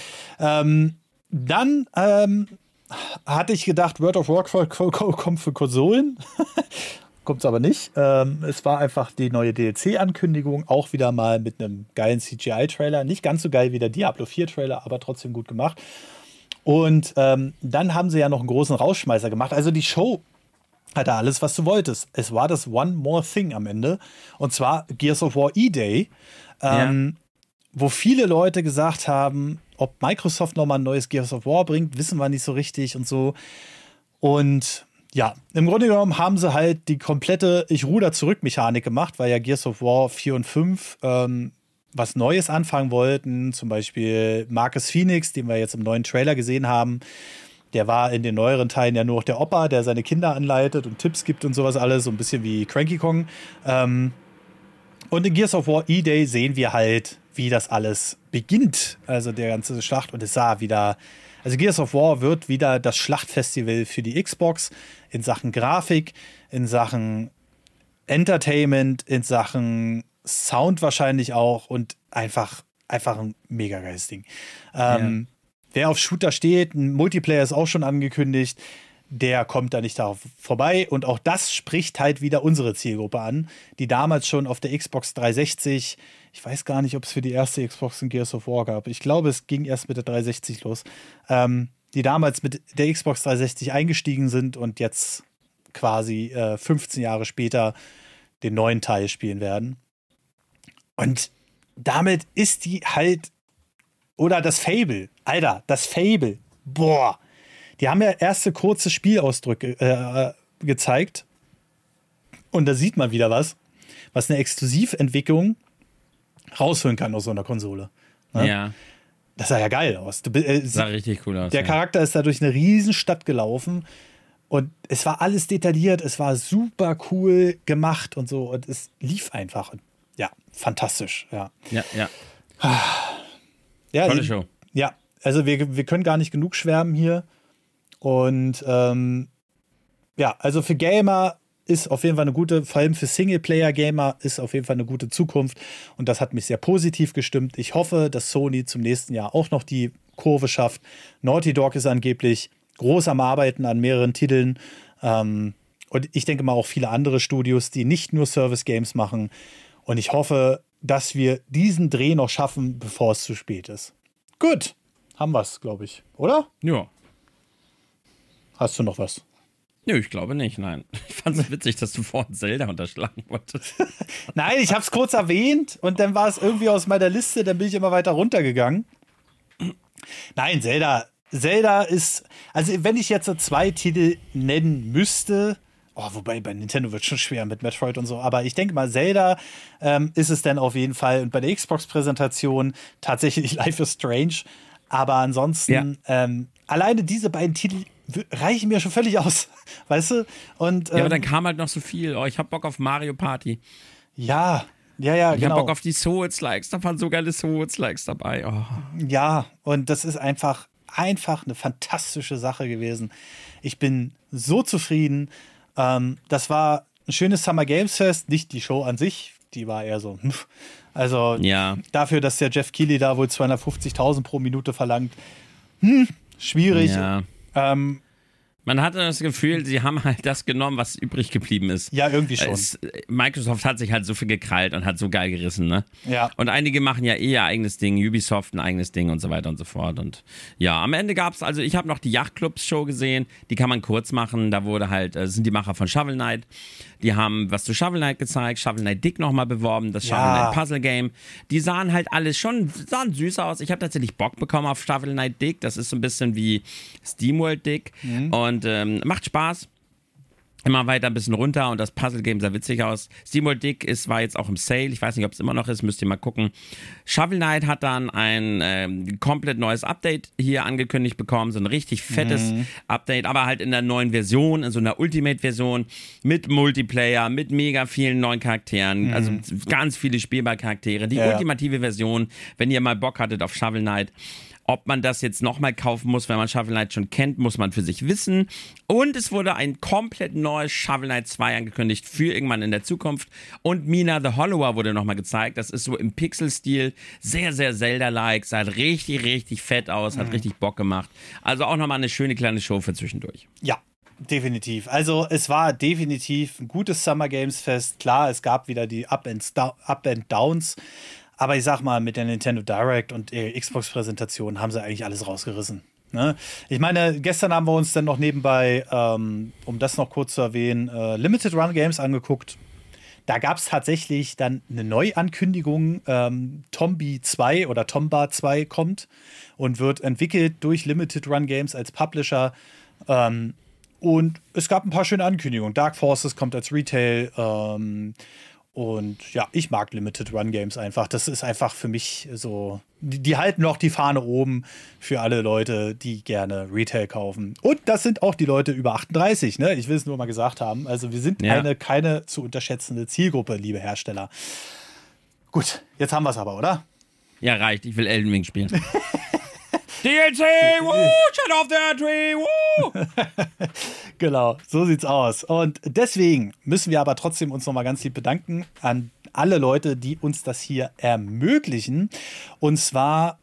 Dann hatte ich gedacht, World of Warcraft kommt für Konsolen. Kommt es aber nicht. Es war einfach die neue DLC-Ankündigung, auch wieder mal mit einem geilen CGI-Trailer. Nicht ganz so geil wie der Diablo 4-Trailer, aber trotzdem gut gemacht. Und dann haben sie ja noch einen großen Rausschmeißer gemacht. Also die Show hatte alles, was du wolltest. Es war das One More Thing am Ende. Und zwar Gears of War E-Day, wo viele Leute gesagt haben, ob Microsoft nochmal ein neues Gears of War bringt, wissen wir nicht so richtig und so. Und ja, im Grunde genommen haben sie halt die komplette Ich-Ruder-Zurück-Mechanik gemacht, weil ja Gears of War 4 und 5 was Neues anfangen wollten, zum Beispiel Marcus Phoenix, den wir jetzt im neuen Trailer gesehen haben. Der war in den neueren Teilen ja nur noch der Opa, der seine Kinder anleitet und Tipps gibt und sowas alles, so ein bisschen wie Cranky Kong. Und in Gears of War E-Day sehen wir halt, wie das alles beginnt, also der ganze Schlacht. Und es sah wieder, also Gears of War wird wieder das Schlachtfestival für die Xbox in Sachen Grafik, in Sachen Entertainment, in Sachen Sound wahrscheinlich auch und einfach ein mega geiles Ding. Wer auf Shooter steht, ein Multiplayer ist auch schon angekündigt, der kommt da nicht darauf vorbei. Und auch das spricht halt wieder unsere Zielgruppe an, die damals schon auf der Xbox 360, ich weiß gar nicht, ob es für die erste Xbox ein Gears of War gab. Ich glaube, es ging erst mit der 360 los. Die damals mit der Xbox 360 eingestiegen sind und jetzt quasi 15 Jahre später den neuen Teil spielen werden. Und damit ist die halt, oder das Fable, Alter, das Fable, boah, die haben ja erste kurze Spielausdrücke gezeigt und da sieht man wieder was eine Exklusiventwicklung rausholen kann aus so einer Konsole. Ne? Ja. Das sah ja geil aus. Sah richtig cool aus. Der Charakter ist da durch eine riesen Stadt gelaufen und es war alles detailliert, es war super cool gemacht und so und es lief einfach. Und ja, fantastisch, ja. Ja. Ja, tolle Show. Ja, also wir können gar nicht genug schwärmen hier. Und ja, also für Gamer ist auf jeden Fall eine gute, vor allem für Singleplayer-Gamer ist auf jeden Fall eine gute Zukunft. Und das hat mich sehr positiv gestimmt. Ich hoffe, dass Sony zum nächsten Jahr auch noch die Kurve schafft. Naughty Dog ist angeblich groß am Arbeiten an mehreren Titeln. Und ich denke mal auch viele andere Studios, die nicht nur Service-Games machen. Und ich hoffe, dass wir diesen Dreh noch schaffen, bevor es zu spät ist. Gut, haben wir es, glaube ich, oder? Ja. Hast du noch was? Nö, ich glaube nicht, nein. Ich fand es witzig, dass du vorhin Zelda unterschlagen wolltest. Nein, ich habe es kurz erwähnt und dann war es irgendwie aus meiner Liste, dann bin ich immer weiter runtergegangen. Nein, Zelda ist, also wenn ich jetzt so 2 Titel nennen müsste, wobei bei Nintendo wird es schon schwer mit Metroid und so, aber ich denke mal, Zelda ist es dann auf jeden Fall und bei der Xbox-Präsentation tatsächlich Life is Strange, aber ansonsten alleine diese beiden Titel reichen mir schon völlig aus, weißt du? Und, ja, aber dann kam halt noch so viel. Ich hab Bock auf Mario Party. Ja, ich hab Bock auf die Souls-Likes. Da waren so geile Souls-Likes dabei. Oh. Ja, und das ist einfach eine fantastische Sache gewesen. Ich bin so zufrieden. Das war ein schönes Summer Games Fest, nicht die Show an sich, die war eher so, also dafür, dass der Jeff Keighley da wohl 250.000 pro Minute verlangt, schwierig. Ja. Man hatte das Gefühl, sie haben halt das genommen, was übrig geblieben ist. Ja, irgendwie schon. Microsoft hat sich halt so viel gekrallt und hat so geil gerissen, ne? Ja. Und einige machen ja ihr eigenes Ding, Ubisoft ein eigenes Ding und so weiter und so fort. Und ja, am Ende gab es, also ich habe noch die Yachtclubs-Show gesehen, die kann man kurz machen. Da wurde halt, sind die Macher von Shovel Knight. Die haben was zu Shovel Knight gezeigt, Shovel Knight Dick nochmal beworben, das Shovel Knight Puzzle Game. Die sahen halt alles sahen süß aus. Ich habe tatsächlich Bock bekommen auf Shovel Knight Dick. Das ist so ein bisschen wie SteamWorld Dick. Und macht Spaß. Immer weiter ein bisschen runter und das Puzzle-Game sah witzig aus. SteamWorld Dick war jetzt auch im Sale. Ich weiß nicht, ob es immer noch ist, müsst ihr mal gucken. Shovel Knight hat dann ein komplett neues Update hier angekündigt bekommen. So ein richtig fettes Update, aber halt in der neuen Version, in so einer Ultimate-Version mit Multiplayer, mit mega vielen neuen Charakteren. Also ganz viele spielbare Charaktere. Die ultimative Version, wenn ihr mal Bock hattet auf Shovel Knight. Ob man das jetzt nochmal kaufen muss, wenn man Shovel Knight schon kennt, muss man für sich wissen. Und es wurde ein komplett neues Shovel Knight 2 angekündigt für irgendwann in der Zukunft. Und Mina the Hollower wurde nochmal gezeigt. Das ist so im Pixel-Stil, sehr, sehr Zelda-like, sah richtig, richtig fett aus, hat richtig Bock gemacht. Also auch nochmal eine schöne kleine Show für zwischendurch. Ja. Definitiv. Also es war definitiv ein gutes Summer Games Fest. Klar, es gab wieder die Up and Downs. Aber ich sag mal, mit der Nintendo Direct und Xbox-Präsentation haben sie eigentlich alles rausgerissen. Ne? Ich meine, gestern haben wir uns dann noch nebenbei, um das noch kurz zu erwähnen, Limited Run Games angeguckt. Da gab es tatsächlich dann eine Neuankündigung. Tombi 2 oder Tomba 2 kommt und wird entwickelt durch Limited Run Games als Publisher. Und es gab ein paar schöne Ankündigungen. Dark Forces kommt als Retail. Und ja, ich mag Limited Run Games einfach. Das ist einfach für mich so. Die halten noch die Fahne oben für alle Leute, die gerne Retail kaufen. Und das sind auch die Leute über 38, ne? Ich will es nur mal gesagt haben. Also wir sind keine zu unterschätzende Zielgruppe, liebe Hersteller. Gut, jetzt haben wir es aber, oder? Ja, reicht. Ich will Elden Ring spielen. DLC, woo, shut off the tree, woo! Genau, so sieht's aus. Und deswegen müssen wir aber trotzdem uns nochmal ganz lieb bedanken an alle Leute, die uns das hier ermöglichen. Und zwar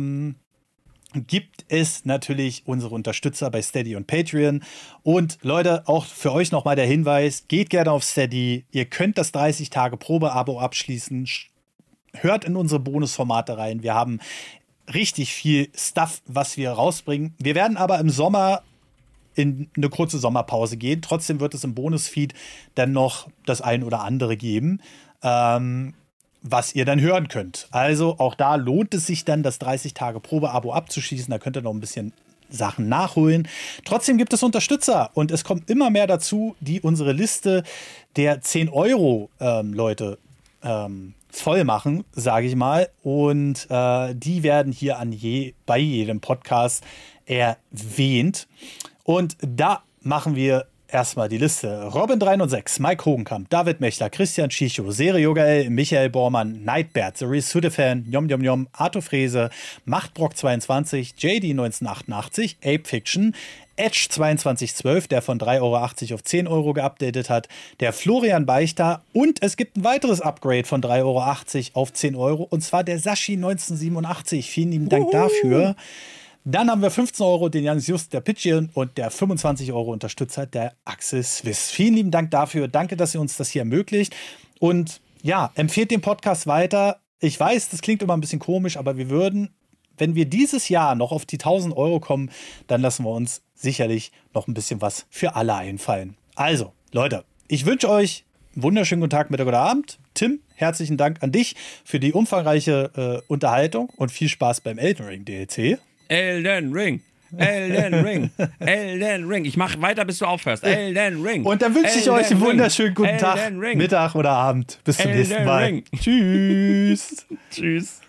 gibt es natürlich unsere Unterstützer bei Steady und Patreon. Und Leute, auch für euch nochmal der Hinweis, geht gerne auf Steady. Ihr könnt das 30-Tage-Probe-Abo abschließen. Hört in unsere Bonusformate rein. Wir haben richtig viel Stuff, was wir rausbringen. Wir werden aber im Sommer in eine kurze Sommerpause gehen. Trotzdem wird es im Bonusfeed dann noch das ein oder andere geben, was ihr dann hören könnt. Also auch da lohnt es sich dann, das 30-Tage-Probe-Abo abzuschließen. Da könnt ihr noch ein bisschen Sachen nachholen. Trotzdem gibt es Unterstützer und es kommt immer mehr dazu, die unsere Liste der 10 Euro Leute voll machen, sage ich mal. Und die werden hier bei jedem Podcast erwähnt. Und da machen wir erstmal die Liste. Robin 306, Mike Hogenkamp, David Mechler, Christian Schicho, Serio Gael, Michael Bormann, Nightbert, The Reese Sudefan, Yom Yom Yom, Arthur Frese, Machtbrock 22, JD 1988, Ape Fiction, Edge 2212, der von 3,80 Euro auf 10 Euro geupdatet hat, der Florian Beichter und es gibt ein weiteres Upgrade von 3,80 Euro auf 10 Euro und zwar der Sashi 1987. Vielen lieben Dank dafür. Dann haben wir 15 Euro den Jans Just, der Pitchian und der 25 Euro Unterstützer, der Axel Swiss. Vielen lieben Dank dafür. Danke, dass ihr uns das hier ermöglicht. Und ja, empfehlt den Podcast weiter. Ich weiß, das klingt immer ein bisschen komisch, aber wir würden, wenn wir dieses Jahr noch auf die 1000 Euro kommen, dann lassen wir uns sicherlich noch ein bisschen was für alle einfallen. Also, Leute, ich wünsche euch einen wunderschönen guten Tag, Mittag oder Abend. Tim, herzlichen Dank an dich für die umfangreiche Unterhaltung und viel Spaß beim Elden Ring DLC. Elden Ring. Elden Ring. Elden Ring. Ich mache weiter, bis du aufhörst. Elden Ring. Und dann wünsche ich euch einen wunderschönen guten Tag, Mittag oder Abend. Bis zum nächsten Mal. Tschüss. Tschüss.